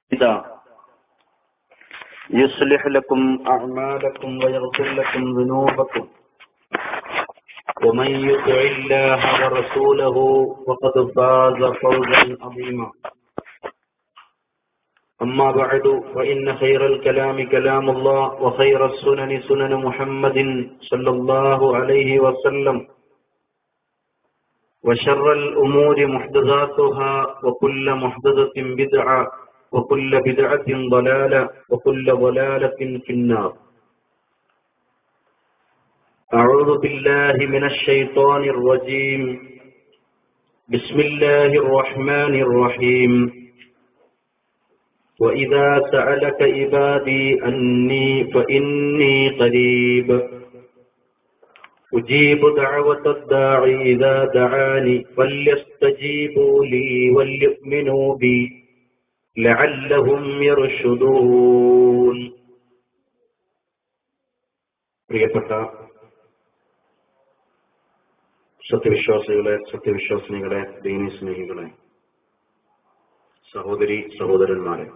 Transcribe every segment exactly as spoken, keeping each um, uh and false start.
يصلح لكم أعمالكم ويغفر لكم ذنوبكم ومن يطع الله ورسوله فقد فاز فوزا عظيما. أما بعد فإن خير الكلام كلام الله وخير السنن سنن محمد صلى الله عليه وسلم وشر الأمور محدثاتها وكل محدثة بدعة وكل بدعة ضلالة وكل ضلالة في النار. أعوذ بالله من الشيطان الرجيم. بسم الله الرحمن الرحيم. وإذا سألك عبادي أني فإني قريب أجيب دعوة الداعي إذا دعاني فليستجيبوا لي وليؤمنوا بي لعلهم يرشدون. പ്രിയപ്പെട്ട സത്യവിശ്വാസികളെ, സത്യവിശ്വാസിനികളെ, ദീനി സ്നേഹികളെ, സഹോദരി സഹോദരന്മാരെ,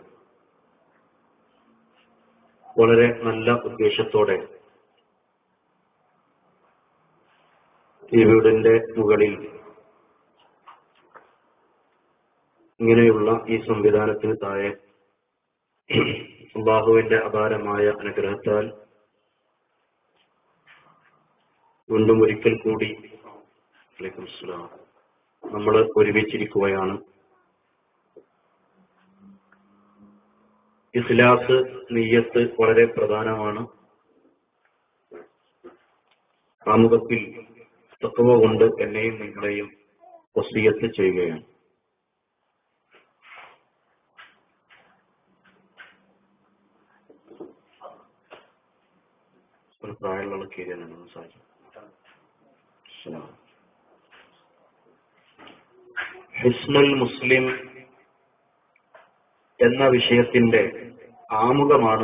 വളരെ നല്ല ഉദ്ദേശത്തോടെ ഈ വീടിന്റെ മുകളിൽ ഇങ്ങനെയുള്ള ഈ സംവിധാനത്തിന് താഴെ അല്ലാഹുവിന്റെ അപാരമായ അനുഗ്രഹത്താൽ വീണ്ടും ഒരിക്കൽ കൂടി വലൈക്കും അസ്സലാം നമ്മൾ ഒരുമിച്ചിരിക്കുകയാണ്. ഇഖ്ലാസ്, നിയ്യത്ത് വളരെ പ്രധാനമാണ്. ആമുഖത്തിൽ തഖ്വ കൊണ്ട് എന്നെയും നിങ്ങളെയും വസിയത്ത് ചെയ്യുകയാണ്. ഒരു പ്രായമുള്ള കീഴിലാണ് സാധിക്കും. ഹിസ്നുൽ മുസ്ലിം എന്ന വിഷയത്തിന്റെ ആമുഖമാണ്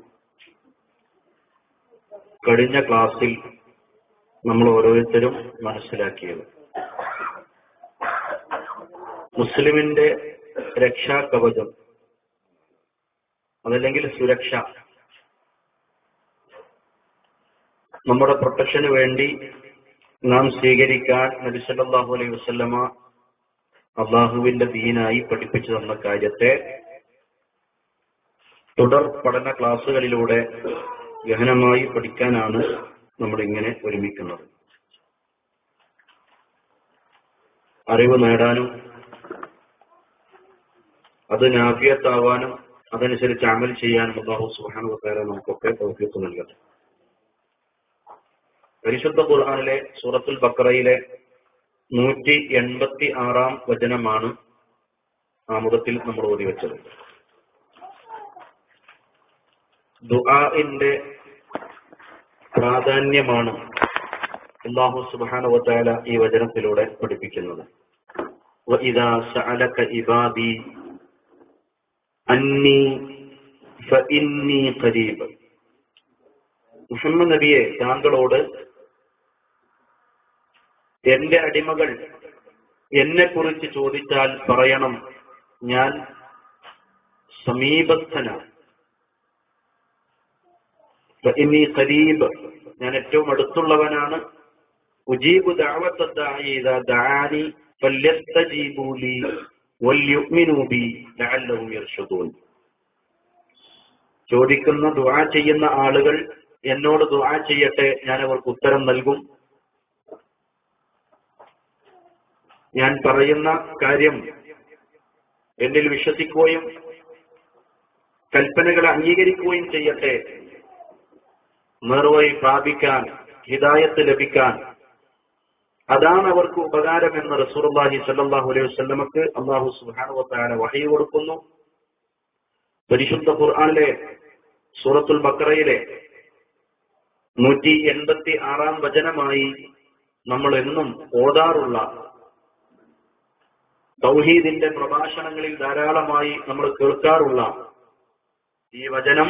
കഴിഞ്ഞ ക്ലാസ്സിൽ നമ്മൾ ഓരോരുത്തരും മനസ്സിലാക്കിയത്. മുസ്ലിമിന്റെ രക്ഷാ കവചം, അതല്ലെങ്കിൽ സുരക്ഷ, നമ്മുടെ പ്രൊട്ടക്ഷന് വേണ്ടി നാം സ്വീകരിക്കാൻ നബി സല്ലല്ലാഹു അലൈഹി വസല്ലമ അള്ളാഹുവിന്റെ ദീനായി പഠിപ്പിച്ചു തന്ന കാര്യത്തെ തുടർ പഠന ക്ലാസുകളിലൂടെ ഗഹനമായി പഠിക്കാനാണ് നമ്മൾ ഇങ്ങനെ ഒരുമിക്കുന്നത്. അറിവ് നേടാനും അത് നാഫിയത്താവാനും അതനുസരിച്ച് അമൽ ചെയ്യാനും അല്ലാഹു സുബ്ഹാനഹു വ തആല നമുക്കൊക്കെ തൗഫീഖ് നൽകട്ടെ. പരിശുദ്ധ ഖുർആനിലെ സൂറത്തുൽ ബഖറയിലെ നൂറ്റി എൺപത്തി ആറാം വചനമാണ് ആമുഖത്തിൽ നമ്മൾ ഓതി വെച്ചത്. ദുആഇന്റെ പ്രാധാന്യമാണ് അല്ലാഹു സുബ്ഹാനഹു വ തആല ഈ വചനത്തിലൂടെ പഠിപ്പിക്കുന്നത്. വഇദാ സഅലക ഇബാദി അന്നി ഫഇന്നി ഖരീബ്. മുഹമ്മദ് നബിയെ, താങ്കളോട് എന്റെ അടിമകൾ എന്നെ കുറിച്ച് ചോദിച്ചാൽ പറയണം, ഞാൻ സമീപസ്ഥനാണ്. ഫഇന്നി ഖരീബ്, ഞാൻ ഏറ്റവും അടുത്തുള്ളവനാണ്. ഉജീബു ദഅവത ദാഇ ഇദാ ദഅാനി ഫല്യസ്തജീബൂ ലി വൽയുഅ്മിനൂ ബി ലഅല്ലഹും യർഷദൂൻ. ചോദിക്കുന്ന, ദുആ ചെയ്യുന്ന ആളുകൾ എന്നോട് ദുആ ചെയ്യട്ടെ, ഞാൻ അവർക്ക് ഉത്തരം നൽകും. ഞാൻ പറയുന്ന കാര്യം എന്നിൽ വിശ്വസിക്കുകയും കൽപ്പനകളെ അംഗീകരിക്കുകയും ചെയ്യട്ടെ, നേർവഴി പ്രാപിക്കാൻ, ഹിദായത്ത് ലഭിക്കാൻ. അതാണ് അവർക്ക് ഉപകാരമെന്ന് റസൂലുള്ളാഹി സ്വല്ലല്ലാഹു അലൈഹി വസല്ലമക്ക് അല്ലാഹു സുബ്ഹാനഹു വ തആല വഹയി കൊടുക്കുന്നു. പരിശുദ്ധ ഖുർആനിലെ സൂറത്തുൽ ബഖറയിലെ നൂറ്റി എൺപത്തി ആറാം വചനമായി നമ്മൾ എന്നും ഓതാറുള്ള, തൗഹീദിന്റെ പ്രഭാഷണങ്ങളിൽ ധാരാളമായി നമ്മൾ കേൾക്കാറുള്ള ഈ വചനം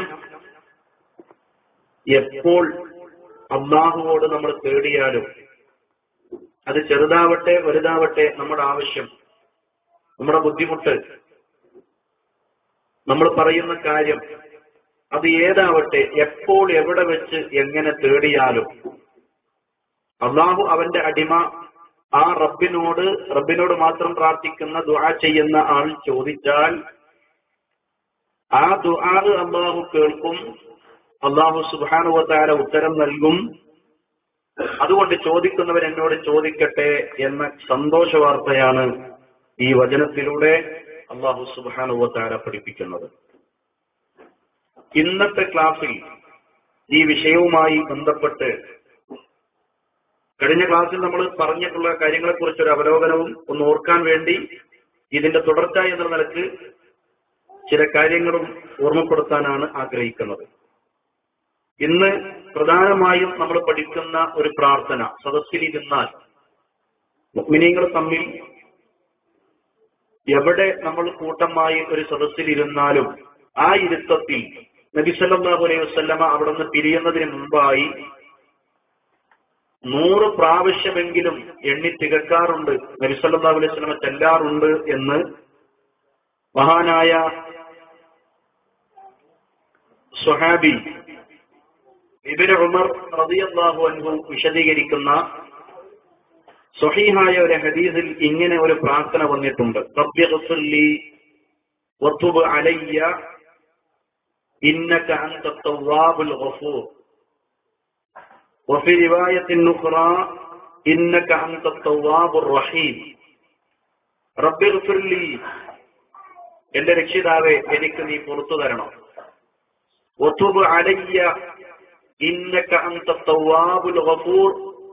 എപ്പോൾ അല്ലാഹുവോട് നമ്മൾ തേടിയാലും അത് ചെറുതാവട്ടെ വലുതാവട്ടെ നമ്മുടെ ആവശ്യം, നമ്മുടെ ബുദ്ധിമുട്ട്, നമ്മൾ പറയുന്ന കാര്യം അത് ഏതാവട്ടെ, എപ്പോൾ എവിടെ വെച്ച് എങ്ങനെ തേടിയാലും അള്ളാഹു അവന്റെ അടിമ ആ റബ്ബിനോട് റബ്ബിനോട് മാത്രം പ്രാർത്ഥിക്കുന്ന ദുആ ചെയ്യുന്ന ആൾ ചോദിച്ചാൽ ആ ദുആ അള്ളാഹു കേൾക്കും, അള്ളാഹു സുബ്ഹാനഹു വ തആല ഉത്തരം നൽകും. അതുകൊണ്ട് ചോദിക്കുന്നവർ എന്നോട് ചോദിക്കട്ടെ എന്ന സന്തോഷ വാർത്തയാണ് ഈ വചനത്തിലൂടെ അള്ളാഹു സുബ്ഹാനഹു വ തആല പഠിപ്പിക്കുന്നത്. ഇന്നത്തെ ക്ലാസ്സിൽ ഈ വിഷയവുമായി ബന്ധപ്പെട്ട് കഴിഞ്ഞ ക്ലാസ്സിൽ നമ്മൾ പറഞ്ഞിട്ടുള്ള കാര്യങ്ങളെക്കുറിച്ച് ഒരു അവലോകനവും ഒന്ന് ഓർക്കാൻ വേണ്ടി ഇതിന്റെ തുടർച്ച എന്ന നിലക്ക് ചില കാര്യങ്ങളും ഓർമ്മപ്പെടുത്താനാണ് ആഗ്രഹിക്കുന്നത്. ഇന്ന് പ്രധാനമായും നമ്മൾ പഠിക്കുന്ന ഒരു പ്രാർത്ഥന, സദസ്സിലിരുന്നാൽ മുഅ്മിനീങ്ങൾ തമ്മിൽ എവിടെ നമ്മൾ കൂട്ടമായി ഒരു സദസ്സിലിരുന്നാലും ആ ഇരുത്തത്തിൽ നബി സല്ലല്ലാഹു അലൈഹി വസല്ലമ അവിടെ നിന്ന് പിരിയുന്നതിന് മുമ്പായി നൂറ് പ്രാവശ്യമെങ്കിലും എണ്ണി തികക്കാറുണ്ട്, നബി സല്ലല്ലാഹു അലൈഹി വസല്ലമ ചെല്ലാറുണ്ട് എന്ന് മഹാനായ സ്വഹാബി ഇബ്നു ഉമർ റളിയല്ലാഹു അൻഹു വിശദീകരിക്കുന്ന സ്വഹീഹായ ഒരു ഹദീസിൽ ഇങ്ങനെ ഒരു പ്രാർത്ഥന വന്നിട്ടുണ്ട്. റബ്ബി ഗ്ഫിർലി വതുബ് അലയ്യ ഇന്നക അൻത തവ്വാബുൽ ഗഫൂർ വഫി റിവായത്തിൻ ഉഖ്റാ ഇന്നക അൻത തവ്വാബുർ റഹീം. റബ്ബി ഗ്ഫിർലി, എന്റെ രക്ഷിതാവേ എനിക്ക് നീ പുറത്തു തരണം. വതുബ് അലയ്യ ഇന്നക അൻത തവ്വാബുൽ ഗഫൂർ,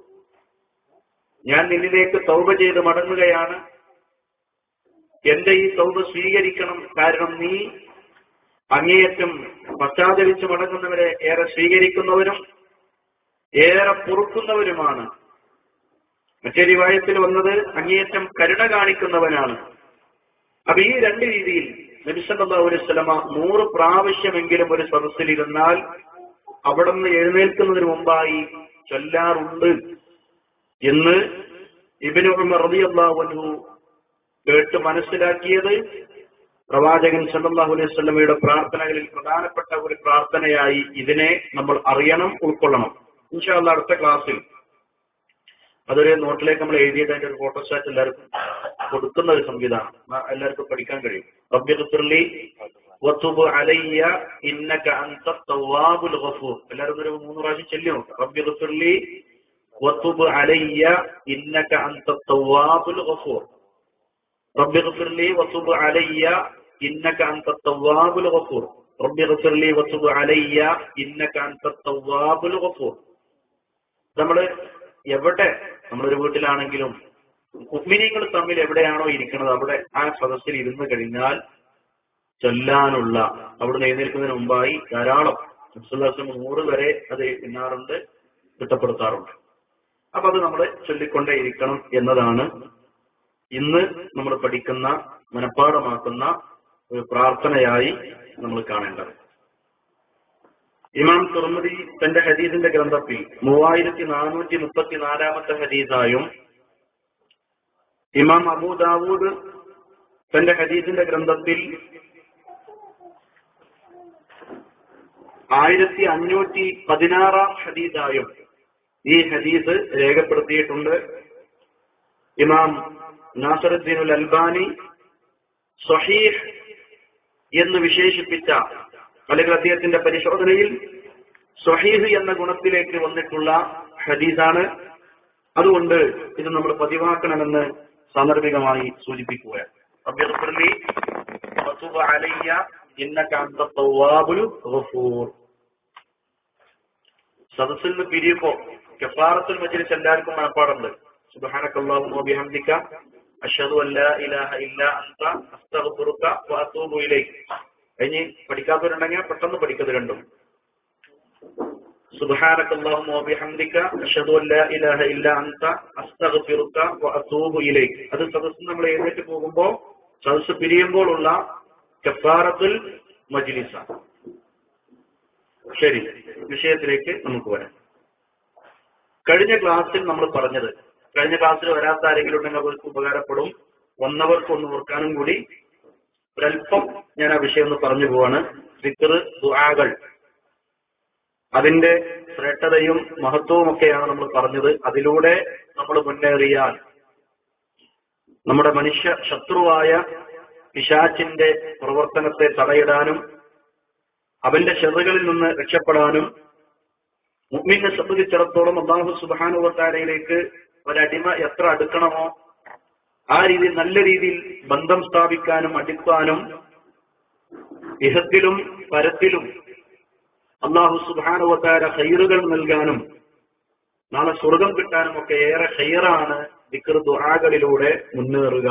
ഞാൻ നിന്നിലേക്ക് തൗബ ചെയ്ത് മടങ്ങുകയാണ്, എന്റെ ഈ തൗബ സ്വീകരിക്കണം, കാരണം നീ അങ്ങേയറ്റം പശ്ചാത്തലിച്ച് മടങ്ങുന്നവരെ ഏറെ സ്വീകരിക്കുന്നവരും ഏറെ പൊറുക്കുന്നവരുമാണ്. മറ്റേ റിവായത്തിൽ വന്നത് അങ്ങേയറ്റം കരുണ കാണിക്കുന്നവനാണ്. അപ്പൊ ഈ രണ്ട് രീതിയിൽ നബി സല്ലല്ലാഹു അലൈഹി വസല്ലമ നൂറ് പ്രാവശ്യമെങ്കിലും ഒരു സദസ്സിലിരുന്നാൽ അവിടെ നിന്ന് എഴുന്നേൽക്കുന്നതിന് മുമ്പായി ചൊല്ലാറുണ്ട് എന്ന് ഇബ്നു ഉമർ റളിയല്ലാഹു അൻഹു കേട്ട് മനസ്സിലാക്കിയത് പ്രവാചകൻ സല്ലല്ലാഹു അലൈഹി വസല്ലമയുടെ പ്രാർത്ഥനകളിൽ പ്രധാനപ്പെട്ട ഒരു പ്രാർത്ഥനയായി ഇതിനെ നമ്മൾ അറിയണം, ഉൾക്കൊള്ളണം. ഇൻഷാ അല്ലാഹ് അടുത്ത ക്ലാസ്സിൽ അതൊരു നോട്ടിലേക്ക് നമ്മൾ എഴുതിയിട്ട് അതിന്റെ ഒരു ഫോട്ടോസ്റ്റാറ്റ് എല്ലാവർക്കും കൊടുക്കുന്ന ഒരു സംവിധാനം എല്ലാവർക്കും പഠിക്കാൻ കഴിയും. റബ്ബി ഗ്ഫിർലി വതുബ് അലയ്യ ഇന്നക അൻത തവ്വാബുൽ ഗഫൂർ. എല്ലാവരും ഒരു മൂന്ന് പ്രാവശ്യം ചൊല്ലി നോക്കാം. റബ്ബി ഗ്ഫിർലി വതുബ് അലയ്യ ഇന്നക അൻത തവ്വാബുൽ ഗഫൂർ. റബ്ബി ഗ്ഫിർലി വതുബ് അലയ്യ ഇന്നക അൻത തവ്വാബുൽ ഗഫൂർ. റബ്ബി ഗ്ഫിർലി വതുബ് അലയ്യ ഇന്നക അൻത തവ്വാബുൽ ഗഫൂർ. നമ്മള് എവിടെ, നമ്മളൊരു വീട്ടിലാണെങ്കിലും മുഅ്മിനീങ്ങൾ തമ്മിൽ എവിടെയാണോ ഇരിക്കുന്നത് അവിടെ ആ സദസ്സിൽ ഇരുന്ന് കഴിഞ്ഞാൽ ചൊല്ലാനുള്ള അവിടുന്ന് എഴുന്നേൽക്കുന്നതിന് മുമ്പായി ധാരാളം നൂറ് വരെ അത് എണ്ണാറുണ്ട്, തിട്ടപ്പെടുത്താറുണ്ട്. അപ്പൊ അത് നമ്മൾ ചൊല്ലിക്കൊണ്ടേ ഇരിക്കണം എന്നതാണ് ഇന്ന് നമ്മൾ പഠിക്കുന്ന മനഃപ്പാഠമാക്കുന്ന ഒരു പ്രാർത്ഥനയായി നമ്മൾ കാണേണ്ടത്. ഇമാം തുർമുദി തന്റെ ഹദീസിന്റെ ഗ്രന്ഥത്തിൽ മൂവായിരത്തി നാനൂറ്റി മുപ്പത്തി നാലാമത്തെ ഹദീസായും ഇമാം അബൂ ദാവൂദ് തന്റെ ഹദീസിന്റെ ഗ്രന്ഥത്തിൽ ആയിരത്തി അഞ്ഞൂറ്റി പതിനാറാം ഹദീസായും ഈ ഹദീസ് രേഖപ്പെടുത്തിയിട്ടുണ്ട്. ഇമാം നാസറുദ്ദീനുൽ അൽബാനി സ്വഹീഹ് എന്ന് വിശേഷിപ്പിച്ച അല്ലെങ്കിൽ അദ്ദേഹത്തിന്റെ പരിശോധനയിൽ സ്വഹീഹ് എന്ന ഗുണത്തിലേക്ക് വന്നിട്ടുള്ള ഹദീസാണ്. അതുകൊണ്ട് ഇത് നമ്മൾ പതിവാക്കണമെന്ന് സാന്ദർഭികമായി സൂചിപ്പിക്കുകയാണ്. റബ്ബി ഗ്ഫിർലി വതുബ് അലയ്യ ഇന്നക അൻത തവ്വാബുൽ ഗഫൂർ. സദസ്സിൽ നിന്ന് പിരിയുമ്പോ കഫാറത്തുൽ മജ്ലിസ് എല്ലാവർക്കും മനപ്പാടുണ്ട്. സുബ്ഹാനക്കല്ലാഹുമ്മ വബിഹംദിക അഷ്ഹദു അൻ ലാ ഇലാഹ ഇല്ലാ അൻത അസ്തഗ്ഫിറുക വഅതൂബു ഇലൈക്. കഴിഞ്ഞ് പഠിക്കാത്തവരുണ്ടെങ്കിൽ പെട്ടെന്ന് പഠിക്കുന്നത് രണ്ടും. സുബ്ഹാനക്കല്ലാഹുമ്മ വബിഹംദിക അഷ്ഹദു അൻ ലാ ഇലാഹ ഇല്ലാ അൻത അസ്തഗ്ഫിറുക വഅതൂബു ഇലൈക്. അത് സദസ്സ് നമ്മൾ എഴുന്നേറ്റ് പോകുമ്പോ സദസ്സ് പിരിയുമ്പോഴുള്ള കഫാറത്തുൽ മജ്ലിസ. ശരി, വിഷയത്തിലേക്ക് നമുക്ക് വരാം. കഴിഞ്ഞ ക്ലാസ്സിൽ നമ്മൾ പറഞ്ഞത്, കഴിഞ്ഞ ക്ലാസ്സിൽ വരാത്ത ആരെങ്കിലും ഉണ്ടെങ്കിൽ അവർക്ക് ഉപകാരപ്പെടും, വന്നവർക്ക് ഒന്ന് ഓർക്കാനും കൂടി ഒരല്പം ഞാൻ ആ വിഷയം ഒന്ന് പറഞ്ഞു പോവാണ്. ദിക്ർ, ദുആകൾ, അതിന്റെ ശ്രേഷ്ഠതയും മഹത്വവും ഒക്കെയാണ് നമ്മൾ പറഞ്ഞത്. അതിലൂടെ നമ്മൾ മുന്നേറിയാൽ നമ്മുടെ മനുഷ്യ ശത്രുവായ പിശാചിന്റെ പ്രവർത്തനത്തെ തടയിടാനും അവന്റെ ശെറുകളിൽ നിന്ന് രക്ഷപ്പെടാനും മുഅ്മിനെ സംബന്ധിച്ചിടത്തോളം അല്ലാഹു സുബ്ഹാനഹു വ തആലയിലേക്ക് ഒരടിമ എത്ര അടുക്കണമോ ആ രീതിയിൽ നല്ല രീതിയിൽ ബന്ധം സ്ഥാപിക്കാനും അടുക്കാനും ഇഹത്തിലും പരത്തിലും അല്ലാഹു സുബ്ഹാനഹു വ തആല ഖൈറുകൾ നൽകാനും നാളെ സ്വർഗം കിട്ടാനും ഒക്കെ ഏറെ ഖൈറാണ് ദിക്ർ ദുആകളിലൂടെ മുന്നേറുക.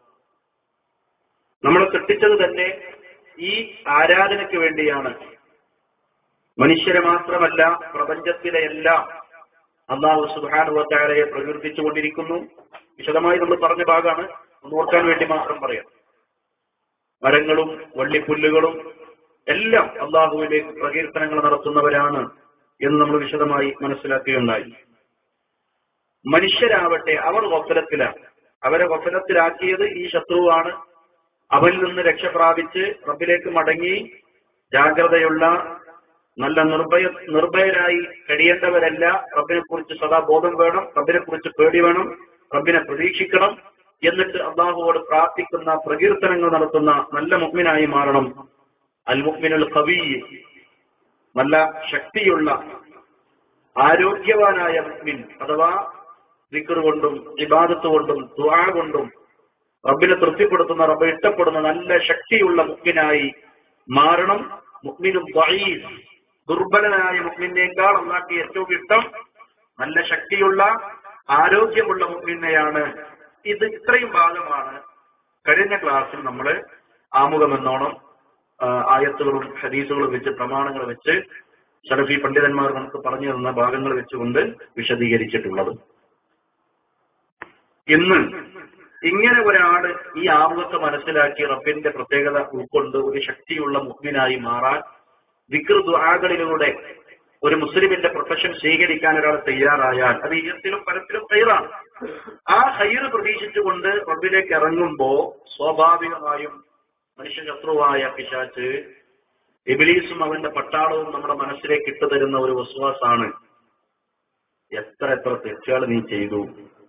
നമ്മളെ സൃഷ്ടിച്ചത് തന്നെ ഈ ആരാധനയ്ക്ക് വേണ്ടിയാണ്. മനുഷ്യരെ മാത്രമല്ല, പ്രപഞ്ചത്തിലെ എല്ലാം അല്ലാഹു സുബ്ഹാനഹു വ തആലയെ പ്രകീർത്തിച്ചുകൊണ്ടിരിക്കുന്നു. വിശദമായി നമ്മൾ പറഞ്ഞ ഭാഗമാണ്, ഒന്ന് ഓർക്കാൻ വേണ്ടി മാത്രം പറയാം. മരങ്ങളും വള്ളിപ്പുല്ലുകളും എല്ലാം അല്ലാഹുവിലേക്ക് പ്രകീർത്തനങ്ങൾ നടത്തുന്നവരാണ് എന്ന് നമ്മൾ വിശദമായി മനസ്സിലാക്കുകയുണ്ടായി. മനുഷ്യരാവട്ടെ അവർ ഗഫലത്തിലാണ്. അവരെ ഗഫലത്തിലാക്കിയത് ഈ ശത്രുവാണ്. അവനിൽ നിന്ന് രക്ഷ പ്രാപിച്ച് റബ്ബിലേക്ക് മടങ്ങി ജാഗ്രതയുള്ള നല്ല നിർഭയ നിർഭയരായി കഴിയേണ്ടവരല്ല. റബ്ബിനെ കുറിച്ച് സദാ ബോധം വേണം, റബ്ബിനെ കുറിച്ച് പേടി വേണം, റബ്ബിനെ പ്രതീക്ഷിക്കണം. എന്നിട്ട് അല്ലാഹുവോട് പ്രാർത്ഥിക്കുന്ന, പ്രകീർത്തനങ്ങൾ നടത്തുന്ന നല്ല മുഅ്മിനായി മാറണം. അൽ മുഅ്മിനുൽ ഖവി, നല്ല ശക്തിയുള്ള ആരോഗ്യവാനായ മുഅ്മിൻ, അഥവാ ദിക്ർ കൊണ്ടും ഇബാദത്ത് കൊണ്ടും ദുആ കൊണ്ടും റബ്ബിനെ തൃപ്തിപ്പെടുത്തുന്ന, റബ്ബ് ഇഷ്ടപ്പെടുന്ന നല്ല ശക്തിയുള്ള മുഅ്മിനായി മാറണം. മുഅ്മിനും ദഈഫ്, ദുർബലനായ മുഅ്മിനേക്കാൾ അല്ലാഹുവിന് ഏറ്റവും ഇഷ്ടം നല്ല ശക്തിയുള്ള ആരോഗ്യമുള്ള മുഅ്മിനെയാണ്. ഇത് ഇത്രയും ഭാഗമാണ് കഴിഞ്ഞ ക്ലാസ്സിൽ നമ്മൾ ആമുഖമെന്നോണം ആയത്തുകളും ഹദീസുകളും വെച്ച്, പ്രമാണങ്ങൾ വെച്ച് സലഫി പണ്ഡിതന്മാർ നമുക്ക് പറഞ്ഞു തന്ന ഭാഗങ്ങൾ വെച്ചുകൊണ്ട് വിശദീകരിച്ചിട്ടുള്ളത്. ഇന്ന് ഇങ്ങനെ ഒരാള് ഈ ആമുഖത്തെ മനസ്സിലാക്കി റബ്ബിന്റെ പ്രത്യേകത ഉൾക്കൊണ്ട് ഒരു ശക്തിയുള്ള മുഅ്മിനായി മാറാൻ ദിക്ർ ദുആകളിലൂടെ ഒരു മുസ്ലിമിന്റെ പ്രൊഫഷൻ സ്വീകരിക്കാൻ ഒരാൾ തയ്യാറായാൽ അത് ഇഹത്തിലും പരത്തിലും ഖൈറാണ്. ആ ഖൈർ പ്രതീക്ഷിച്ചുകൊണ്ട് റബ്ബിലേക്ക് ഇറങ്ങുമ്പോ സ്വാഭാവികമായും മനുഷ്യ ശത്രുവായ പിശാച്, ഇബ്ലീസും അവന്റെ പട്ടാളവും നമ്മുടെ മനസ്സിലേക്ക് ഇട്ടു തരുന്ന ഒരു വസ്വാസാണ്, എത്ര എത്ര തെറ്റുകൾ നീ ചെയ്തു,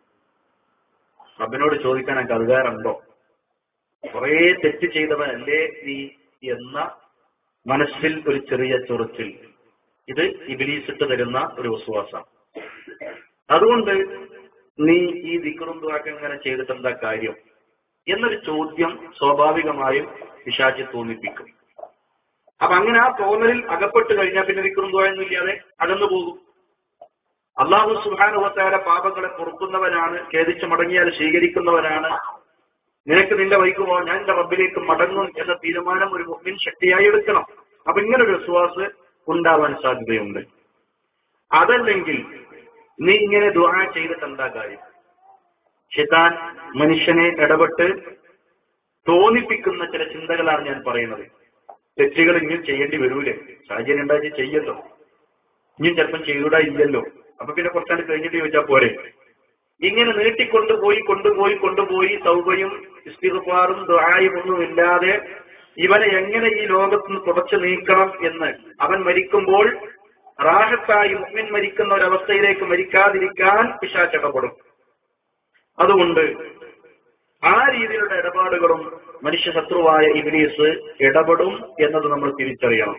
റബ്ബിനോട് ചോദിക്കാനൊക്കെ അധികാരമുണ്ടോ, കുറെ തെറ്റ് ചെയ്തവനല്ലേ നീ എന്ന മനസ്സിൽ ഒരു ചെറിയ ചൊറിച്ചിൽ. ഇത് ഇബ്ലീസ് ഇട്ട് തരുന്ന ഒരു വസ്വാസാണ്. അതുകൊണ്ട് നീ ഈ ദിക്റും ദുആക്കും ഇങ്ങനെ ചെയ്തിട്ട് എന്താ കാര്യം എന്നൊരു ചോദ്യം സ്വാഭാവികമായും പിശാച് തോന്നിപ്പിക്കും. അപ്പൊ അങ്ങനെ ആ തോന്നലിൽ അകപ്പെട്ട് കഴിഞ്ഞാൽ പിന്നെ ദിക്റും ദുആയൊന്നും ഇല്ലാതെ അകന്നു പോകും. അല്ലാഹു സുബ്ഹാനഹു വ തആല പാപങ്ങളെ പൊറുക്കുന്നവനാണ്, ഖേദിച്ച് മടങ്ങിയാൽ സ്വീകരിക്കുന്നവനാണ്. നിനക്ക് നിന്റെ വഴിക്ക് പോകാൻ, ഞാൻ എന്റെ റബ്ബിലേക്ക് മടങ്ങും എന്ന തീരുമാനം ഒരു മുഅ്മിൻ ശക്തിയായി എടുക്കണം. അപ്പൊ ഇങ്ങനെ ഒരു വിശ്വാസം ഉണ്ടാവാൻ സാധ്യതയുണ്ട്. അതല്ലെങ്കിൽ നീ ഇങ്ങനെ ദുആ ചെയ്തിട്ട് എന്താ കാര്യം? ശൈത്താൻ മനുഷ്യനെ ഇടപെട്ട് തോന്നിപ്പിക്കുന്ന ചില ചിന്തകളാണ് ഞാൻ പറയുന്നത്. തെറ്റുകൾ ഇനിയും ചെയ്യേണ്ടി വരൂലേ, സാഹചര്യം ഉണ്ടാക്കി ചെയ്യല്ലോ, ഇനിയും ചിലപ്പം ചെയ്യൂടാ ഇല്ലല്ലോ, അപ്പൊ പിന്നെ കുറച്ചാണ്ട് കഴിഞ്ഞിട്ട് ചോദിച്ചാൽ പോരെ. ഇങ്ങനെ നീട്ടിക്കൊണ്ടുപോയി കൊണ്ടുപോയി കൊണ്ടുപോയി തൗബയും ഇസ്തിഗ്ഫാറും ദുആയും ഒന്നും ഇല്ലാതെ ഇവനെ എങ്ങനെ ഈ ലോകത്ത് നിന്ന് തുടച്ചു നീക്കണം എന്ന് അവൻ മരിക്കുമ്പോൾ റാഹത്തായി മുഅ്മിൻ മരിക്കുന്ന ഒരവസ്ഥയിലേക്ക് മരിക്കാതിരിക്കാൻ പിശാച് ഇടപെടും. അതുകൊണ്ട് ആ രീതിയിലുള്ള ഇടപാടുകളും മനുഷ്യ ശത്രുവായ ഇബ്ലീസ് ഇടപെടും എന്നത് നമ്മൾ തിരിച്ചറിയണം.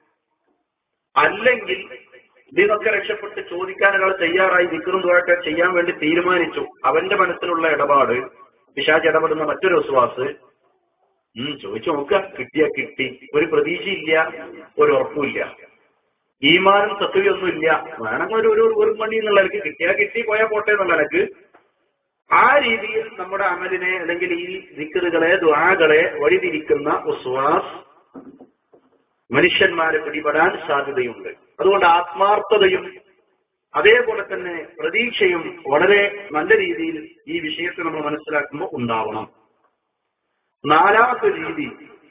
അല്ലെങ്കിൽ ഇതിനൊക്കെ രക്ഷപ്പെട്ട് ചോദിക്കാൻ ഒരാൾ തയ്യാറായി ദിക്റും ദുആയൊക്കെ ചെയ്യാൻ വേണ്ടി തീരുമാനിച്ചു, അവന്റെ മനസ്സിലുള്ള ഇടപാട് പിശാച് ഇടപെടുന്ന മറ്റൊരു വിശ്വാസ്, ഉം ചോദിച്ചു നോക്കുക, കിട്ടിയാ കിട്ടി, ഒരു പ്രതീക്ഷയില്ല, ഒരു ഉറപ്പുമില്ല, ഈമാനും തത്വയൊന്നും ഇല്ല, വേണമെങ്കിൽ ഒരു ഒരു ഒരു മണി എന്നുള്ള നിലക്ക് കിട്ടിയാ കിട്ടി, പോയാൽ പോട്ടെ എന്നുള്ള നിലക്ക് ആ രീതിയിൽ നമ്മുടെ അമലിനെ അല്ലെങ്കിൽ ഈ ദിക്റുകളെ ദുആകളെ വഴിതിരിക്കുന്ന വിശ്വാസ് മനുഷ്യന്മാരെ പിടിപെടാൻ സാധ്യതയുണ്ട്. അതുകൊണ്ട് ആത്മാർത്ഥതയും അതേപോലെ തന്നെ പ്രതീക്ഷയും വളരെ നല്ല രീതിയിൽ ഈ വിഷയത്തെ നമ്മൾ മനസ്സിലാക്കുമ്പോൾ ഉണ്ടാവണം. നാലാമത്തെ രീതി,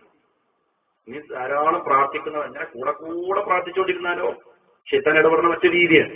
നീ ധാരാളം പ്രാർത്ഥിക്കുന്നവർ അങ്ങനെ കൂടെ കൂടെ പ്രാർത്ഥിച്ചുകൊണ്ടിരുന്നാലോ ശൈത്താൻ ഇടപെടുന്ന മറ്റു രീതിയാണ്.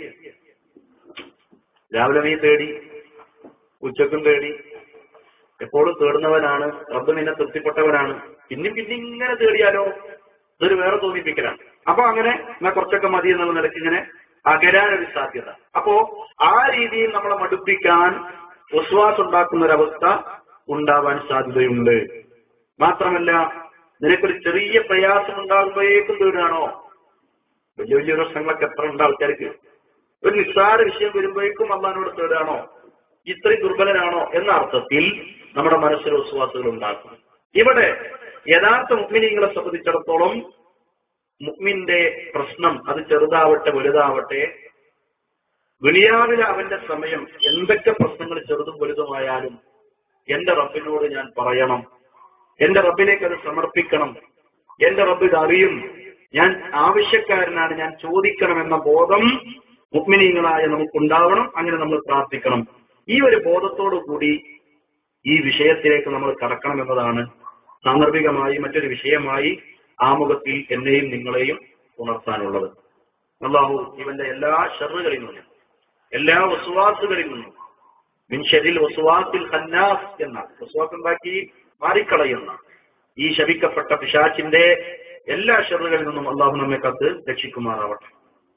രാവിലെ നീ തേടി, ഉച്ചക്കും തേടി, എപ്പോഴും തേടുന്നവനാണ്, റബ്ബ് നിന്നെ തൃപ്തിപ്പെട്ടവനാണ്, പിന്നെ പിന്നെ ഇങ്ങനെ തേടിയാലോ ഇതൊരു വേറെ തോന്നിപ്പിക്കലാണ്. അപ്പൊ അങ്ങനെ എന്നാ കുറച്ചൊക്കെ മതി എന്നുള്ള നിലയ്ക്ക് ഇങ്ങനെ അകരാനൊരു സാധ്യത. അപ്പോ ആ രീതിയിൽ നമ്മളെ മടുപ്പിക്കാൻ വസ്വാസ് ഉണ്ടാക്കുന്ന ഒരവസ്ഥ ഉണ്ടാവാൻ സാധ്യതയുണ്ട്. മാത്രമല്ല, നിനക്കൊരു ചെറിയ പ്രയാസം ഉണ്ടാകുമ്പോഴേക്കും തേടുകയാണോ? വലിയ വലിയ പ്രശ്നങ്ങളൊക്കെ എത്ര ഉണ്ട് ആൾക്കാർക്ക്. ഒരു നിസ്സാര വിഷയം വരുമ്പോഴേക്കും അള്ളാഹിനോട് തേടുകയാണോ? ഇത്രയും ദുർബലനാണോ എന്ന അർത്ഥത്തിൽ നമ്മുടെ മനസ്സിൽ വസ്വാസുകൾ ഉണ്ടാക്കും. ഇവിടെ യഥാർത്ഥ മുഅ്മിനീങ്ങളെ സംബന്ധിച്ചിടത്തോളം മുഅ്മിന്റെ പ്രശ്നം അത് ചെറുതാവട്ടെ വലുതാവട്ടെ, ദുനിയാവിലെ അവന്റെ സമയം എന്തൊക്കെ പ്രശ്നങ്ങൾ ചെറുതും വലുതുമായാലും എന്റെ റബ്ബിനോട് ഞാൻ പറയണം, എന്റെ റബ്ബിലേക്ക് അത് സമർപ്പിക്കണം, എന്റെ റബ്ബ് ഇത് അറിയും, ഞാൻ ആവശ്യക്കാരനാണ്, ഞാൻ ചോദിക്കണം എന്ന ബോധം മുഅ്മിനീങ്ങളായ നമുക്കുണ്ടാവണം. അങ്ങനെ നമ്മൾ പ്രാർത്ഥിക്കണം. ഈ ഒരു ബോധത്തോടു കൂടി ഈ വിഷയത്തിലേക്ക് നമ്മൾ കടക്കണം എന്നതാണ് സാന്ദർഭികമായി മറ്റൊരു വിഷയമായി ആമുഖത്തിൽ എന്നെയും നിങ്ങളെയും ഉണർത്താനുള്ളത്. അല്ലാഹു ഇവന്റെ എല്ലാ ശർറുകളിൽ നിന്നും, എല്ലാ വസ്വാസുകളിൽ നിന്നും, മിൻ ശർരിൽ വസ്വാസിൽ ഖന്നാസ് എന്ന വസ്വാസ് ഉണ്ടാക്കി മാറിക്കളയുന്ന ഈ ശപിക്കപ്പെട്ട പിശാചിന്റെ എല്ലാ ശർറുകളിൽ നിന്നും അല്ലാഹു നമ്മെ കാത്ത് രക്ഷിക്കുമാറാവട്ടെ.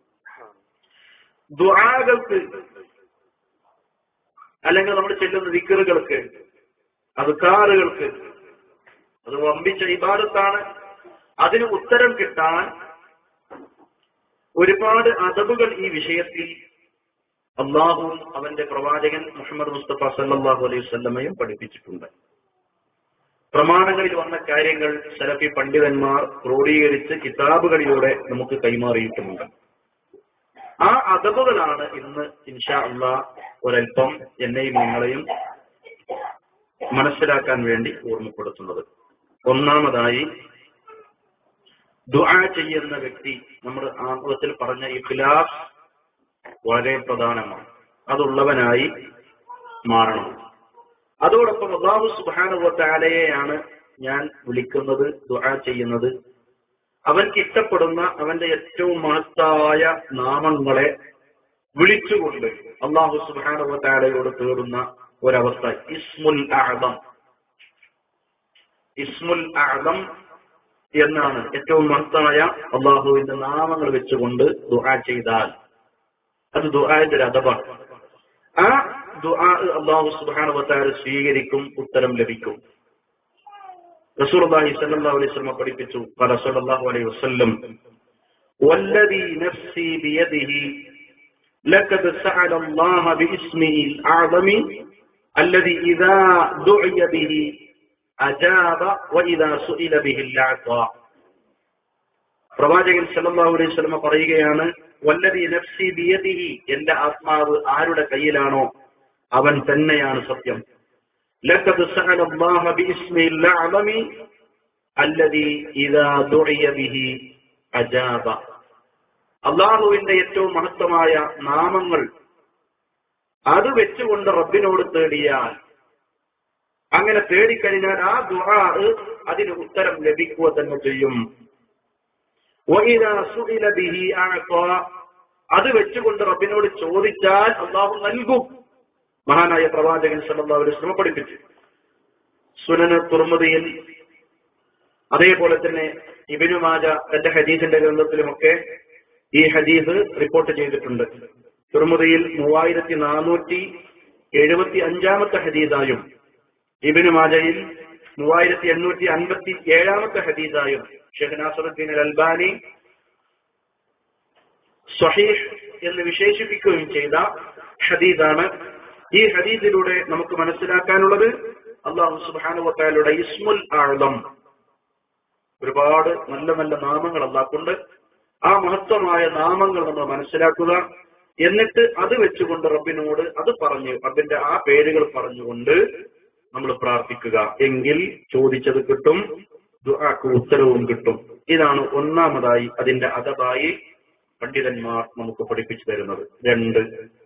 ദുആകൾക്ക് അല്ലെങ്കിൽ നമ്മൾ ചെല്ലുന്ന ദിക്റുകൾക്ക്, അദ്കാറുകൾക്ക്, അത് വമ്പിച്ച ഇബാദത്താണ്. അതിന് ഉത്തരം കിട്ടാൻ ഒരുപാട് അദബുകൾ ഈ വിഷയത്തിൽ അള്ളാഹുവും അവന്റെ പ്രവാചകൻ മുഹമ്മദ് മുസ്തഫ സല്ലല്ലാഹു അലൈഹി വസല്ലമയും പഠിപ്പിച്ചിട്ടുണ്ട്. പ്രമാണങ്ങളിൽ വന്ന കാര്യങ്ങൾ സലഫി പണ്ഡിതന്മാർ ക്രോഡീകരിച്ച് കിതാബുകളിലൂടെ നമുക്ക് കൈമാറിയിട്ടുമുണ്ട്. ആ അദബുകളാണ് ഇന്ന് ഇൻഷാ അല്ലാഹ് ഒരൽപ്പം എന്നെയും നിങ്ങളെയും മനസ്സിലാക്കാൻ വേണ്ടി ഓർമ്മപ്പെടുത്തുന്നത്. ഒന്നാമതായി, ദുആ ചെയ്യുന്ന വ്യക്തി, നമ്മൾ ആമുഖത്തിൽ പറഞ്ഞ ഇഖ്ലാസ് വളരെ പ്രധാനമാണ്. അതുള്ളവനായി മാറണം. അതോടൊപ്പം അല്ലാഹു സുബ്ഹാനഹു വ തആലയെയാണ് ഞാൻ വിളിക്കുന്നത്, ദുആ ചെയ്യുന്നത്. അവൻക്ക് ഇഷ്ടപ്പെടുന്ന അവന്റെ ഏറ്റവും മഹത്തായ നാമങ്ങളെ വിളിച്ചുകൊണ്ട് അല്ലാഹു സുബ്ഹാനഹു വ തആലയോട് തേടുന്ന ഒരവസ്ഥ. ഇസ്മുൽ അഅ്ദം, ഇസ്മുൽ അഅ്ദം എന്നാണ് ഏറ്റവും മഹത്തായ അള്ളാഹുവിന്റെ നാമങ്ങൾ വെച്ചുകൊണ്ട് ദുആ ചെയ്താൽ അത് ദുആന്റെ ഒരു അദബാണ്. ആ ദുആ അല്ലാഹു സുബ്ഹാനഹു വ തആല സ്വീകരിക്കും, ഉത്തരം ലഭിക്കും. റസൂലുള്ളാഹി സ്വല്ലല്ലാഹു അലൈഹി വസല്ലം പഠിപ്പിച്ചു, ഖല സ്വല്ലല്ലാഹു അലൈഹി വസല്ലം വല്ലദീ നഫ്സി ബിയദിഹി ലഖദ് സഅല അല്ലാഹ ബിഇസ്മിഹിൽ അഅ്ദമി അല്ലദീ ഇദാ ദുഇയ ബിഹി അജാബ വഇദാ സുഇല ബിഹി അഅ്താ. പ്രവാചകൻ സല്ലല്ലാഹു അലൈഹി വസല്ലം പറയുകയാണ്, വല്ലദീ നഫ്സി ബിയദിഹി, എന്റെ ആത്മാവ് ആരുടെ കയ്യിലാണോ അവൻ തന്നെയാണ് സത്യം. ലഖദ് സഅല അല്ലാഹ ബിഇസ്മിഹിൽ അഅ്ദമി അല്ലദീ ഇദാ ദുഇയ ബിഹി അജാബ. അല്ലാഹുവിന്റെ ഏറ്റവും മഹത്തമായ നാമങ്ങൾ അത് വെച്ചുകൊണ്ട് റബ്ബിനോട് തേടിയാൽ, അങ്ങനെ തേടിക്കഴിഞ്ഞാൽ ആ ദുആ അതിന് ഉത്തരം ലഭിക്കുക തന്നെ ചെയ്യും. വഇദാ സുഇല ബിഹി അഅ്താ, അത് വെച്ചുകൊണ്ട് റബ്ബിനോട് ചോദിച്ചാൽ അല്ലാഹു നൽകും. മഹാനായ പ്രവാചകൻ സല്ലല്ലാഹു അലൈഹി വസല്ലം പഠിപ്പിച്ചു. സുനൻ തുർമുദിയിൽ, അതേപോലെ തന്നെ ഇബ്നു മാജ തന്റെ ഹദീസിന്റെ ഗ്രന്ഥത്തിലുമൊക്കെ ഈ ഹദീസ് റിപ്പോർട്ട് ചെയ്തിട്ടുണ്ട്. തുർമുദിയിൽ മൂവായിരത്തി നാനൂറ്റി എഴുപത്തി അഞ്ചാമത്തെ ഹദീസായും ഇബ്നു മാജയിൽ മൂവായിരത്തി എണ്ണൂറ്റി അൻപത്തി ഏഴാമത്തെ ഹദീസായും ഷെയ്ഖ് നാസറുദ്ദീൻ അൽ അൽബാനി സ്വഹീഹ് എന്ന് വിശേഷിപ്പിക്കുകയും ചെയ്ത ഹദീസാണ്. ഈ ഹദീസിലൂടെ നമുക്ക് മനസ്സിലാക്കാനുള്ളത് അല്ലാഹു സുബ്ഹാനഹു വ തആലയുടെ ഇസ്മുൽ അഅ്ദം, ഒരുപാട് നല്ല നല്ല നാമങ്ങൾ അല്ലാഹുണ്ട്. ആ മഹത്വമായ നാമങ്ങൾ നമ്മൾ മനസ്സിലാക്കുക. എന്നിട്ട് അത് വെച്ചുകൊണ്ട് റബ്ബിനോട് അത് പറഞ്ഞു, റബ്ബിന്റെ ആ പേരുകൾ പറഞ്ഞുകൊണ്ട് നമ്മൾ പ്രാർത്ഥിക്കുക. എങ്കിൽ ചോദിച്ചത് കിട്ടും, ദുആക്ക് ഉത്തരവും കിട്ടും. ഇതാണ് ഒന്നാമതായി അതിന്റെ അദബായി പണ്ഡിതന്മാർ നമുക്ക് പഠിപ്പിച്ചു തരുന്നത്. രണ്ട്,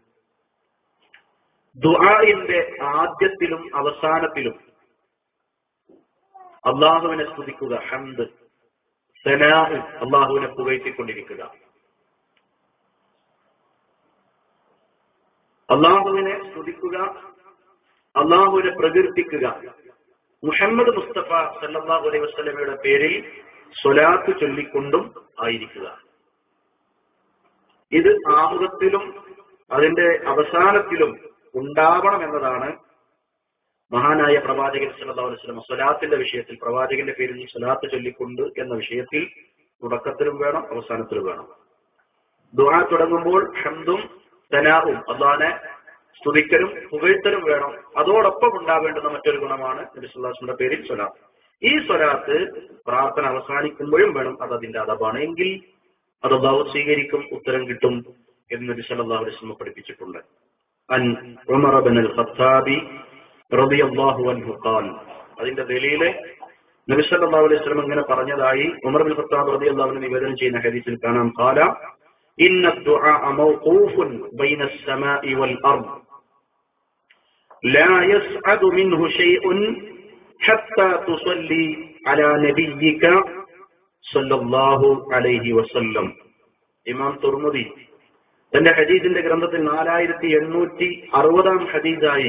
ദുആഇന്റെ ആദ്യത്തിലും അവസാനത്തിലും അള്ളാഹുവിനെ സ്തുതിക്കുക, ഹംദ്, സനാ, അള്ളാഹുവിനെ പുകഴ്ത്തിക്കൊണ്ടിരിക്കുക. അള്ളാഹുവിനെ സ്തുതിക്കുക, അള്ളാഹുവിനെ പ്രകീർത്തിക്കുക. മുഹമ്മദ് മുസ്തഫ സല്ലല്ലാഹു അലൈഹി വസല്ലമയുടെ പേരിൽ സ്വലാത്ത് ചൊല്ലിക്കൊണ്ടും ആയിരിക്കുക. ഇത് ആമുഖത്തിലും അതിന്റെ അവസാനത്തിലും ഉണ്ടാവണം എന്നതാണ് മഹാനായ പ്രവാചകൻ സല്ലല്ലാഹു അലൈഹി വസല്ലം സ്വലാത്തിന്റെ വിഷയത്തിൽ, പ്രവാചകന്റെ പേരിൽ സ്വലാത്ത് ചൊല്ലിക്കൊണ്ട് എന്ന വിഷയത്തിൽ തുടക്കത്തിലും വേണം അവസാനത്തിലും വേണം. ദുആ തുടങ്ങുമ്പോൾ ഹംദും സനാഉം അല്ലാഹുവിനെ സ്തുതിക്കലും പുകഴ്ത്തലും വേണം. അതോടൊപ്പം ഉണ്ടാവേണ്ടുന്ന മറ്റൊരു ഗുണമാണ് നബി സല്ലല്ലാഹു അലൈഹി വസല്ലമയുടെ പേരിൽ സ്വലാത്ത്. ഈ സ്വലാത്ത് പ്രാർത്ഥന അവസാനിക്കുമ്പോഴും വേണം. അത് അതിന്റെ അദബാണ്. എങ്കിൽ അത് അല്ലാഹു സ്വീകരിക്കും, ഉത്തരം കിട്ടും എന്ന് നബി സല്ലല്ലാഹു അലൈഹി വസല്ലം പഠിപ്പിച്ചിട്ടുണ്ട്. അൻ ഉമർ ഇബ്നുൽ ഖത്താബി റളിയല്ലാഹു അൻഹു ഖാൽ, അതിന്റെ ദലീല് നബി സല്ലല്ലാഹു അലൈഹി വസല്ലം ഇങ്ങനെ പറഞ്ഞതായി ഉമർ ഇബ്നുൽ ഖത്താബ് റളിയല്ലാഹു അൻഹു നിവേദനം ചെയ്യുന്ന ഹദീസിൽ കാണാം. ഖാല ഇന്ന ദുആ മൗഖൂഫുൻ ബൈന അസ്സമാഇ വൽ അർദ് ലാ യസ്അദു മിൻഹു ഷൈഉൻ ഹത്താ തുസല്ലി അലാ നബിയ്യിക സല്ലല്ലാഹു അലൈഹി വസല്ലം. ഇമാം തുർമുദി തന്റെ ഹദീസിന്റെ ഗ്രന്ഥത്തിൽ നാലായിരത്തി എണ്ണൂറ്റി അറുപതാം ഹദീസായി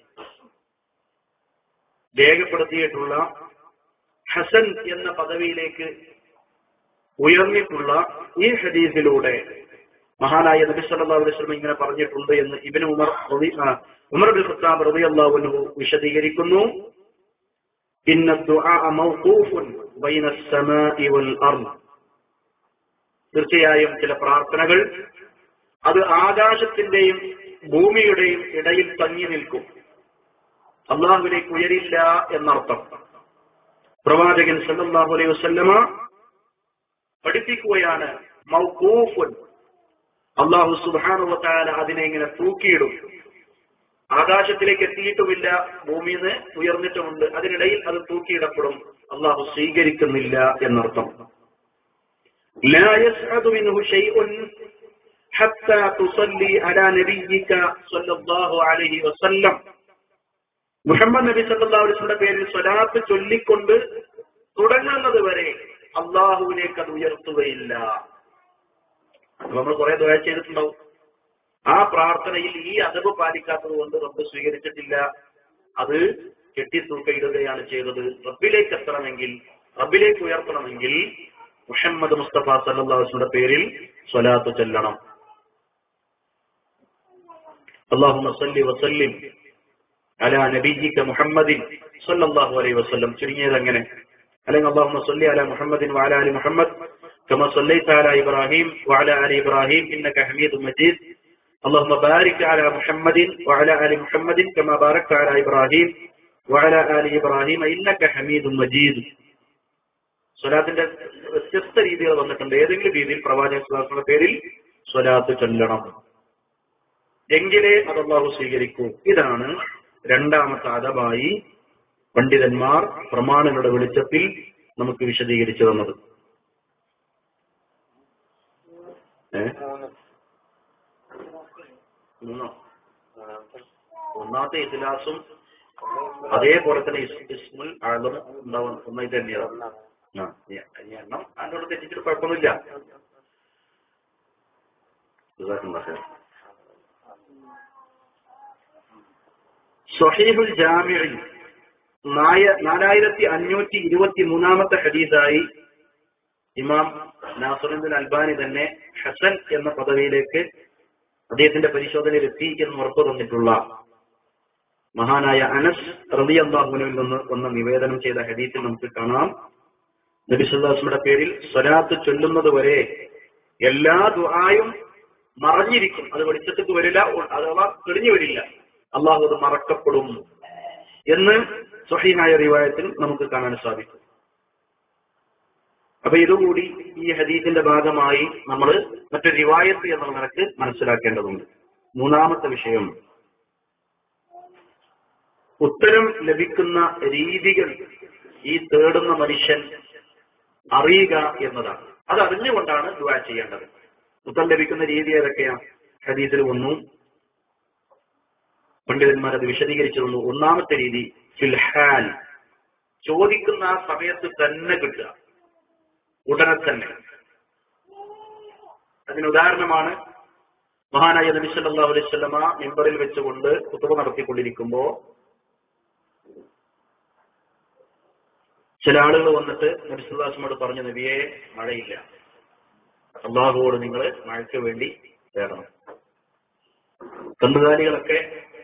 രേഖപ്പെടുത്തിയിട്ടുള്ള ഹസൻ എന്ന പദവിയിലേക്ക് ഉയർന്നിട്ടുള്ള ഈ ഹദീസിലൂടെ മഹാനായ നബി സല്ലല്ലാഹു അലൈഹി വസല്ലം ഇങ്ങനെ പറഞ്ഞിട്ടുണ്ട് എന്ന് ഇബ്നു ഉമർ ഉമർ ഇബ്നുൽ ഖത്താബ് റളിയല്ലാഹു അൻഹു വിശദീകരിക്കുന്നു. ഇന്ന ദുആ മൗഖൂഫുൻ ബൈന അസ്സമാഇ വൽ അർദ്, തീർച്ചയായും ചില പ്രാർത്ഥനകൾ അത് ആകാശത്തിന്റെയും ഭൂമിയുടെയും ഇടയിൽ തങ്ങി നിൽക്കും, അള്ളാഹുവിലേക്ക് ഉയരില്ല എന്നർത്ഥം. പ്രവാചകൻ സല്ലല്ലാഹു അലൈഹി വസല്ലമ പഠിപ്പിക്കുകയാണ് മൗഖൂഫുൻ, അള്ളാഹു സുബ്ഹാനഹു വ തആല അതിനെ ഇങ്ങനെ തൂക്കിയിടും. ആകാശത്തിലേക്ക് എത്തിയിട്ടുമില്ല, ഭൂമിയിൽ നിന്ന് ഉയർന്നിട്ടുമുണ്ട്, അതിനിടയിൽ അത് തൂക്കിയിടപ്പെടും, അള്ളാഹു സ്വീകരിക്കുന്നില്ല എന്നർത്ഥം. ലാ യസ്അദു മിൻഹു ഷൈഉൻ ഹത്താ തുസല്ലി അലാ നബിയ്യിക സല്ലല്ലാഹു അലൈഹി വസല്ലം. മുഹമ്മദ് നബി സല്ലല്ലാഹു അലൈഹി വസല്ലമയുടെ പേരിൽ സ്വലാത്ത് ചൊല്ലിക്കൊണ്ട് തുടങ്ങുന്നത് വരെ അള്ളാഹുവിലേക്ക് അത് ഉയർത്തുകയില്ല. നമ്മൾ കുറെ ദുആ ചെയ്തിട്ടുണ്ടാവും. ആ പ്രാർത്ഥനയിൽ ഈ അദബ് പാലിക്കാത്തത് കൊണ്ട് റബ്ബ് സ്വീകരിച്ചിട്ടില്ല, അത് കെട്ടിത്തൂക്കയിടുകയാണ് ചെയ്തത്. റബ്ബിലേക്ക് എത്തണമെങ്കിൽ, റബ്ബിലേക്ക് ഉയർത്തണമെങ്കിൽ മുഹമ്മദ് മുസ്തഫ സല്ലല്ലാഹു അലൈഹി വസല്ലമയുടെ പേരിൽ സ്വലാത്ത് ചൊല്ലണം. അല്ലാഹുമ്മ സല്ലി വസല്ലിം അലാ നബിയ്യിക മുഹമ്മദിൻ സല്ലല്ലാഹു അലൈഹി വസല്ലം. ചുരുങ്ങിയത് അങ്ങനെ. അല്ലെങ്കിൽ അല്ലാഹുമ്മ സല്ലി അലാ മുഹമ്മദിൻ വഅലാ ആലി മുഹമ്മദ് കമാ സല്ലൈത അലാ ഇബ്രാഹിം വഅലാ ആലി ഇബ്രാഹിം ഇന്നക ഹമീദും മജീദ്. اللهم بارك على محمد وعلى آل محمد كما باركت على إبراهيم وعلى آل إبراهيم إنك حميد مجيد. സ്വലാത്തിന്റെ വ്യത്യസ്ത രീതികൾ വന്നിട്ടുണ്ട്. ഏതെങ്കിലും രീതിയിൽ പ്രവാചക സ്വലാത്തിന്റെ പേരിൽ സ്വലാത്ത് ചൊല്ലണം, എങ്കിലേ അത് അല്ലാഹു സ്വീകരിക്കൂ. ഇതാണ് രണ്ടാമത്തെ അദബായി പണ്ഡിതന്മാർ പ്രമാണങ്ങളുടെ വെളിച്ചത്തിൽ നമുക്ക് വിശദീകരിച്ചു തന്നത്. മൂന്നോ ഒന്നാമത്തെ ഇഖ്ലാസും അതേപോലെ തന്നെ ഇസ്മുൽ അഅ്ലം ഉണ്ടാവും. ഒന്നായി തന്നെയാണ്. ആ എണ്ണം അതിനോട് തെറ്റിച്ചിട്ട് കുഴപ്പമൊന്നുമില്ല. സ്വഹീഹുൽ ജാമിഇൽ നാലായിരത്തി അഞ്ഞൂറ്റി ഇരുപത്തി മൂന്നാമത്തെ ഹദീസായി ഇമാം നാസിറുദ്ദീൻ അൽബാനി തന്നെ ഹസൻ എന്ന പദവിയിലേക്ക് അദ്ദേഹത്തിന്റെ പരിശോധനയിൽ എത്തി എന്ന് ഉറപ്പു തന്നിട്ടുള്ള മഹാനായ അനസ് റളിയല്ലാഹു അൻഹുവിൽ നിന്ന് വന്ന നിവേദനം ചെയ്ത ഹദീസിൽ നമുക്ക് കാണാം, നബി സല്ലല്ലാഹു അലൈഹി വസല്ലമയുടെ പേരിൽ സ്വലാത്ത് ചൊല്ലുന്നത് വരെ എല്ലാ ദുആയും മറഞ്ഞിരിക്കും. അത് വെളിച്ചത്തേക്ക് വരില്ല, അഥവാ തെളിഞ്ഞു വരില്ല, അള്ളാഹു അത് മറക്കപ്പെടും എന്ന് സ്വഹീഹായ റിവായത്തിൽ നമുക്ക് കാണാൻ സാധിക്കും. അപ്പൊ ഇതുകൂടി ഈ ഹദീസിന്റെ ഭാഗമായി നമ്മൾ മറ്റൊരു റിവായത്ത് എന്നുള്ള നിലക്ക് മനസ്സിലാക്കേണ്ടതുണ്ട്. മൂന്നാമത്തെ വിഷയം, ഉത്തരം ലഭിക്കുന്ന രീതികൾ ഈ തേടുന്ന മനുഷ്യൻ അറിയുക എന്നതാണ്. അത് അറിഞ്ഞുകൊണ്ടാണ് ദുആ ചെയ്യേണ്ടത്. ഉത്തരം ലഭിക്കുന്ന രീതി ഏതൊക്കെയാണ് ഹദീസിൽ വന്നു, പണ്ഡിതന്മാർ അത് വിശദീകരിച്ചു തന്നു. ഒന്നാമത്തെ രീതി ഫിൽഹാൽ, ചോദിക്കുന്ന ആ സമയത്ത് തന്നെ കിട്ടുക, ഉടനെ തന്നെ. അതിന് ഉദാഹരണമാണ് മഹാനായ നബി സല്ലല്ലാഹു അലൈഹി വസല്ലമ മിമ്പറിൽ വെച്ചുകൊണ്ട് ഖുതുബ നടത്തിക്കൊണ്ടിരിക്കുമ്പോ ചില ആളുകൾ വന്നിട്ട് നബി സല്ലല്ലാഹു അലൈഹി വസല്ലമയോട് പറഞ്ഞു, നബിയെ മഴയില്ല, അള്ളാഹുവോട് നിങ്ങൾ മഴയ്ക്ക് വേണ്ടി തേടണം. കന്നുകാലികളൊക്കെ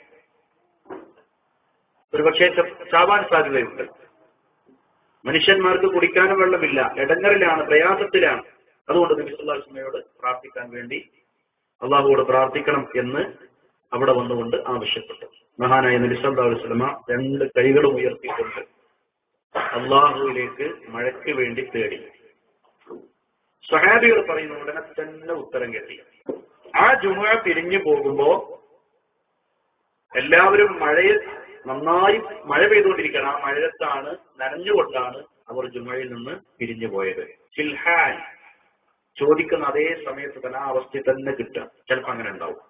ഒരുപക്ഷെ ചാവാൻ സാധ്യതയുണ്ട്. മനുഷ്യന്മാർക്ക് കുടിക്കാനും വെള്ളമില്ല, ഇടങ്ങറിലാണ്, പ്രയാസത്തിലാണ്. അതുകൊണ്ട് നബി സല്ലല്ലാഹു അലൈഹി വസല്ലമയോട് പ്രാർത്ഥിക്കാൻ വേണ്ടി അള്ളാഹുവോട് പ്രാർത്ഥിക്കണം എന്ന് അവിടെ വന്നുകൊണ്ട് ആവശ്യപ്പെട്ടു. മഹാനായ നബി സല്ലല്ലാഹു അലൈഹി വസല്ലമ രണ്ട് കൈകളും ഉയർത്തിക്കൊണ്ട് അള്ളാഹുവിലേക്ക് മഴയ്ക്ക് വേണ്ടി തേടി. സ്വഹാബികൾ പറയുന്ന ഉടനെ തന്നെ ഉത്തരം കിട്ടി. ആ ജുമുഅ പിരിഞ്ഞു പോകുമ്പോ എല്ലാവരും മഴയിൽ നന്നായി മഴ പെയ്തുകൊണ്ടിരിക്കണം. ആ മഴയത്താണ്, നനഞ്ഞുകൊണ്ടാണ് അവർ ജുമുഅയിൽ നിന്ന് പിരിഞ്ഞു പോയത്. ഫിൽഹാൽ ചോദിക്കുന്ന അതേ സമയത്ത് തന്നെ ആ അവസ്ഥയിൽ തന്നെ കിട്ടുക. ചിലപ്പോൾ അങ്ങനെ ഉണ്ടാവും.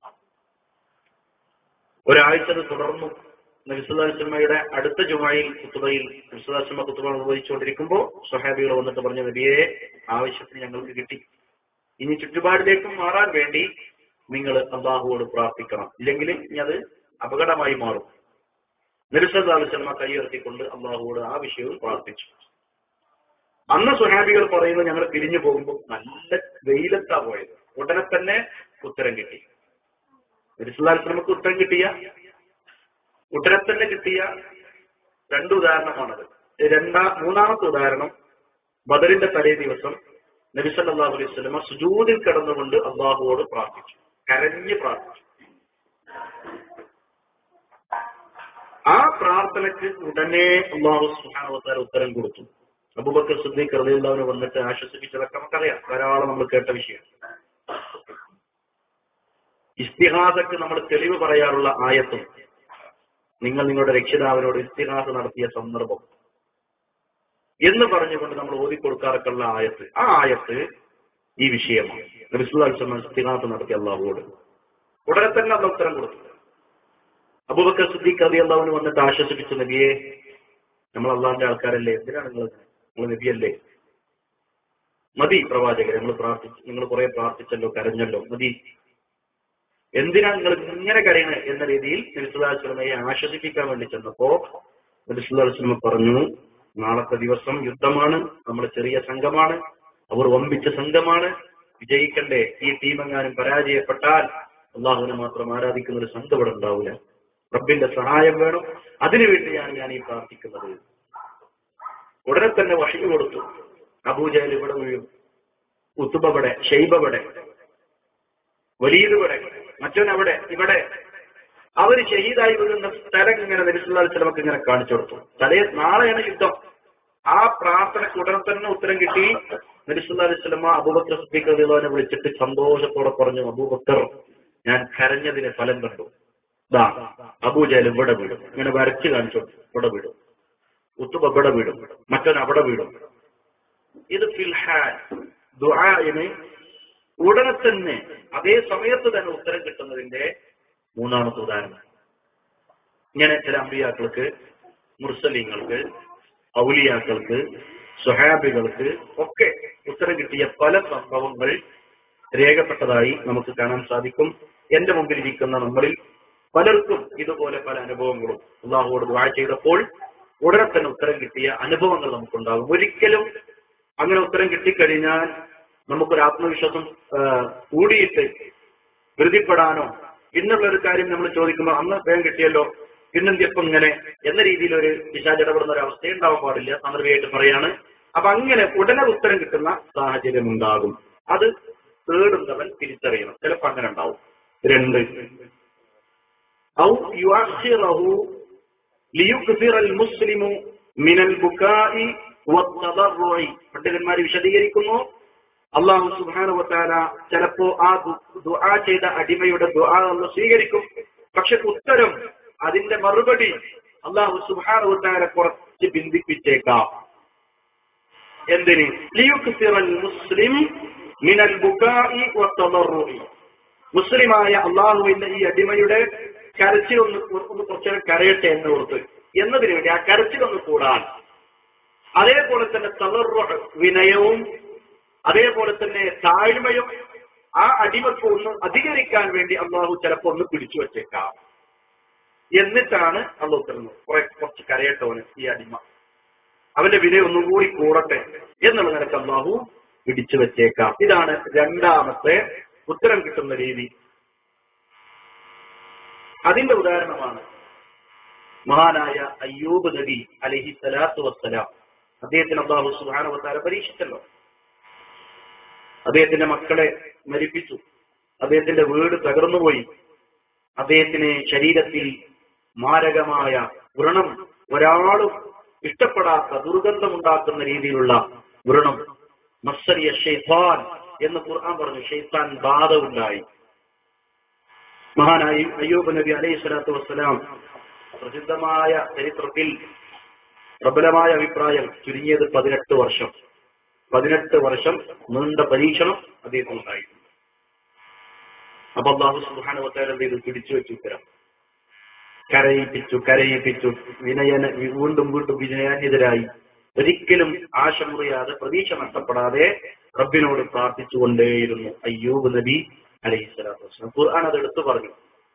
ഒരാഴ്ച തുടർന്നു നബി സല്ലല്ലാഹു അലൈഹി വസല്ലമയുടെ അടുത്ത ജുമുഅയിൽ ഖുതുബയിൽ നബി സല്ലല്ലാഹു അലൈഹി വസല്ലമ ഖുതുബ നിർവഹിച്ചുകൊണ്ടിരിക്കുമ്പോൾ സ്വഹാബികൾ വന്നിട്ട് പറഞ്ഞു, നബിയെ ആവശ്യത്തിന് ഞങ്ങൾക്ക് കിട്ടി, ഇനി ചുറ്റുപാടിലേക്കും മാറാൻ വേണ്ടി നിങ്ങൾ അള്ളാഹുവോട് പ്രാർത്ഥിക്കണം, ഇല്ലെങ്കിൽ ഇനി അത് അപകടമായി മാറും. നബി സല്ലല്ലാഹു അലൈഹി വസല്ലമ കൈയുയർത്തിക്കൊണ്ട് അള്ളാഹുവോട് ആ വിഷയവും പ്രാർത്ഥിച്ചു. അന്ന് സ്വഹാബികൾ പറയുന്നത്, ഞങ്ങൾ പിരിഞ്ഞു പോകുമ്പോൾ നല്ല വെയിലത്താ പോയത്. ഉടനെ തന്നെ ഉത്തരം കിട്ടി. നബി സല്ലല്ലാഹു അലൈഹി വസല്ലമക്ക് ഉത്തരം കിട്ടിയ ഉടനെ തന്നെ കിട്ടിയ രണ്ട് ഉദാഹരണമാണത്. രണ്ടാ മൂന്നാമത്തെ ഉദാഹരണം, ബദറിന്റെ തലേ ദിവസം നബി സല്ലല്ലാഹു അലൈഹി വസല്ലമ സുജൂദിൽ കിടന്നുകൊണ്ട് അള്ളാഹുവോട് പ്രാർത്ഥിച്ചു, കരഞ്ഞ് പ്രാർത്ഥിച്ചു. ആ പ്രാർത്ഥനയ്ക്ക് ഉടനെ അല്ലാഹു സുബ്ഹാനഹു വ തആല ഉത്തരം കൊടുത്തു. അബൂബക്കർ സിദ്ദീഖ് റളിയല്ലാഹു അൻഹു വന്നിട്ട് ആശ്വസിപ്പിച്ചതൊക്കെ നമുക്കറിയാം, ധാരാളം നമ്മൾ കേട്ട വിഷയം. ഇസ്തിഹാസക്ക് നമ്മൾ തെളിവ് പറയാറുള്ള ആയത്തും, നിങ്ങൾ നിങ്ങളുടെ രക്ഷിതാവിനോട് ഇസ്തിഹാസ നടത്തിയ സന്ദർഭം എന്ന് പറഞ്ഞുകൊണ്ട് നമ്മൾ ഓതിക്കൊടുക്കാറൊക്കെ ഉള്ള ആയത്ത്, ആ ആയത്ത് ഈ വിഷയമാണ്. നബി സല്ലല്ലാഹു അലൈഹി വസല്ലം ഇസ്തിഹാസ നടത്തി അല്ലാഹുവോട്. ഉടനെ തന്നെ അല്ലാഹു ഉത്തരം കൊടുത്തു. അബൂബക്കർ സിദ്ദീഖ് റളിയല്ലാഹു അൻഹു വന്നിട്ട് ആശ്വസിപ്പിച്ചു, നബിയെ നമ്മൾ അള്ളാഹിന്റെ ആൾക്കാരല്ലേ, എന്തിനാണ് നിങ്ങൾ നിങ്ങൾ നബിയല്ലേ, മതി പ്രവാചകരെ, നിങ്ങൾ പ്രാർത്ഥിച്ചു, നിങ്ങൾ കുറെ പ്രാർത്ഥിച്ചല്ലോ, കരഞ്ഞല്ലോ, മതി, എന്തിനാണ് നിങ്ങൾ ഇങ്ങനെ കരയണേ എന്ന രീതിയിൽ നബി സല്ലല്ലാഹു അലൈഹി വസല്ലമയെ ആശ്വസിപ്പിക്കാൻ വേണ്ടി ചെന്നപ്പോ നബി സല്ലല്ലാഹു അലൈഹി വസല്ലം പറഞ്ഞു, നാളത്തെ ദിവസം യുദ്ധമാണ്, നമ്മൾ ചെറിയ സംഘമാണ്, അവർ വമ്പിച്ച സംഘമാണ്, വിജയിക്കണ്ടേ. ഈ ടീമെങ്ങാനും പരാജയപ്പെട്ടാൽ അള്ളാഹുവിനെ മാത്രം ആരാധിക്കുന്ന ഒരു സംഘം ഇവിടെ ഉണ്ടാവില്ല. റബ്ബിന്റെ സഹായം വേണം, അതിനുവേണ്ടിയാണ് ഞാൻ ഈ പ്രാർത്ഥിക്കുന്നത്. ഉടനെ തന്നെ വഹി കൊടുത്തു. അബൂജഹൽ ഇവിടെ വീഴും, ഉത്ബ ഇവിടെ, ഷൈബ ഇവിടെ, വലീദ് ഇവിടെ, മറ്റവൻ അവിടെ, ഇവിടെ. അവര് ഷഹീദായി വീഴുന്ന സ്ഥലം ഇങ്ങനെ നബി സല്ലല്ലാഹു അലൈഹി വസല്ലമക്ക് ഇങ്ങനെ കാണിച്ചു കൊടുത്തു. തലേ നാളെയാണ് യുദ്ധം. ആ പ്രാർത്ഥനയ്ക്ക് ഉടനെ തന്നെ ഉത്തരം കിട്ടി. നബി സല്ലല്ലാഹു അലൈഹി വസല്ലമ അബൂബക്കർ സിദ്ദീഖ് റളിയല്ലാഹു അൻഹു വിളിച്ചിട്ട് സന്തോഷത്തോടെ പറഞ്ഞു, അബൂബക്കർ, ഞാൻ കരഞ്ഞതിന് ഫലം കണ്ടു. ദാ അബൂജഹൽ ഇവിടെ വീടും, ഇങ്ങനെ വരച്ച് കാണിച്ചു, ഇവിടെ വീടും, ഉത്ബ ഇവിടെ വീടും, മറ്റവൻ അവിടെ വീടും. ഇത് ഫിൽഹാൽ ദുആഇന് ഉടനെ തന്നെ അതേ സമയത്ത് തന്നെ ഉത്തരം കിട്ടുന്നതിന്റെ മൂന്നാമത്തെ ഉദാഹരണം. ഇങ്ങനെ ചില അമ്പിയാക്കൾക്ക്, മുർസലീങ്ങൾക്ക്, ഔലിയാക്കൾക്ക്, സ്വഹാബികൾക്ക് ഒക്കെ ഉത്തരം കിട്ടിയ പല സംഭവങ്ങൾ രേഖപ്പെട്ടതായി നമുക്ക് കാണാൻ സാധിക്കും. എന്റെ മുമ്പിൽ ഇരിക്കുന്ന നമ്മളിൽ പലർക്കും ഇതുപോലെ പല അനുഭവങ്ങളും അല്ലാഹുവോട് ദുആ ചെയ്തപ്പോൾ ഉടനെ തന്നെ ഉത്തരം കിട്ടിയ അനുഭവങ്ങൾ നമുക്കുണ്ടാകും. ഒരിക്കലും അങ്ങനെ ഉത്തരം കിട്ടിക്കഴിഞ്ഞാൽ നമുക്കൊരു ആത്മവിശ്വാസം കൂടിയിട്ട് ധൃതിപ്പെടാനോ, ഇന്നുള്ള ഒരു കാര്യം നമ്മൾ ചോദിക്കുമ്പോൾ അന്ന് വേഗം കിട്ടിയല്ലോ, പിന്നെന്തിയപ്പം ഇങ്ങനെ എന്ന രീതിയിൽ ഒരു പിശാച് ഇടപെടുന്ന ഒരു അവസ്ഥ ഉണ്ടാവാൻ പാടില്ല. സാന്ദർഭികമായിട്ട് പറയാണ്. അപ്പൊ അങ്ങനെ ഉടനെ ഉത്തരം കിട്ടുന്ന സാഹചര്യം ഉണ്ടാകും. അത് തേടുന്നവൻ തിരിച്ചറിയണം. ചിലപ്പോൾ അങ്ങനെ ഉണ്ടാവും. രണ്ട്, ഔ യുഅഖിറഹു ലിയുക്സിറൽ മുസ്ലിമു മിനൽ ബുകാഇ വത്തദർറുഇ. പണ്ഡിതന്മാർ വിശദീകരിക്കുന്നു, അല്ലാഹു സുബ്ഹാനഹു വ തആല ചിലപ്പോ ആ ദുആ ചെയ്ത അടിമയുടെ ദുആ അല്ലാഹു സ്വീകരിക്കും. പക്ഷെ ഉത്തരം, അതിന്റെ മറുപടി അല്ലാഹു സുബ്ഹാനഹു വ തആല കുറച്ച് ബന്ധിപ്പിച്ചേക്കാം. എന്തിന്? ലിയുക്സിറൽ മുസ്ലിം മിനൽ ബുകാഇ വത്തദർറുഇ. മുസ്ലിമായ അള്ളാഹുവിന്റെ ഈ അടിമയുടെ കരച്ചിലൊന്ന് ഒന്ന് കുറച്ചേരം കരയട്ടെ എന്ന് ഓർത്ത് എന്നതിന് വേണ്ടി ആ കരച്ചിലൊന്ന് കൂടാൻ, അതേപോലെ തന്നെ തദർറു, വിനയവും അതേപോലെ തന്നെ താഴ്മയും ആ അടിമക്ക് ഒന്ന് അധികരിക്കാൻ വേണ്ടി അള്ളാഹു ചിലപ്പോൾ ഒന്ന് പിടിച്ചു വച്ചേക്കാം. എന്നിട്ടാണ് അള്ളാഹു തരുന്നത് കുറെ കുറച്ച് കരയട്ടോന് ഈ അടിമ. അവന്റെ വിനയം ഒന്നും കൂടി കൂടട്ടെ എന്നുള്ള നിലക്ക് അള്ളാഹു പിടിച്ചു വെച്ചേക്കാം. ഇതാണ് രണ്ടാമത്തെ ഉത്തരം കിട്ടുന്ന രീതി. അതിന്റെ ഉദാഹരണമാണ് മഹാനായ അയ്യൂബ് നബി അലൈഹി സ്വലാത്തു വസ്സലാം. അദ്ദേഹത്തിന് അല്ലാഹു സുബ്ഹാനഹു വ തആല പരീക്ഷിച്ചല്ലോ. അദ്ദേഹത്തിന്റെ മക്കളെ മരിപ്പിച്ചു, അദ്ദേഹത്തിന്റെ വീട് തകർന്നുപോയി, അദ്ദേഹത്തിന് ശരീരത്തിൽ മാരകമായ വ്രണം, ഒരാളും ഇഷ്ടപ്പെടാത്ത ദുർഗന്ധമുണ്ടാക്കുന്ന രീതിയിലുള്ള വ്രണം, മസ്സരിയ ശൈത്താൻ എന്ന് ഖുർആൻ പറഞ്ഞു. ശൈത്താൻ ബാധ ഉണ്ടായി. മഹാനായി അയ്യൂബ് നബി അലൈഹി സ്വലാത്തു വസ്സലാം പ്രസിദ്ധമായ ചരിത്രത്തിൽ പ്രബലമായ അഭിപ്രായം ചുരുങ്ങിയത് പതിനെട്ട് വർഷം പതിനെട്ട് വർഷം നീണ്ട പരീക്ഷണം അദ്ദേഹത്തിന് ഉണ്ടായിട്ടുണ്ട്. അപ്പൊ അല്ലാഹു സുബ്ഹാനഹു വ തആല ഇത് പിടിച്ചു വെച്ചു ഉത്തരം കരയിപ്പിച്ചു കരയിപ്പിച്ചു വിനയന വീണ്ടും വീണ്ടും വിനയാന്യതരായി ഒരിക്കലും ആശ മുറിയാതെ പ്രതീക്ഷ നഷ്ടപ്പെടാതെ റബ്ബിനോട് പ്രാർത്ഥിച്ചുകൊണ്ടേയിരുന്നു അയ്യൂബ് നബി അലൈഹി സ്വലാത്തു വസ്സലാം. ഖുർആൻ അത് എടുത്തു പറഞ്ഞു.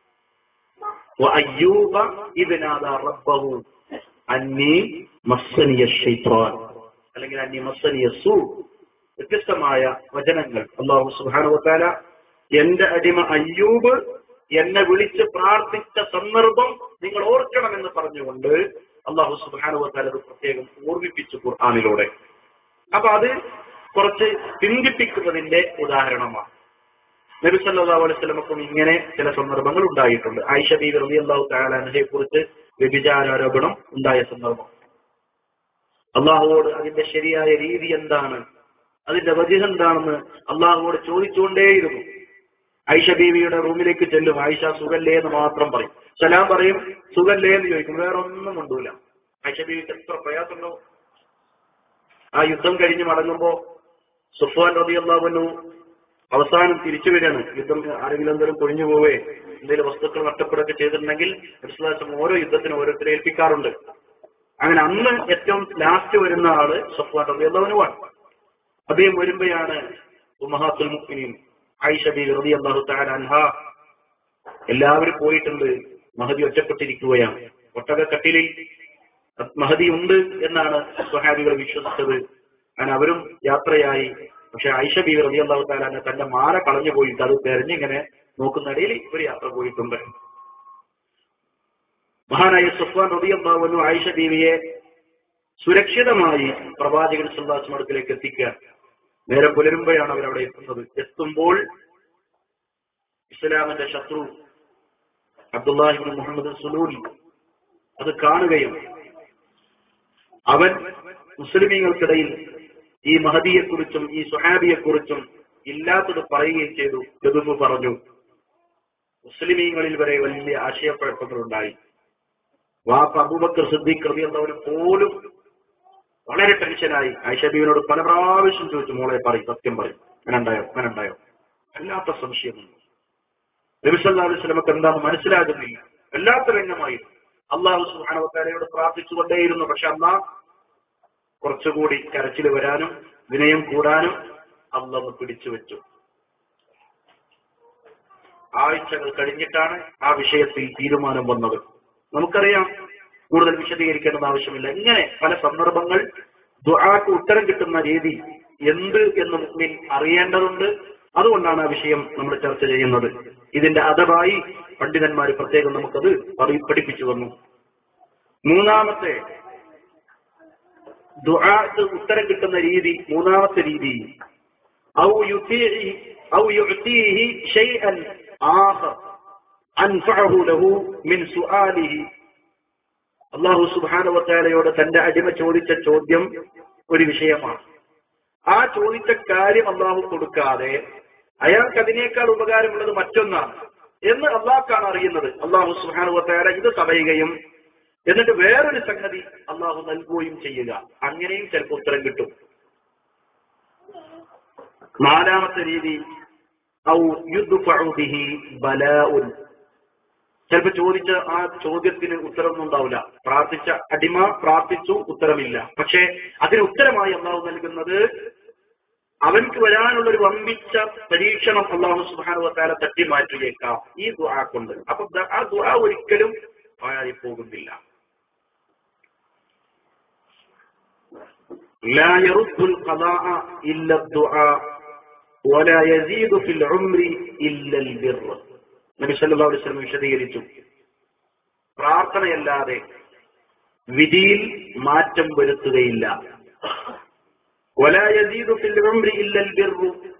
വഅയ്യൂബ ഇദ് നാദാ റബ്ബഹു അന്നീ മസ്സനിയ ശൈത്താൻ, അല്ലെങ്കിൽ അന്നീ മസ്സനിയ സൂ. വ്യത്യസ്തമായ വചനങ്ങൾ അല്ലാഹു സുബ്ഹാനഹു വ തആല എന്റെ അടിമ അയ്യൂബ് എന്നെ വിളിച്ച് പ്രാർത്ഥിച്ച സന്ദർഭം നിങ്ങൾ ഓർക്കണമെന്ന് പറഞ്ഞുകൊണ്ട് അല്ലാഹു സുബ്ഹാനഹു വ തആല പ്രത്യേകം ഓർമ്മിപ്പിച്ചു ഖുർആനിലൂടെ. അപ്പൊ അത് കുറച്ച് ചിന്തിപ്പിക്കുന്നതിന്റെ ഉദാഹരണമാണ്. നബി സല്ലല്ലാഹു അലൈഹി വസല്ലമക്കും ഇങ്ങനെ ചില സന്ദർഭങ്ങൾ ഉണ്ടായിട്ടുണ്ട്. ആയിഷ ബീവി റളിയല്ലാഹു തആല അൻഹയെ കുറിച്ച് വ്യഭിചാരോപണം ഉണ്ടായ സന്ദർഭം, അള്ളാഹുവോട് അതിന്റെ ശരിയായ രീതി എന്താണ്, അതിന്റെ വജഹ് എന്താണെന്ന് അള്ളാഹുവോട് ചോദിച്ചുകൊണ്ടേയിരുന്നു. ആയിഷ ബീവിയുടെ റൂമിലേക്ക് ചെല്ലും, ആയിഷ സുഖല്ലേ എന്ന് മാത്രം പറയും, സലാം പറയും, സുഖല്ലേ എന്ന് ചോദിക്കും, വേറെ ഒന്നും കൊണ്ടൂല. ആയിഷ ബീവിക്ക് എത്ര പ്രയാസമുണ്ടോ. ആ യുദ്ധം കഴിഞ്ഞ് മടങ്ങുമ്പോ സുഫ്വാൻ റളിയല്ലാഹു അൻഹു അവസാനം തിരിച്ചു വരികയാണ്. യുദ്ധം ആരെങ്കിലും എന്തെങ്കിലും പൊഴിഞ്ഞു പോവേ എന്തെങ്കിലും വസ്തുക്കൾ നഷ്ടപ്പെടുകയൊക്കെ ചെയ്തിട്ടുണ്ടെങ്കിൽ വിശ്വാസം ഓരോ യുദ്ധത്തിനും ഓരോരുത്തരെ ഏൽപ്പിക്കാറുണ്ട്. അങ്ങനെ അന്ന് ഏറ്റവും ലാസ്റ്റ് വരുന്ന ആള് സുഫ്വാൻ റളിയല്ലാഹു അൻഹുവാണ്. അദ്ദേഹം വരുമ്പോഴാണ് ഉമ്മഹാത്തുൽ മുഅ്മിനീൻ ആയിഷ ബീവി റളിയല്ലാഹു തആല അൻഹ, എല്ലാവരും പോയിട്ടുണ്ട്, മഹദി ഒറ്റപ്പെട്ടിരിക്കുകയാണ്. ഒട്ടകക്കട്ടിലിൽ മഹദി ഉണ്ട് എന്നാണ് സ്വഹാബികൾ വിശ്വസിച്ചത്. അങ്ങനെ അവരും യാത്രയായി. പക്ഷെ ആയിഷ ബീവി റളിയല്ലാഹു തആല അൻഹ തന്റെ മാല കളഞ്ഞു പോയിട്ട് അത് തെരഞ്ഞിങ്ങനെ നോക്കുന്നിടയിൽ ഒരു യാത്ര പോയിട്ടുണ്ട്. മഹാനായ സുഫ്വാൻ റളിയല്ലാഹു അൻഹു ആയിഷ ബീവിയെ സുരക്ഷിതമായി പ്രവാചകൻ സല്ലല്ലാഹു അലൈഹി വസല്ലം അടുക്കലേക്ക് എത്തിക്കുക. നേരെ പുലരുമ്പോഴാണ് അവരവിടെ എത്തുന്നത്. എത്തുമ്പോൾ ഇസ്ലാമിന്റെ ശത്രു അബ്ദുല്ലാഹി ഇബ്നു മുഹമ്മദ് സുലൂൽ അത് കാണുകയും അവൻ മുസ്ലിമീങ്ങൾക്കിടയിൽ ഈ മഹദിയെക്കുറിച്ചും ഈ സുഹാബിയെക്കുറിച്ചും ഇല്ലാത്തത് പറയുകയും ചെയ്തു. ഗദബ് പറഞ്ഞു. മുസ്ലിമീങ്ങളിൽ വരെ വലിയ ആശയക്കുഴപ്പങ്ങളുണ്ടായി. വാപ്പ അബൂബക്കർ സിദ്ദീഖ് റളിയല്ലാഹു പോലും വളരെ ടെൻഷനായി. ആയിഷ ബീവിനോട് പല പ്രാവശ്യം ചോദിച്ചു, മോളെ പറയും, സത്യം പറയും, അങ്ങനെ ഉണ്ടായോ അങ്ങനെ ഉണ്ടായോ അല്ലാത്ത സംശയമൊന്നും. നബി സല്ലല്ലാഹു അലൈഹി വസല്ലമക്ക് എന്താണെന്ന് മനസ്സിലാകുന്നില്ല. വല്ലാത്ത രംഗമായി. അല്ലാഹു സുബ്ഹാനഹു വ തആലയോട് പ്രാർത്ഥിച്ചുകൊണ്ടേയിരുന്നു. പക്ഷെ അല്ലാഹ് കുറച്ചുകൂടി കരച്ചിൽ വരാനും വിനയം കൂടാനും അല്ലാഹു പിടിച്ചു വെച്ചു. ആഴ്ചകൾ കഴിഞ്ഞിട്ടാണ് ആ വിഷയത്തിൽ തീരുമാനം വന്നത്. നമുക്കറിയാം, കൂടുതൽ വിശദീകരിക്കേണ്ടെന്ന് ആവശ്യമില്ല. ഇങ്ങനെ പല സന്ദർഭങ്ങൾ ദുആക്ക് ഉത്തരം കിട്ടുന്ന രീതി എന്ത് എന്ന് മുഅ്മിൻ അറിയേണ്ടതുണ്ട്. അതുകൊണ്ടാണ് ആ വിഷയം നമ്മൾ ചർച്ച ചെയ്യുന്നത്. ഇതിന്റെ അദബായി പണ്ഡിതന്മാർ പ്രത്യേകം നമുക്കത് പഠിപ്പിച്ചു തന്നു. മൂന്നാമത്തെ ദുആക്ക് ഉത്തരം കിട്ടുന്ന രീതി, മൂന്നാമത്തെ രീതി ഔ യുതീഹി ഔ യുഅതീഹി ശൈഅൻ ആഖർ അൻഫഅഹു ലഹു മിൻ സുആലിഹി. അല്ലാഹു സുബ്ഹാനഹു വ തആലയോട് തന്റെ അടിമ ചോദിച്ച ചോദ്യം ഒരു വിഷയമാണ്. ആ ചോദിച്ച കാര്യം അല്ലാഹു കൊടുക്കാതെ അയാൾക്ക് അതിനേക്കാൾ ഉപകാരമുള്ളത് മറ്റൊന്നാണ് എന്ന് അല്ലാഹുക്കാണ് അറിയുന്നത്. അല്ലാഹു സുബ്ഹാനഹു വ തആല ഇത് തടയുകയും എന്നിട്ട് വേറൊരു സംഗതി അല്ലാഹു നൽകുകയും ചെയ്യുക. അങ്ങനെയും ചിലപ്പോൾ ഉത്തരം കിട്ടും. നാലാമത്തെ രീതി ഔ യുദ്ഫഉ ബിഹി ബലാഉൻ. ചിലപ്പോൾ ചോദിച്ച ആ ചോദ്യത്തിന് ഉത്തരമൊന്നും ഉണ്ടാവില്ല. പ്രാർത്ഥിച്ച അടിമ പ്രാർത്ഥിച്ചു, ഉത്തരമില്ല. പക്ഷെ അതിന് ഉത്തരമായി അല്ലാഹു നൽകുന്നത് അവൻക്ക് വരാനുള്ള ഒരു വമ്പിച്ച പരീക്ഷണം അല്ലാഹു സുബ്ഹാനഹു വ തആല തട്ടി മാറ്റുകയേക്കാം ഈ ദുആ കൊണ്ട്. അപ്പൊ ആ ദുആ ഒരിക്കലും പാഴായി പോകുന്നില്ല. ലാ യറുദ്ദുൽ ഖദാഅ ഇല്ല ദുആ വലാ യസീദു ഫിൽ ഉംരി ഇല്ലൽ ബിർർ. നബി സല്ലല്ലാഹു അലൈഹി വസല്ലം വിശദീകരിച്ചു, പ്രാർത്ഥനയല്ലാതെ വിധിയിൽ മാറ്റം വരുത്തുകയില്ല. വലാ യസീദു ഫിൽ ഉംരി ഇല്ലൽ ബിർർ,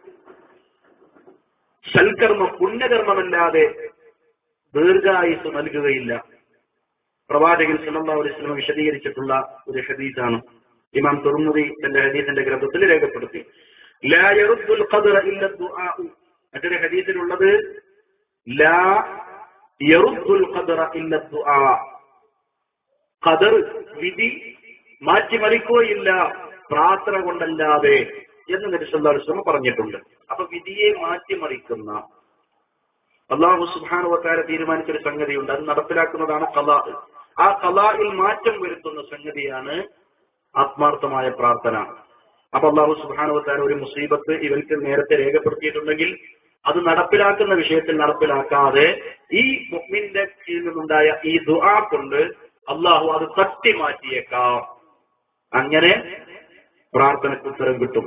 സൽക്കർമ്മം പുണ്യകർമ്മമല്ലാതെ ദീർഘായുസ് നൽകുകയില്ല. പ്രവാചകൻ സല്ലല്ലാഹു അലൈഹി വസല്ലം വിശദീകരിച്ചിട്ടുള്ള ഒരു ഹദീസാണ്. ഇമാം തുർമുദി തന്റെ ഹദീസിന്റെ ഗ്രന്ഥത്തിൽ രേഖപ്പെടുത്തി. ലാ യറുദ്ദുൽ ഖദറ ഇല്ല ദുആ. മറ്റൊരു ഹദീസിലുള്ളത് ലാ യറുദ്ദുൽ ഖദറ ഇല്ല ദുആ. ഖദർ വിധി മാറ്റിമറിക്കുകയില്ല പ്രാർത്ഥന കൊണ്ടല്ലാതെ എന്ന് നബി സല്ലല്ലാഹു അലൈഹി വസല്ലം പറഞ്ഞിട്ടുണ്ട്. അപ്പൊ വിധിയെ മാറ്റിമറിക്കുന്ന അല്ലാഹു സുബ്ഹാനഹു വ തആല തീരുമാനിച്ചൊരു സംഗതിയുണ്ട്, അത് നടപ്പിലാക്കുന്നതാണ് ഖളാ. ആ ഖളായിൽ മാറ്റം വരുത്തുന്ന സംഗതിയാണ് ആത്മാർത്ഥമായ പ്രാർത്ഥന. അപ്പൊ അല്ലാഹു സുബ്ഹാനഹു വ തആല ഒരു മുസീബത്ത് ഇവർക്ക് നേരത്തെ രേഖപ്പെടുത്തിയിട്ടുണ്ടെങ്കിൽ അത് നടപ്പിലാക്കുന്ന വിഷയത്തിൽ നടപ്പിലാക്കാതെ ഈ മുഅ്മിന്റെ കീഴിൽ നിന്നുണ്ടായ ഈ ദുആ കൊണ്ട് അല്ലാഹു അത് തട്ടി മാറ്റിയേക്കാം. അങ്ങനെ പ്രാർത്ഥനയ്ക്ക് ഉത്തരം കിട്ടും.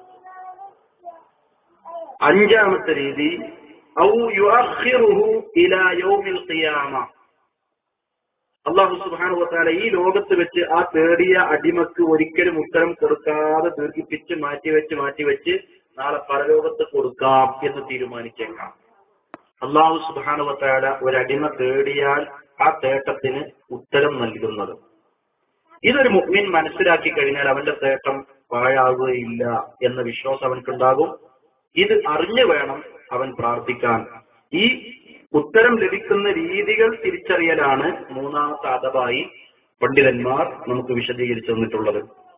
അഞ്ചാമത്തെ രീതി ഔ യുഅഖിറുഹു ഇലാ യൗമിൽ ഖിയാമ. അല്ലാഹു സുബ്ഹാനഹു വ തആല ഈ ലോകത്ത് വെച്ച് ആ തേടിയ അടിമക്ക് ഒരിക്കലും ഉത്തരം കൊടുക്കാതെ ദീർഘിപ്പിച്ച് മാറ്റിവെച്ച് മാറ്റിവെച്ച് നാളെ പരലോകത്ത് കൊടുക്കാം എന്ന് തീരുമാനിച്ചേക്കാം. അല്ലാഹു സുബ്ഹാനഹു വ തആല ഒരടിമ തേടിയാൽ ആ തേട്ടത്തിന് ഉത്തരം നൽകുന്നത്. ഇതൊരു മുഅ്മിൻ മനസ്സിലാക്കി കഴിഞ്ഞാൽ അവന്റെ തേട്ടം പാഴാകുകയില്ല എന്ന വിശ്വാസം അവൻക്കുണ്ടാകും. ഇത് അറിഞ്ഞു വേണം അവൻ പ്രാർത്ഥിക്കാൻ. ഈ ഉത്തരം ലഭിക്കുന്ന രീതികൾ തിരിച്ചറിയലാണ് മൂന്നാമത്തെ അദബായി പണ്ഡിതന്മാർ നമുക്ക് വിശദീകരിച്ചു തന്നിട്ടുള്ളത്.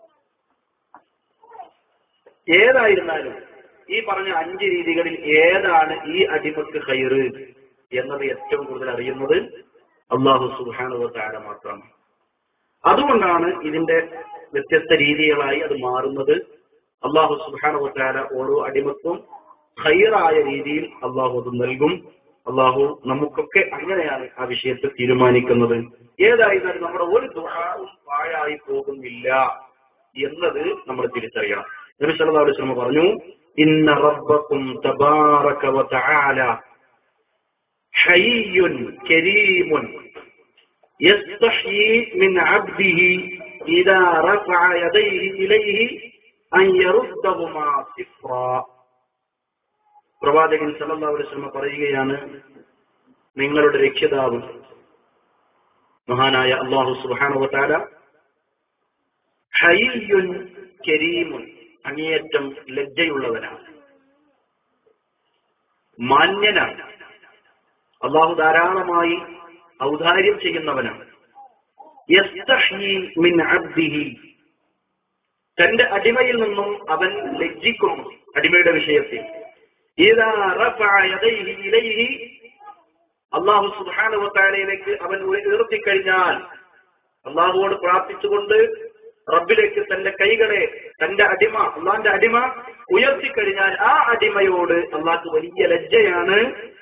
ഏതായിരുന്നാലും ഈ പറഞ്ഞ അഞ്ച് രീതികളിൽ ഏതാണ് ഈ അടിമക്ക് ഖൈറ് എന്നത് ഏറ്റവും കൂടുതൽ അറിയുന്നത് അല്ലാഹു സുബ്ഹാനഹു വ തആല മാത്രമാണ്. അതുകൊണ്ടാണ് ഇതിന്റെ വ്യത്യസ്ത രീതികളായി അത് മാറുന്നത്. അല്ലാഹു സുബ്ഹാനഹു വ തആല ഓരോ അടിമക്കും ഖൈറായ രീതിയിൽ അല്ലാഹു അത് നൽകും. അല്ലാഹു നമുക്കൊക്കെ അങ്ങനെയാണ് ആ വിഷയത്തിൽ തീരുമാനിക്കുന്നത്. ഏതായിരുന്നാലും നമ്മുടെ ഒരു ദുആവും പാഴായി പോകുന്നില്ല എന്നത് നമ്മൾ തിരിച്ചറിയണം. നബി സല്ലല്ലാഹു അലൈഹി വസല്ലം പറഞ്ഞു, ഇന്ന റബ്ബക്കും തബാറക വ തആല ഹയ്യുൻ കരീമുൻ യസ്തഹ്യി മിൻ അബ്ദിഹി ഇദാ റഫഅ യദൈഹി ഇലൈഹി അൻ യറുദ്ദഹുമാ സിഫ്റാ. പ്രവാചകൻ സല്ലല്ലാഹു അലൈഹി വസല്ലം പറയുകയാണ്, നിങ്ങളുടെ രക്ഷിതാവ് മഹാനായ അല്ലാഹു സുബ്ഹാനഹു വ തആല ഹയ്യുൻ കരീമുൻ, അങ്ങേയറ്റം ലജ്ജയുള്ളവനാണ്, മാന്യനാണ്. അല്ലാഹു ധാരാളമായി ഔദാര്യം ചെയ്യുന്നവനാണ്. യസ്തഹ്യി മിൻ അബ്ദിഹി, തന്റെ അടിമയിൽ നിന്നും അവൻ ലജ്ജിക്കുന്നു അടിമയുടെ വിഷയത്തിൽ. ഇദാ റഫഅ യദൈഹി ഇലൈഹി, അല്ലാഹു സുബ്ഹാനഹു വ തആലയിലേക്ക് അവൻ ഉയർത്തിക്കഴിഞ്ഞാൽ, അല്ലാഹുവോട് പ്രാർത്ഥിച്ചുകൊണ്ട് റബ്ബിലേക്ക് തന്റെ കൈകളെ തന്റെ അടിമ അള്ളാന്റെ അടിമ ഉയർത്തിക്കഴിഞ്ഞാൽ ആ അടിമയോട് അള്ളാഹ്ക്ക് വലിയ ലജ്ജയാണ്.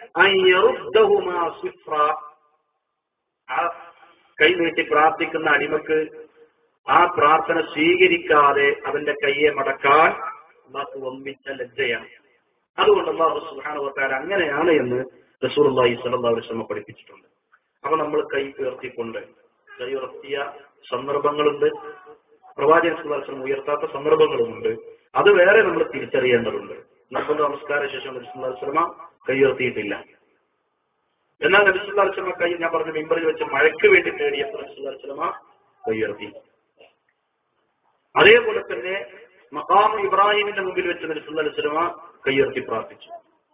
ആ കൈ നീട്ടി പ്രാർത്ഥിക്കുന്ന അടിമക്ക് ആ പ്രാർത്ഥന സ്വീകരിക്കാതെ അവന്റെ കൈയെ മടക്കാൻ അള്ളാഹ്ക്ക് വമ്പിച്ച ലജ്ജയാണ്. അതുകൊണ്ട് അല്ലാഹു സുബ്ഹാനഹു വ തആല അങ്ങനെയാണ് എന്ന് റസൂലുള്ളാഹി സ്വല്ലല്ലാഹു അലൈഹി വസല്ലം പഠിപ്പിച്ചിട്ടുണ്ട്. അപ്പൊ നമ്മൾ കൈ ഉയർത്തിക്കൊണ്ട് കൈ ഉയർത്തിയ സന്ദർഭങ്ങളുണ്ട്, പ്രവാചകൻ സല്ലല്ലാഹു അലൈഹി വസല്ലം ഉയർത്താത്ത സന്ദർഭങ്ങളുമുണ്ട്. അത് വേറെ നമ്മൾ തിരിച്ചറിയേണ്ടതുണ്ട്. നമ്മുടെ നമസ്കാര ശേഷം നബി സല്ലല്ലാഹു അലൈഹി വസല്ലം കൈ ഉയർത്തിയിട്ടില്ല. എന്നാൽ നബി സല്ലല്ലാഹു അലൈഹി വസല്ലം കൈ, ഞാൻ പറഞ്ഞ മിമ്പറിൽ വെച്ച് മഴയ്ക്ക് വേണ്ടി തേടിയപ്പോൾ നബി സല്ലല്ലാഹു അലൈഹി വസല്ലം കൈ ഉയർത്തി. അതേപോലെ തന്നെ മഖാം ഇബ്രാഹിമിന്റെ മുമ്പിൽ വെച്ച് നബി സല്ലല്ലാഹു അലൈഹി വസല്ലം കൈ ഉയർത്തി പ്രാർത്ഥിച്ചു.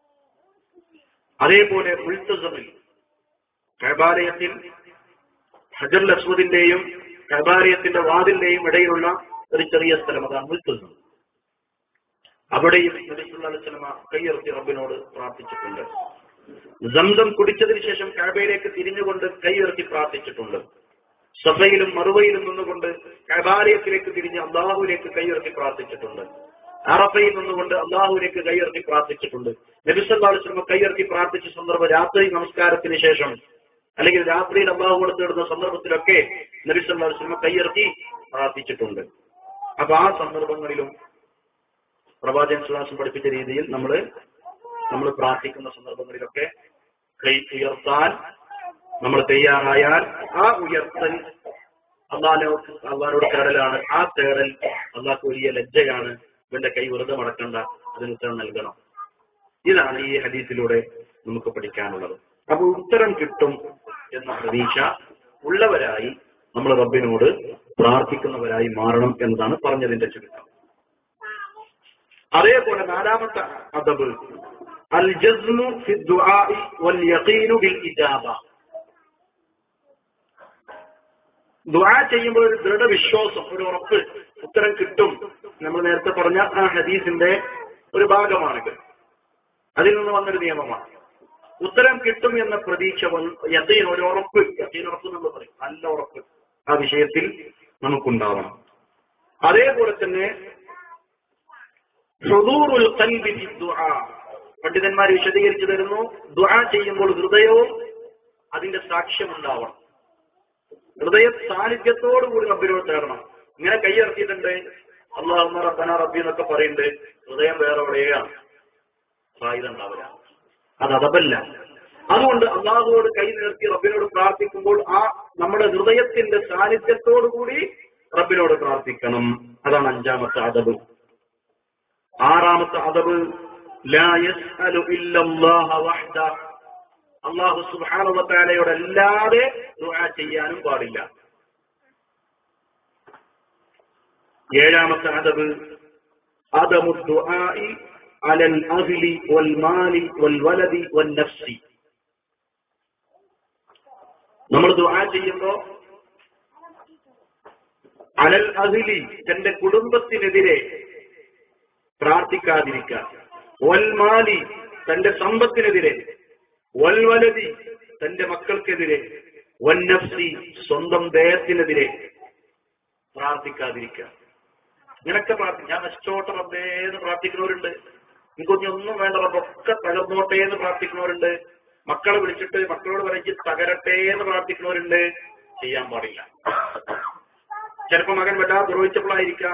അതേപോലെ മുൽത്തസമിൽ കഅബാലയത്തിൽ ഹജറുൽ അസ്വദിന്റെയും കഅബാലയത്തിന്റെ വാതിലിന്റെയും ഇടയിലുള്ള ഒരു ചെറിയ സ്ഥലം, അതാണ് മുൽത്തസം. അവിടെയും നബി സല്ലല്ലാഹു അലൈഹി വസല്ലം കൈ ഉയർത്തി റബ്ബിനോട് പ്രാർത്ഥിച്ചിട്ടുണ്ട്. സംസം കുടിച്ചതിന് ശേഷം കഅബയിലേക്ക് തിരിഞ്ഞുകൊണ്ട് കൈ ഉയർത്തി പ്രാർത്ഥിച്ചിട്ടുണ്ട്. സഫയിലും മറുവയിലും നിന്നുകൊണ്ട് കഅബാലയത്തിലേക്ക് തിരിഞ്ഞ് അല്ലാഹുവിലേക്ക് കൈ ഉയർത്തി പ്രാർത്ഥിച്ചിട്ടുണ്ട്. അറഫയിൽ നിന്നുകൊണ്ട് അല്ലാഹുവിലേക്ക് കൈ ഉയർത്തി പ്രാർത്ഥിച്ചിട്ടുണ്ട്. നബി സല്ലല്ലാഹു അലൈഹി വസല്ലം കൈ ഉയർത്തി പ്രാർത്ഥിച്ച സന്ദർഭം രാത്രി നമസ്കാരത്തിന് ശേഷം അല്ലെങ്കിൽ രാത്രിയിൽ അല്ലാഹുവോട് തേടുന്ന സന്ദർഭത്തിലൊക്കെ നബി സല്ലല്ലാഹു അലൈഹി വസല്ലം കൈ ഉയർത്തി പ്രാർത്ഥിച്ചിട്ടുണ്ട്. അപ്പൊ ആ സന്ദർഭങ്ങളിലും പ്രവാചകൻ സ്വല്ലല്ലാഹു അലൈഹി വസല്ലം പഠിപ്പിച്ച രീതിയിൽ നമ്മൾ നമ്മൾ പ്രാർത്ഥിക്കുന്ന സന്ദർഭങ്ങളിലൊക്കെ കൈ ഉയർത്താൻ നമ്മൾ തയ്യാറായാൽ ആ ഉയർത്തൽ അള്ളാഹുവിനോട് അള്ളാഹിനോട് തേടലാണ്. ആ തേടൽ അള്ളാഹ്ക്ക് വലിയ ലജ്ജയാണ്. ഇവന്റെ കൈ വെറുതെ മടക്കണ്ട, അതിന് ഉത്തരം നൽകണം. ഇതാണ് ഈ ഹദീസിലൂടെ നമുക്ക് പഠിക്കാനുള്ളത്. അപ്പൊ ഉത്തരം കിട്ടും എന്ന പ്രതീക്ഷ ഉള്ളവരായി നമ്മൾ റബ്ബിനോട് പ്രാർത്ഥിക്കുന്നവരായി മാറണം എന്നതാണ് പറഞ്ഞതിന്റെ ചുരുക്കം. അതേപോലെ നാലാമത്തെ അദബ് അൽ ജസ്മു ഫി ദുആഇ വൽ യഖീനു ബിൽ ഇജാബ. ദുആ ചെയ്യുമ്പോൾ ഒരു ദൃഢവിശ്വാസം, ഒരു ഉറപ്പ്, ഉത്തരം കിട്ടും. നമ്മൾ നേരത്തെ പറഞ്ഞ ആ ഹദീസിന്റെ ഒരു ഭാഗമാണിത്. അതിൽ നിന്ന് വന്നൊരു നിയമമാണ്. ഉത്തരം കിട്ടും എന്ന പ്രതീക്ഷ, യഖീൻ, ഒരു ഉറപ്പ്, യഖീൻ ഉറപ്പ് നമ്മൾ പറയും, നല്ല ഉറപ്പ് ആ വിഷയത്തിൽ നമുക്കുണ്ടാവണം. അതേപോലെ തന്നെ ഹുദൂറുൽ ഖൽബി ഫി ദുആ, പണ്ഡിതന്മാർ വിശദീകരിച്ചു തരുന്നു, ദുആ ചെയ്യുമ്പോൾ ഹൃദയവും അതിന്റെ സാക്ഷ്യം ഉണ്ടാവണം. ഹൃദയ സാന്നിധ്യത്തോടുകൂടി റബ്ബിനോട് തേടണം. ഇങ്ങനെ കൈയിറക്കിയിട്ടുണ്ട്, അല്ലാഹുമ്മ റബ്ബനാ റബ്ബി എന്നൊക്കെ പറയുന്നുണ്ട്, ഹൃദയം വേറെ എവിടെയാണ്, ഫായിദ ഉണ്ടാവില്ല, അത് അതബല്ല. അതുകൊണ്ട് അള്ളാഹുവോട് കൈ നിർത്തി റബ്ബിനോട് പ്രാർത്ഥിക്കുമ്പോൾ ആ നമ്മുടെ ഹൃദയത്തിന്റെ സാന്നിധ്യത്തോടുകൂടി റബ്ബിനോട് പ്രാർത്ഥിക്കണം. അതാണ് അഞ്ചാമത്തെ അദബ്. ആറാമത്തെ അദബ് ലാ യസ്അലു ഇല്ലല്ലാഹ വഹ്ദ, അല്ലാഹു സുബ്ഹാനഹു വ തആലയോട് അല്ലാതെ ദുആ ചെയ്യാനും പാടില്ല. ഏഴാമത്തെ അദബ് അദമു ദുആഇ അലൽ അഹ്ലി വൽ മാലി വൽ വലദി വൻ നഫ്സി. നമ്മൾ ദുആ ചെയ്യുമ്പോൾ അലൽ അഹ്ലി, തന്റെ കുടുംബത്തിനെതിരെ പ്രാർത്ഥിക്കാതിരിക്കുക, വൽ മാലി, തന്റെ സമ്പത്തിനെതിരെ, വൽ വലദി, തന്റെ മക്കൾക്കെതിരെ, വൻ നഫ്സി, സ്വന്തം ദേഹത്തിനെതിരെ പ്രാർത്ഥിക്കാതിരിക്കുക. ഇങ്ങനൊക്കെ പ്രാർത്ഥിക്കും. ഞാൻ നശിച്ചോട്ടെ റബ്ബേ എന്ന് പ്രാർത്ഥിക്കുന്നവരുണ്ട്. എനിക്കൊന്നും വേണ്ട റബ്ബൊക്കെ തകർന്നോട്ടെ എന്ന് പ്രാർത്ഥിക്കുന്നവരുണ്ട്. മക്കളെ വിളിച്ചിട്ട് മക്കളോട് പറയിച്ച് തകരട്ടെ എന്ന് പ്രാർത്ഥിക്കുന്നവരുണ്ട്. ചെയ്യാൻ പാടില്ല. ചിലപ്പോ മകൻ വല്ലാതെ ദ്രോഹിച്ചപ്പോഴായിരിക്കാം,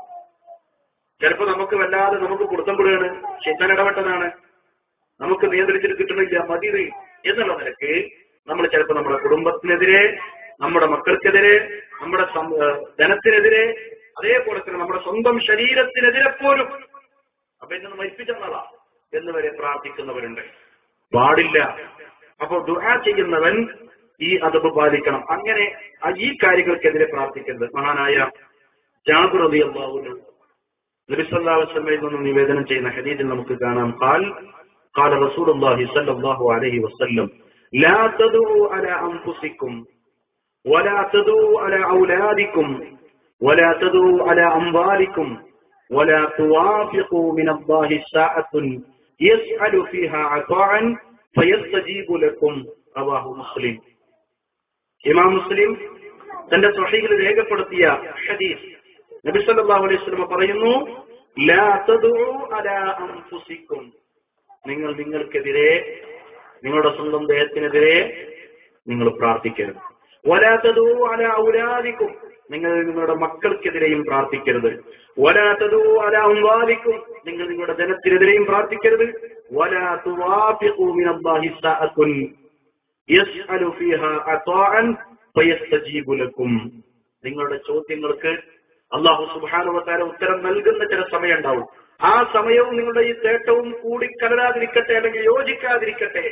ചിലപ്പോ നമുക്ക് വല്ലാതെ നമുക്ക് കൊടുത്തം കൊടുക്കുകയാണ്, ശൈത്താൻ ഇടപെട്ടതാണ്, നമുക്ക് നിയന്ത്രിച്ചിട്ട് കിട്ടണില്ല, മതി എന്നുള്ള നിലക്ക് നമ്മൾ ചിലപ്പോൾ നമ്മുടെ കുടുംബത്തിനെതിരെ, നമ്മുടെ മക്കൾക്കെതിരെ, നമ്മുടെ ധനത്തിനെതിരെ, അതേപോലെ തന്നെ നമ്മുടെ സ്വന്തം ശരീരത്തിനെതിരെ പോലും അപ്പൊ എന്നെ മരിപ്പിച്ചെന്നതാ എന്ന് വരെ പ്രാർത്ഥിക്കുന്നവരുണ്ട്. പാടില്ല. അപ്പൊ ദുആ ചെയ്യുന്നവൻ ഈ അദബ് പാലിക്കണം. അങ്ങനെ ഈ കാര്യങ്ങൾക്കെതിരെ പ്രാർത്ഥിക്കരുത്. മഹാനായ ജാബിർ റളിയല്ലാഹു അൻഹു നബി സല്ലല്ലാഹു അലൈഹി വസല്ലമയിൽ നിന്ന് നിവേദനം ചെയ്യുന്ന ഹദീസിൽ നമുക്ക് കാണാം, ഖാൽ ഖാല റസൂലുള്ളാഹി സ്വല്ലല്ലാഹു അലൈഹി വസല്ലം ലാ തദഉ അലാ അൻഫുസികും വലാ തദഉ അലാ ഔലാദികും വലാ തദഉ അലാ അംവാലികും വലാ തുവാഫിഖു മിനല്ലാഹി സാഅത്തുൻ യസ്അലു ഫീഹാ അതാഅൻ ഫയസ്തജീബു ലക്കും. റവാഹു മുസ്ലിം. ഇമാം മുസ്ലിം തന്റെ സ്വഹീഹിൽ രേഖപ്പെടുത്തിയ ഹദീസ്, നബി സല്ലല്ലാഹു അലൈഹി വസല്ലം പറയുന്നു, ലാ തദഉ അലാ അൻഫുസികും, നിങ്ങൾ നിങ്ങൾക്കെതിരെ, നിങ്ങളുടെ സ്വന്തം ദേഹത്തിനെതിരെ നിങ്ങൾ പ്രാർത്ഥിക്കരുത്. വലാ തദഉ അലാ ഔലാദികും, നിങ്ങൾ നിങ്ങളുടെ മക്കൾക്കെതിരെയും പ്രാർത്ഥിക്കരുത്. വലാ തദഉ അലാ അംവാലികും, നിങ്ങൾ നിങ്ങളുടെ ധനത്തിനെതിരെയും പ്രാർത്ഥിക്കരുത്. വലാ തുവാഫിഖു മിനല്ലാഹി സാഅത്തുൻ യസ്അലു ഫീഹാ അതാഅൻ ഫയസ്തജീബു ലക്കും. നിങ്ങളുടെ ചോദ്യങ്ങൾക്ക് അല്ലാഹു സുബ്ഹാനഹു വ തആല ഉത്തരം നൽകുന്ന ചില സമയം ഉണ്ടാവും. ആ സമയവും നിങ്ങളുടെ ഈ തേട്ടവും കൂടി കലരാതിരിക്കട്ടെ, അല്ലെങ്കിൽ യോജിക്കാതിരിക്കട്ടെ.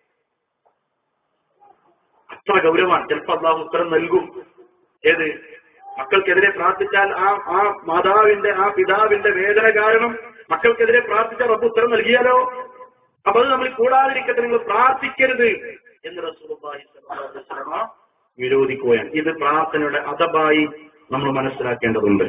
അത്ര ഗൗരവമാണ്. ചിലപ്പോൾ അല്ലാഹു ഉത്തരം നൽകും. ഏത് മക്കൾക്കെതിരെ പ്രാർത്ഥിച്ചാൽ ആ ആ മാതാവിന്റെ, ആ പിതാവിന്റെ വേദന കാരണം മക്കൾക്കെതിരെ പ്രാർത്ഥിച്ചാൽ റബ്ബ് ഉത്തരം നൽകിയാലോ? അപ്പൊ അത് നമ്മൾ കൂടാതിരിക്കട്ടെ, നിങ്ങൾ പ്രാർത്ഥിക്കരുത് എന്ന് റസൂലുള്ളാഹി സ്വല്ലല്ലാഹു അലൈഹി വസല്ലം വിരോധിക്കുകയാണ്. ഇത് പ്രാർത്ഥനയുടെ അദബായി നമ്മൾ മനസ്സിലാക്കേണ്ടതുണ്ട്.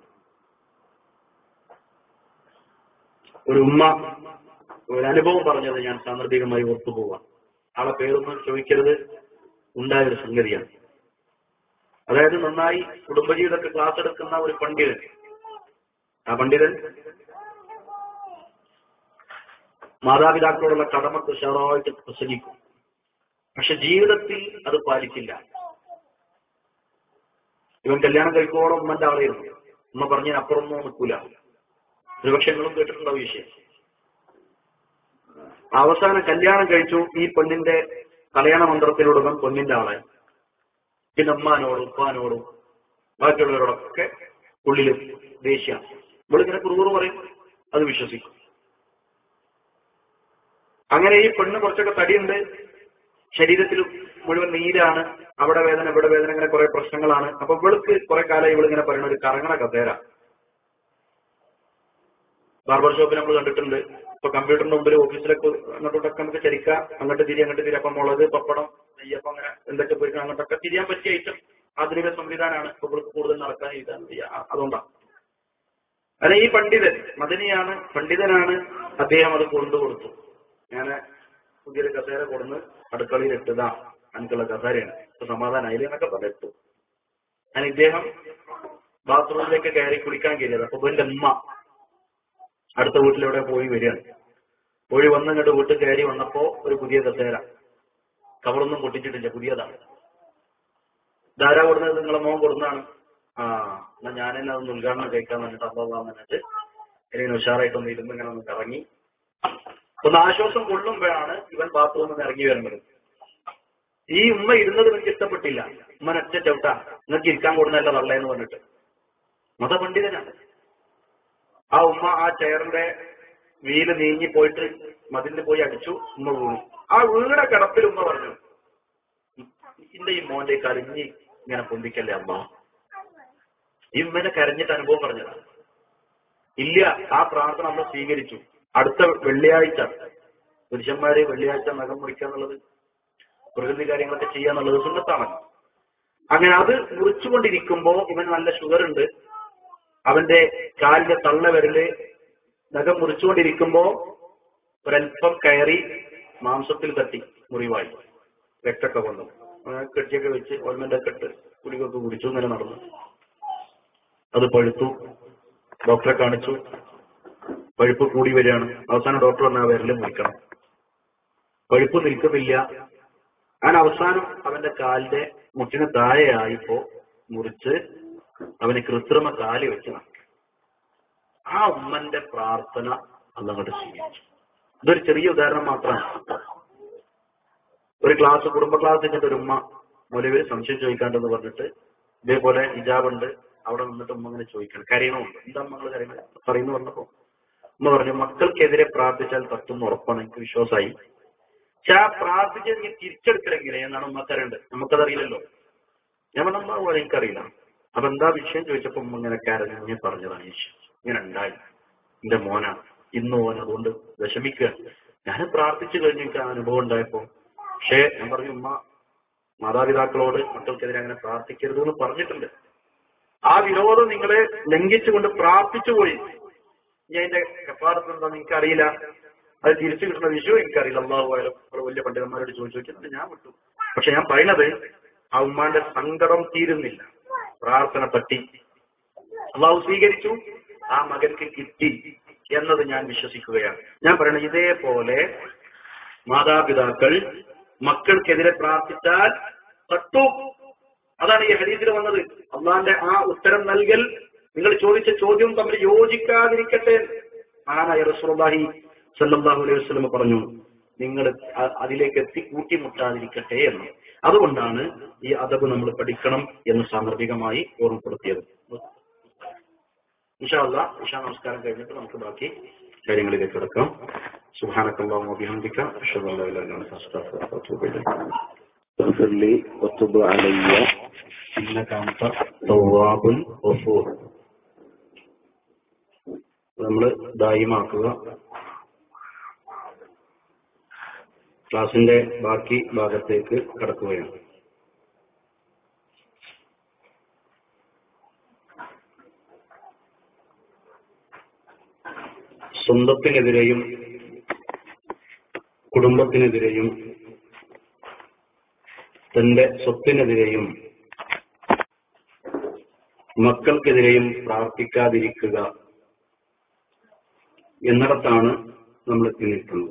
ഒരു ഉമ്മ ഒരു അനുഭവം പറഞ്ഞത് ഞാൻ സാന്ദർഭികമായി ഓർത്തുപോവാം. ആളെ പേരൊന്നും ചോദിക്കരുത്, ഉണ്ടായൊരു സംഗതിയാണ്. അതായത് നന്നായി കുടുംബജീവിതത്തിൽ ക്ലാസ് എടുക്കുന്ന ഒരു പണ്ഡിതൻ, ആ പണ്ഡിതൻ മാതാപിതാക്കളോടുള്ള കടമക്ക് ഉഷാറായിട്ട് പ്രസംഗിക്കും. പക്ഷെ ജീവിതത്തിൽ അത് പാലിക്കില്ല. ഇവൻ കല്യാണം കഴിക്കോളം ഉമ്മന്റെ ആളായിരുന്നു. ഉമ്മ പറഞ്ഞതിനപ്പുറമൊന്നും നിൽക്കൂല. ഒരുപക്ഷെ നിങ്ങളും കേട്ടിട്ടുണ്ടാവും വിഷയം. അവസാനം കല്യാണം കഴിച്ചു. ഈ പെണ്ണിന്റെ കല്യാണ മന്ത്രത്തിലൂടെ പെണ്ണിന്റെ ആളായി. പിന്നെ ഉമ്മാനോടും ഉപ്പാനോടും ബാക്കിയുള്ളവരോടൊക്കെ ഉള്ളില് ദേഷ്യാണ്. ഇവളിങ്ങനെ കുറുകുറു പറയും, അത് വിശ്വസിക്കും. അങ്ങനെ ഈ പെണ്ണ് കുറച്ചൊക്കെ തടിയുണ്ട്, ശരീരത്തിൽ മുഴുവൻ നീരാണ്, അവിടെ വേദന ഇവിടെ വേദന, ഇങ്ങനെ കുറെ പ്രശ്നങ്ങളാണ്. അപ്പൊ ഇവൾക്ക് കുറെ കാലം ഇവളിങ്ങനെ പറയുന്ന ഒരു കറങ്ങണ കസേര. ബാർബർ ഷോപ്പിൽ നമ്മൾ കണ്ടിട്ടുണ്ട്. ഇപ്പൊ കമ്പ്യൂട്ടറിന്റെ മുമ്പിൽ ഓഫീസിലൊക്കെ അങ്ങോട്ടൊക്കെ നമുക്ക് ചരിക്കാം, അങ്ങോട്ട് തിരി അങ്ങോട്ട് തിരി. അപ്പൊ മുളക്, പപ്പടം, നെയ്യപ്പം, അങ്ങനെ എന്തൊക്കെ പോയി അങ്ങോട്ടൊക്കെ തിരിയാൻ പറ്റിയ ഐറ്റം ആധുനിക സംവിധാനമാണ് ഇപ്പൊ ഇവൾക്ക് കൂടുതൽ നടക്കാൻ ചെയ്താൽ. അതുകൊണ്ടാണ് അല്ല, ഈ പണ്ഡിതൻ മദനിയാണ്, പണ്ഡിതനാണ്. അദ്ദേഹം അത് കൊണ്ടുകൊടുത്തു. ഞാൻ പുതിയൊരു കസേര കൊടുന്ന് അടുക്കളയിൽ ഇട്ടതാ, എനിക്കുള്ള കസേരയാണ്, ഇപ്പൊ സമാധാനം അതിൽ എന്നൊക്കെ പറയട്ടു. ഞാൻ ഇദ്ദേഹം ബാത്റൂമിലേക്ക് കയറി കുളിക്കാൻ കയറിയത്. അപ്പൊ എന്റെ അമ്മ അടുത്ത വീട്ടിലെവിടെ പോയി വരികയാണ്. പോയി വന്ന് ഇങ്ങോട്ട് വീട്ടിൽ കയറി വന്നപ്പോ ഒരു പുതിയ കസേര, കവറൊന്നും പൊട്ടിച്ചിട്ടില്ല, പുതിയതാണ്. ധാരാ കൊടുന്നത് നിങ്ങളെ മോൻ കൊടുന്നാണ്. ആ എന്നാ ഞാൻ തന്നെ അതൊന്ന് ഉദ്ഘാടനം കഴിക്കാൻ വന്നിട്ട് അള്ളാഹ് വന്നിട്ട് ഇങ്ങനെ ഉഷാറായിട്ടൊന്ന് ഇരുന്ന് ഇങ്ങനെ ഒന്ന് ഇറങ്ങി ഒന്ന് ആശ്വാസം കൊള്ളുമ്പോഴാണ് ഇവൻ ബാത്റൂമിൽ നിന്ന് ഇറങ്ങി വരുന്നത്. ഈ ഉമ്മ ഇരുന്നത് എനിക്ക് ഇഷ്ടപ്പെട്ടില്ല. ഉമ്മൻ ഒറ്റ ചവിട്ടാ, നിങ്ങൾക്ക് ഇരിക്കാൻ കൊടുന്നല്ല തള്ളേന്ന് പറഞ്ഞിട്ട്. മതപണ്ഡിതനാണ്. ആ ഉമ്മ ആ ചെയറിന്റെ വീല് നീങ്ങി പോയിട്ട് മതിലിൽ പോയി അടിച്ചു. ഉമ്മ വീണു. ആ വീണ കിടപ്പിൽ ഉമ്മ പറഞ്ഞു, ഇന്റെ ഈ മോന്റെ കരഞ്ഞി ഇങ്ങനെ പൊന്തിക്കല്ലേ അമ്മ. ഈ ഉമ്മനെ കരഞ്ഞിട്ട് അനുഭവം പറഞ്ഞതാണ്. ഇല്ല, ആ പ്രാർത്ഥന നമ്മൾ സ്വീകരിച്ചു. അടുത്ത വെള്ളിയാഴ്ച പുരുഷന്മാര് വെള്ളിയാഴ്ച നഖം മുറിക്കുക എന്നുള്ളത്, പ്രകൃതി കാര്യങ്ങളൊക്കെ ചെയ്യാന്നുള്ളത് സുന്നത്താണ്. അങ്ങനെ അത് മുറിച്ചുകൊണ്ടിരിക്കുമ്പോ ഇവൻ നല്ല ഷുഗർ ഉണ്ട്. അവന്റെ കാലിന്റെ തള്ള വിരല് നഖം മുറിച്ചുകൊണ്ടിരിക്കുമ്പോ ഒരൽപ്പം കയറി മാംസത്തിൽ തട്ടി മുറിവായി, രക്തമൊക്കെ വന്നു. കെട്ടിയൊക്കെ വെച്ച് ഓൾമെന്റൊക്കെ ഇട്ട് കുടികൊക്കെ കുടിച്ചു. ഇങ്ങനെ നടന്നു. അത് പഴുത്തു. ഡോക്ടറെ കാണിച്ചു. പഴുപ്പ് കൂടി വരികയാണ്. അവസാനം ഡോക്ടർ പറഞ്ഞ ആ വിരല് മുറിക്കണം. പഴുപ്പ് നിൽക്കുന്നില്ല. അങ്ങനെ അവസാനം അവന്റെ കാലിന്റെ മുട്ടിന് താഴെയായിപ്പോ മുറിച്ച് അവന് കൃത്രിമ കാല് വെച്ച് നടക്കും. ആ ഉമ്മന്റെ പ്രാർത്ഥന അന്നങ്ങോട്ട് സ്വീകരിച്ചു. ഇതൊരു ചെറിയ ഉദാഹരണം മാത്രമാണ്. ഒരു ക്ലാസ്, കുടുംബ ക്ലാസ് വെച്ചിട്ട് ഒരു ഉമ്മ മുലവിൽ സംശയം ചോദിക്കാണ്ടെന്ന് പറഞ്ഞിട്ട് ഇതേപോലെ ഹിജാബുണ്ട്, അവിടെ നിന്നിട്ട് ഉമ്മ ഇങ്ങനെ ചോദിക്കണം, കരയണമുണ്ട്. എന്താ മകൾ കരയണ പറയുന്നു പറഞ്ഞപ്പോ ഉമ്മ പറഞ്ഞു, മക്കൾക്കെതിരെ പ്രാർത്ഥിച്ചാൽ തട്ടുന്ന ഉറപ്പാണ്, എനിക്ക് വിശ്വാസമായി. പക്ഷെ ആ പ്രാർത്ഥിച്ച് നീ തിരിച്ചെടുക്കലെങ്ങനെ എന്നാണ് ഉമ്മ കരണ്ട്. നമുക്കതറിയില്ലല്ലോ. ഞാൻ പറഞ്ഞ പോലെ എനിക്കറിയില്ല. അപ്പൊ എന്താ വിഷയം ചോദിച്ചപ്പോ ഉമ്മ ഇങ്ങനെ കരഞ്ഞ് പറഞ്ഞതാണ്, വിഷയം ഇങ്ങനെ ഉണ്ടായി, എന്റെ മോനാണ്, ഇന്ന് മോൻ അതുകൊണ്ട് വിഷമിക്കുക. ഞാൻ പ്രാർത്ഥിച്ചു കഴിഞ്ഞ് എനിക്ക് ആ അനുഭവം ഉണ്ടായപ്പോ. പക്ഷേ ഞാൻ പറഞ്ഞു, ഉമ്മ മാതാപിതാക്കളോട് മക്കൾക്കെതിരെ അങ്ങനെ പ്രാർത്ഥിക്കരുത് എന്ന് പറഞ്ഞിട്ടുണ്ട്. ആ വിരോധം നിങ്ങളെ ലംഘിച്ചുകൊണ്ട് പ്രാർത്ഥിച്ചു പോയി. ഞാൻ എന്റെ കഫാറത്ത് എന്താന്ന് എനിക്കറിയില്ല, അത് തിരിച്ചു കിട്ടുന്ന വിഷയം എനിക്കറിയില്ല. അള്ളാഹു ആയാലും വലിയ പണ്ഡിതന്മാരോട് ചോദിച്ചു ചോദിച്ചിട്ട് ഞാൻ വിട്ടു. പക്ഷെ ഞാൻ പറയുന്നത്, ആ ഉമ്മാന്റെ സങ്കടം തീരുന്നില്ല. പ്രാർത്ഥന തട്ടി അള്ളാഹു സ്വീകരിച്ചു, ആ മകൻക്ക് കിട്ടി എന്നത് ഞാൻ വിശ്വസിക്കുകയാണ്. ഞാൻ പറയുന്നത്, ഇതേപോലെ മാതാപിതാക്കൾ മക്കൾക്കെതിരെ പ്രാർത്ഥിച്ചാൽ തട്ടു. അതാണ് ഈ ഹദീസിൽ വന്നത്. അള്ളാന്റെ ആ ഉത്തരം നൽകൽ, നിങ്ങൾ ചോദിച്ച ചോദ്യം തമ്മിൽ യോജിക്കാതിരിക്കട്ടെ. മഹാനായ റസൂലുള്ളാഹി സ്വല്ലല്ലാഹു അലൈഹി വസല്ലം പറഞ്ഞു, നിങ്ങൾ അതിലേക്ക് എത്തി കൂട്ടിമുട്ടാതിരിക്കട്ടെ എന്ന്. അതുകൊണ്ടാണ് ഈ അദബ് നമ്മൾ പഠിക്കണം എന്ന് സാന്ദർഭികമായി ഓർമ്മപ്പെടുത്തിയത്. ഇൻഷാ അല്ലാഹ് ഇശാ നമസ്കാരം കഴിഞ്ഞിട്ട് നമുക്ക് ബാക്കി കാര്യങ്ങളിലേക്ക് കിടക്കാം. സുബ്ഹാനക്കല്ലാഹുമ്മ വബിഹംദിക അഷ്ഹദു അല്ലാ ഇലാഹ ഇല്ല അൻത അസ്തഗ്ഫിറുക വഅതൂബു ഇലൈക്. ഇഗ്ഫിർലി വതുബ് അലയ്യ ഇന്നക അൻത തവ്വാബുൽ ഗഫൂർ. നമ്മൾ ദായിമാക്കുക. ക്ലാസിന്റെ ബാക്കി ഭാഗത്തേക്ക് കടക്കുകയാണ്. സ്വന്തത്തിനെതിരെയും കുടുംബത്തിനെതിരെയും തന്റെ സ്വത്തിനെതിരെയും മക്കൾക്കെതിരെയും പ്രാർത്ഥിക്കാതിരിക്കുക എന്നിടത്താണ് നമ്മൾ എത്തി നിൽക്കുന്നത്.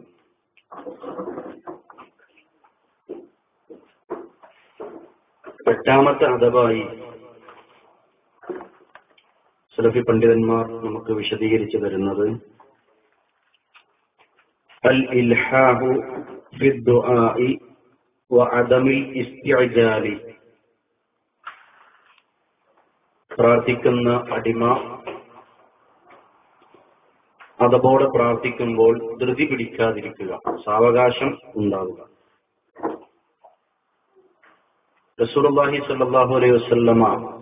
എട്ടാമത്തെ അദബായി സലഫി പണ്ഡിതന്മാർ നമുക്ക് വിശദീകരിച്ചു തരുന്നത് അൽ ഇൽഹാഹു ഫി ദുആഇ വഅദമിൽ ഇസ്തിഅജാലി, പ്രാർത്ഥിക്കുന്ന അടിമ അതപോടെ പ്രാർത്ഥിക്കുമ്പോൾ ധൃതി പിടിക്കാതിരിക്കുക, സാവകാശം ഉണ്ടാവുക. റസൂലുള്ളാഹി സ്വല്ലല്ലാഹു അലൈഹി വസല്ലമ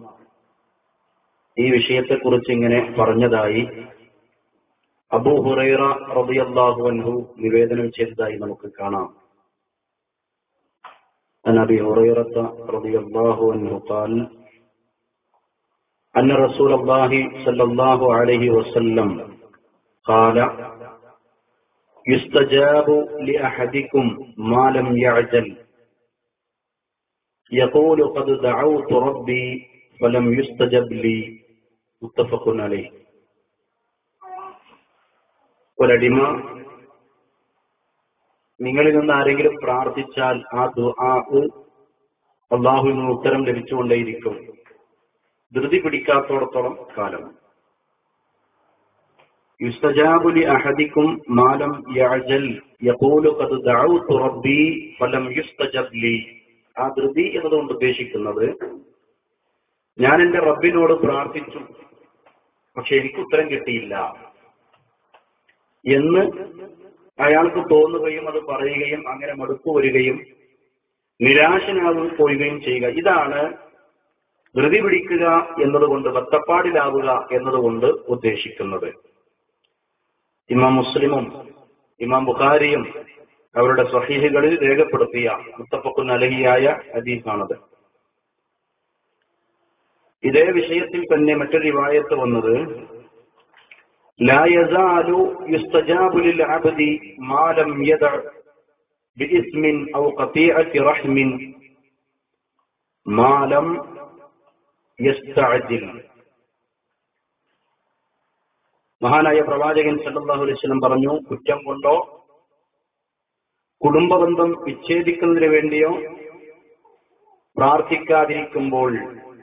ഈ വിഷയത്തെക്കുറിച്ച് ഇങ്ങനെ പറഞ്ഞതായി അബൂ ഹുറൈറ റളിയല്ലാഹു അൻഹു നിവേദനം ചെയ്തതായി നമുക്ക് കാണാം. അൻ അബീ ഹുറൈറത റളിയല്ലാഹു അൻഹു ഖാൽ അന്ന റസൂലുള്ളാഹി സ്വല്ലല്ലാഹു അലൈഹി വസല്ലം ഖാല യുസ്തജാബു ലിഅഹദികും മാ ലം യഅജൽ യഖൂലു ഖദ് ദഅൗതു റബ്ബി ഫലം യുസ്തജബ് ലി. മുത്തഫഖുൻ അലൈഹി. ഒരടിമ നിങ്ങളിൽ നിന്ന് ആരെങ്കിലും പ്രാർത്ഥിച്ചാൽ ആ ദുആക്ക് അല്ലാഹുവിൽ നിന്ന് ഉത്തരം ലഭിച്ചുകൊണ്ടേയിരിക്കും, ധൃതി പിടിക്കാത്തോടത്തോളം കാലം. യുസ്തജാബു ലി അഹദികും മാ ലം യഅജൽ യഖൂലു ഖദ് ദഅൗതു റബ്ബി ഫലം യുസ്തജബ് ലി. ആ ധൃതി എന്നതുകൊണ്ട് ഉദ്ദേശിക്കുന്നത് ഞാൻ എന്റെ റബ്ബിനോട് പ്രാർത്ഥിച്ചു, പക്ഷെ എനിക്ക് ഉത്തരം കിട്ടിയില്ല എന്ന് അയാൾക്ക് തോന്നുകയും അത് പറയുകയും അങ്ങനെ മടുപ്പ് വരികയും നിരാശനാകും പോവുകയും ചെയ്യുക. ഇതാണ് ധൃതി പിടിക്കുക എന്നതുകൊണ്ട്, ബത്തപ്പാടിലാവുക എന്നതുകൊണ്ട് ഉദ്ദേശിക്കുന്നത്. ഇമാം മുസ്ലിമും ഇമാം ബുഖാരിയും അവരുടെ സ്വഹീഹുകളിൽ രേഖപ്പെടുത്തിയ മുത്തഫഖുൻ അലൈഹിയായ ഹദീസാണത്. ഇതേ വിഷയത്തിൽ തന്നെ മറ്റൊരു റിവായത്ത് വന്നത് ലാ യസാലു യുസ്തജാബു ലിൽ അബ്ദി മാ ലം യദഅ ബിഇസ്മിൻ ഔ ഖതീഅത്തി റഹ്മിൻ മാ ലം യസ്തഅജിൽ. മഹാനായ പ്രവാചകൻ സല്ലല്ലാഹു അലൈഹി വസല്ലം പറഞ്ഞു, കുറ്റം കൊണ്ടോ കുടുംബബന്ധം വിച്ഛേദിക്കുന്നതിന് വേണ്ടിയോ പ്രാർത്ഥിക്കാതിരിക്കുമ്പോൾ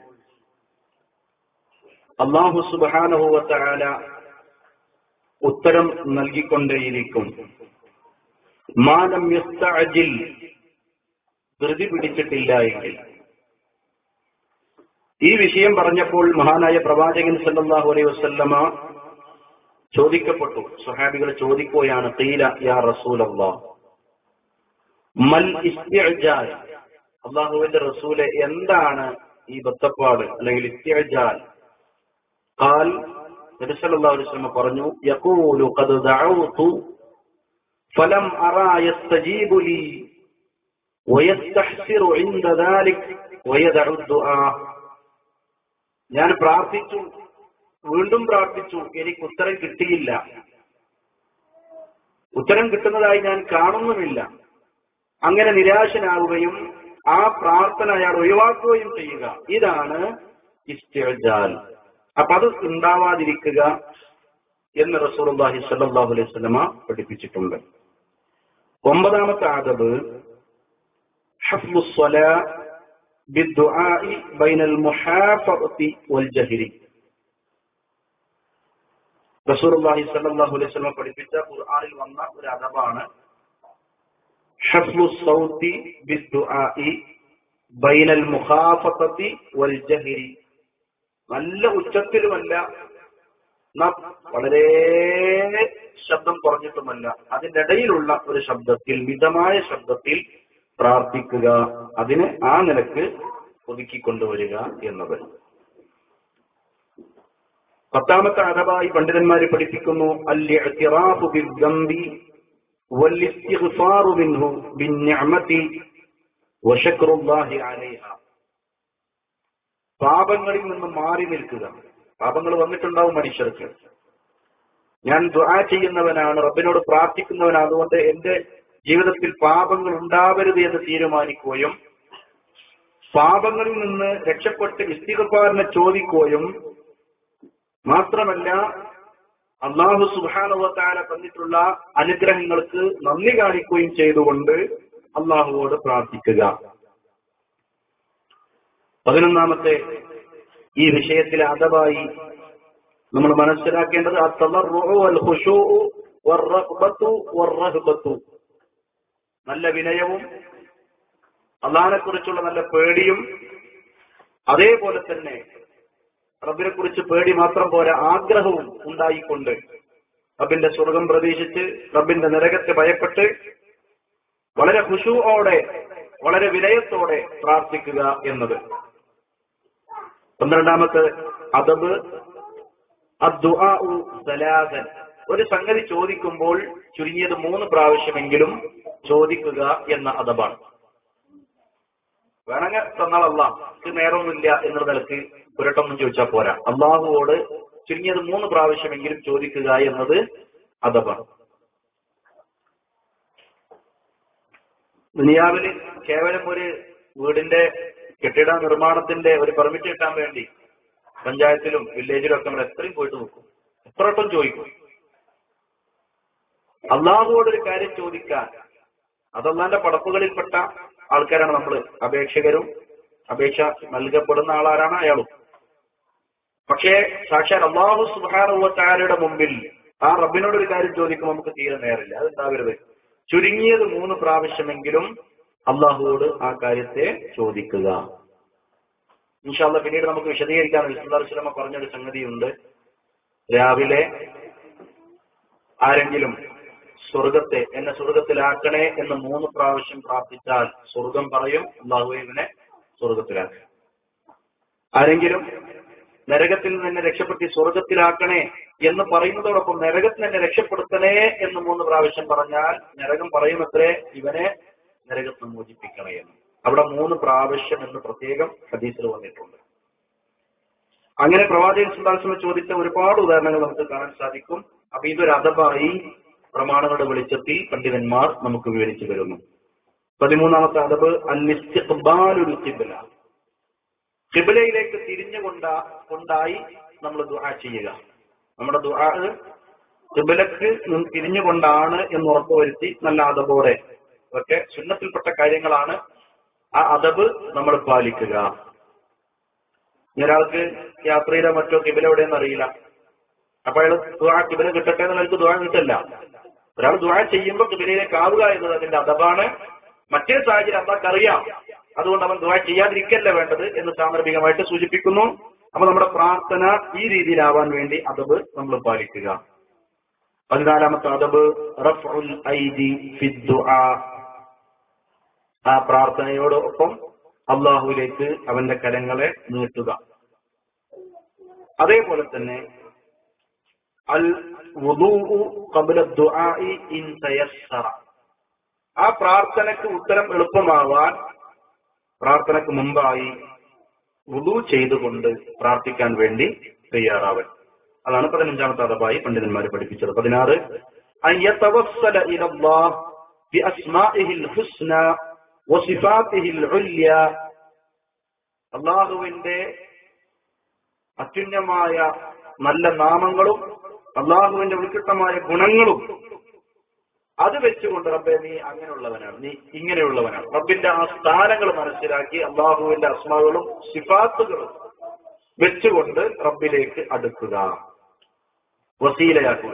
അല്ലാഹു സുബ്ഹാനഹു വ തആല ഉത്തരം നൽകിക്കൊണ്ടേയിരിക്കും. മാ ലം യസ്തഅജിൽ, ധൃതി പിടിച്ചിട്ടില്ല എങ്കിൽ. ഈ വിഷയം പറഞ്ഞപ്പോൾ മഹാനായ പ്രവാചകൻ സല്ലല്ലാഹു അലൈഹി വസല്ലമ ചോദിക്കപ്പെട്ടു, സ്വഹാബികൾ ചോദിക്കുകയാണ്, ഖീല യാ റസൂലല്ലാഹ് മൽ ഇസ്തിഅജാൽ, അല്ലാഹുവിന്റെ റസൂലെ എന്താണ് ഈ ബത്തപ്പാട് അല്ലെങ്കിൽ ഇസ്തിഅജാൽ? ഖാൽ, നബി സല്ലല്ലാഹു അലൈഹി വസല്ലം പറഞ്ഞു, യഖൂലു ഖദ് ദഅൗതു ഫലം അറാ യസ്തജീബു ലി വയസ്തഹ്സിറു ഇൻദ ദാലിക് വയദഉ ദുആ. ഞാൻ പ്രാർത്ഥിച്ചു, വീണ്ടും പ്രാർത്ഥിച്ചു, എനിക്ക് ഉത്തരം കിട്ടിയില്ല, ഉത്തരം കിട്ടുന്നതായി ഞാൻ കാണുന്നുമില്ല. അങ്ങനെ നിരാശനാവുകയും ആ പ്രാർത്ഥന അയാൾ ഒഴിവാക്കുകയും ചെയ്യുക. ഇതാണ് ഇസ്തിഅജാൽ. അപ്പൊ അത് ഉണ്ടാവാതിരിക്കുക എന്ന് റസൂലുള്ളാഹി സ്വല്ലല്ലാഹു അലൈഹി വസല്ലമ പഠിപ്പിച്ചിട്ടുണ്ട്. ഒമ്പതാമത്തെ ആദബ് ഹഫ്ളുസ് സ്വലാ ബിദ്ദുആഇ ബൈനൽ മുഹാഫളതി വൽ ജഹരി. റസൂലുള്ളാഹി സ്വല്ലല്ലാഹു അലൈഹി വസല്ലം പഠിപ്പിച്ച ഖുർആനിൽ വന്ന ഒരു അദബാണ് ഹഫ്ളുസ് സൗതി ബിദ്ദുആഇ ബൈനൽ മുഖാഫതതി വൽ ജഹരി. നല്ല ഉച്ചത്തിലുമല്ല, വളരെ ശബ്ദം കുറഞ്ഞിട്ടുമല്ല, അതിന്റെ ഇടയിലുള്ള ഒരു ശബ്ദത്തിൽ, മിതമായ ശബ്ദത്തിൽ പ്രാർത്ഥിക്കുക. അതിന് ആ നിലക്ക് ഒതുക്കിക്കൊണ്ടുവരിക എന്നത്. പത്താമത്തെ അദബായി പണ്ഡിതന്മാരെ പഠിപ്പിക്കുന്നു അൽ-ഇഅ്തിറാഫു ബിദ്ദംബി വൽ-ഇസ്തിഗ്ഫാറു മിൻഹു ബിന്നിഅമതി വശക്റുല്ലാഹി അലൈഹ. പാപങ്ങളിൽ നിന്ന് മാറി നിൽക്കുക. പാപങ്ങൾ വന്നിട്ടുണ്ടാവും മനുഷ്യർക്ക്. ഞാൻ ദുആ ചെയ്യുന്നവനാണ്, റബ്ബിനോട് പ്രാർത്ഥിക്കുന്നവനാണ്, അതുകൊണ്ട് എന്റെ ജീവിതത്തിൽ പാപങ്ങൾ ഉണ്ടാവരുത് എന്ന് തീരുമാനിക്കുകയും പാപങ്ങളിൽ നിന്ന് രക്ഷപ്പെട്ട് ഇസ്തിഗ്ഫാറിനെ ചോദിക്കുകയും മാത്രമല്ല അല്ലാഹു സുബ്ഹാനഹു വ തആല തന്നിട്ടുള്ള അനുഗ്രഹങ്ങൾക്ക് നന്ദി കാണിക്കുകയും ചെയ്തുകൊണ്ട് അല്ലാഹുവോട് പ്രാർത്ഥിക്കുക. പതിനൊന്നാമത്തെ ഈ വിഷയത്തിലെ അദബായി നമ്മൾ മനസ്സിലാക്കേണ്ടത് അത്തദർറുഉ വൽ ഖുശൂഉ വർ-റഗ്ബത്തു വർ-റഹ്ബത്തു, നല്ല വിനയവും അല്ലാഹുവിനെ കുറിച്ചുള്ള നല്ല പേടിയും, അതേപോലെ തന്നെ റബ്ബിനെ കുറിച്ച് പേടി മാത്രം പോരാ ആഗ്രഹവും ഉണ്ടായിക്കൊണ്ട് റബ്ബിന്റെ സ്വർഗം പ്രതീക്ഷിച്ച് റബ്ബിന്റെ നരകത്തെ ഭയപ്പെട്ട് വളരെ ഖുശൂഅോടെ വളരെ വിനയത്തോടെ പ്രാർത്ഥിക്കുക എന്നത്. പന്ത്രണ്ടാമത്തെ അദബ് അദ്ദുആഉ സലാസൻ, ഒരു സംഗതി ചോദിക്കുമ്പോൾ ചുരുങ്ങിയത് മൂന്ന് പ്രാവശ്യമെങ്കിലും ചോദിക്കുക എന്ന അദബാണ്. വേണമെങ്കിൽ തന്നാൽ അല്ലാഹ്, ഇത് നേരമൊന്നുമില്ല എന്നുള്ള നിലക്ക് ഒരട്ടൊന്നും ചോദിച്ചാൽ പോരാ. അള്ളാഹുവോട് ചുരുങ്ങിയത് മൂന്ന് പ്രാവശ്യമെങ്കിലും ചോദിക്കുക എന്നത് അദബാണ്. ദുനിയാവില് കേവലം ഒരു വീടിന്റെ കെട്ടിട നിർമ്മാണത്തിന്റെ ഒരു പെർമിറ്റ് കിട്ടാൻ വേണ്ടി പഞ്ചായത്തിലും വില്ലേജിലും ഒക്കെ നമ്മൾ എത്രയും പോയിട്ട് നോക്കും, എത്ര വട്ടം ചോദിക്കും. അള്ളാഹുവോടൊരു കാര്യം ചോദിക്കാൻ അത് അള്ളാന്റെ പടപ്പുകളിൽപ്പെട്ട ആൾക്കാരാണ് നമ്മൾ, അപേക്ഷകരും അപേക്ഷ നൽകപ്പെടുന്ന ആളാരാണ് അയാളും. പക്ഷേ സാക്ഷാൽ അള്ളാഹു സുബ്ഹാനഹു വ തആലയുടെ മുമ്പിൽ ആ റബ്ബിനോടൊരു കാര്യം ചോദിക്കുമ്പോൾ നമുക്ക് തീരെ നേരില്ല. അതുണ്ടാവരുത്. ചുരുങ്ങിയത് മൂന്ന് പ്രാവശ്യമെങ്കിലും അള്ളാഹുവോട് ആ കാര്യത്തെ ചോദിക്കുക. ഇൻഷാ അല്ലാഹ് പിന്നീട് നമുക്ക് വിശദീകരിക്കാൻ നബി സല്ലല്ലാഹു അലൈഹി വസല്ലം പറഞ്ഞൊരു സംഗതിയുണ്ട്. രാവിലെ ആരെങ്കിലും സ്വർഗത്തെ എന്നെ സ്വർഗത്തിലാക്കണേ എന്ന് മൂന്ന് പ്രാവശ്യം പ്രാർത്ഥിച്ചാൽ സ്വർഗം പറയും, അള്ളാഹുവേ ഇവനെ സ്വർഗത്തിലാക്കുക. ആരെങ്കിലും നരകത്തിൽ നിന്ന് എന്നെ രക്ഷപ്പെടുത്തി സ്വർഗത്തിലാക്കണേ എന്ന് പറയുന്നതോടൊപ്പം നരകത്തിൽ എന്നെ രക്ഷപ്പെടുത്തണേ എന്ന് മൂന്ന് പ്രാവശ്യം പറഞ്ഞാൽ നരകം പറയുമത്രേ ഇവനെ നരകത്തിൽ മോചിപ്പിക്കണേ എന്ന്. അവിടെ മൂന്ന് പ്രാവശ്യം എന്ന് പ്രത്യേകം ഹദീസിൽ വന്നിട്ടുണ്ട്. അങ്ങനെ പ്രവാചകൻ സല്ലല്ലാഹു അലൈഹി വസല്ലം ചോദിച്ച ഒരുപാട് ഉദാഹരണങ്ങൾ നമുക്ക് കാണാൻ സാധിക്കും. അപ്പൊ ഇതൊരു അദബായി പ്രമാണങ്ങളുടെ വെളിച്ചത്തിൽ പണ്ഡിതന്മാർ നമുക്ക് വിവരിച്ചു തരുന്നു. പതിമൂന്നാമത്തെ അദബ് അൽ-ഇസ്തിഖ്ബാലുൽ ഖിബ്ല, ഖിബ്ലയിലേക്ക് തിരിഞ്ഞുകൊണ്ട കൊണ്ടായി നമ്മൾ ദുആ ചെയ്യുക. നമ്മുടെ ദുആ ഖിബ്ലക്ക് തിരിഞ്ഞുകൊണ്ടാണ് എന്ന് ഉറപ്പുവരുത്തി നല്ല അദബോടെ, ഇതൊക്കെ സുന്നത്തിൽപ്പെട്ട കാര്യങ്ങളാണ്. ആ അദബ് നമ്മൾ പാലിക്കുക. ഒരാൾക്ക് യാത്രയിലോ മറ്റോ ഖിബ്ല എവിടെയെന്ന് അറിയില്ല, അപ്പൊ അയാൾ ദുആ ഖിബ്ല കിട്ടട്ടെ എന്നുള്ളവർക്ക് ദുആ കിട്ടില്ല. ഒരാൾ ദുആ ചെയ്യുമ്പോൾ ഖിബ്ലയിലേക്ക് ആവുക എന്നത് അതിന്റെ അദബാണ്. മറ്റേ സാഹചര്യം അള്ളാഹ്ക്ക് അറിയാം, അതുകൊണ്ട് അവൻ ദുആ ചെയ്യാതിരിക്കല്ല വേണ്ടത് എന്ന് സാന്ദർഭികമായിട്ട് സൂചിപ്പിക്കുന്നു. അപ്പൊ നമ്മുടെ പ്രാർത്ഥന ഈ രീതിയിലാവാൻ വേണ്ടി അദബ് നമ്മൾ പാലിക്കുക. പതിനാലാമത്തെ അദബ് റഫ്ഉൽ ഐദി ഫിദ് ദുആ, ആ പ്രാർത്ഥനയോടൊപ്പം അള്ളാഹുവിലേക്ക് അവന്റെ കരങ്ങളെ നീട്ടുക. അതേപോലെ തന്നെ അൽ വുദൂഉ ഖബ്ല ദുആഇ ഇൻ തയസ്സറ, ആ പ്രാർത്ഥനയ്ക്ക് ഉത്തരം എളുപ്പമാവാൻ പ്രാർത്ഥനയ്ക്ക് മുമ്പായി വുദൂ ചെയ്തുകൊണ്ട് പ്രാർത്ഥിക്കാൻ വേണ്ടി തയ്യാറാവൻ. അതാണ് പതിനഞ്ചാമത്തെ അദബായി പണ്ഡിതന്മാർ പഠിപ്പിച്ചത്. പതിനാറ് അൻ യതവസ്സല ഇലല്ലാഹ് ബിഅസ്മാഇഹിൽ ഹുസ്ന വസിഫാതിഹിൽ ഉല്യ, അല്ലാഹുവിന്റെ അത്യുന്നതമായ നല്ല നാമങ്ങളും അള്ളാഹുവിന്റെ ഉത്കൃഷ്ടമായ ഗുണങ്ങളും അത് വെച്ചുകൊണ്ട് റബ്ബെ നീ അങ്ങനെയുള്ളവനാണ്, നീ ഇങ്ങനെയുള്ളവനാണ്, റബ്ബിന്റെ ആ സ്ഥാനങ്ങൾ മനസ്സിലാക്കി അള്ളാഹുവിന്റെ അസ്മാകളും സിഫാത്തുകളും വെച്ചുകൊണ്ട് റബ്ബിലേക്ക് അടുക്കുക, വസീലയാക്കുക.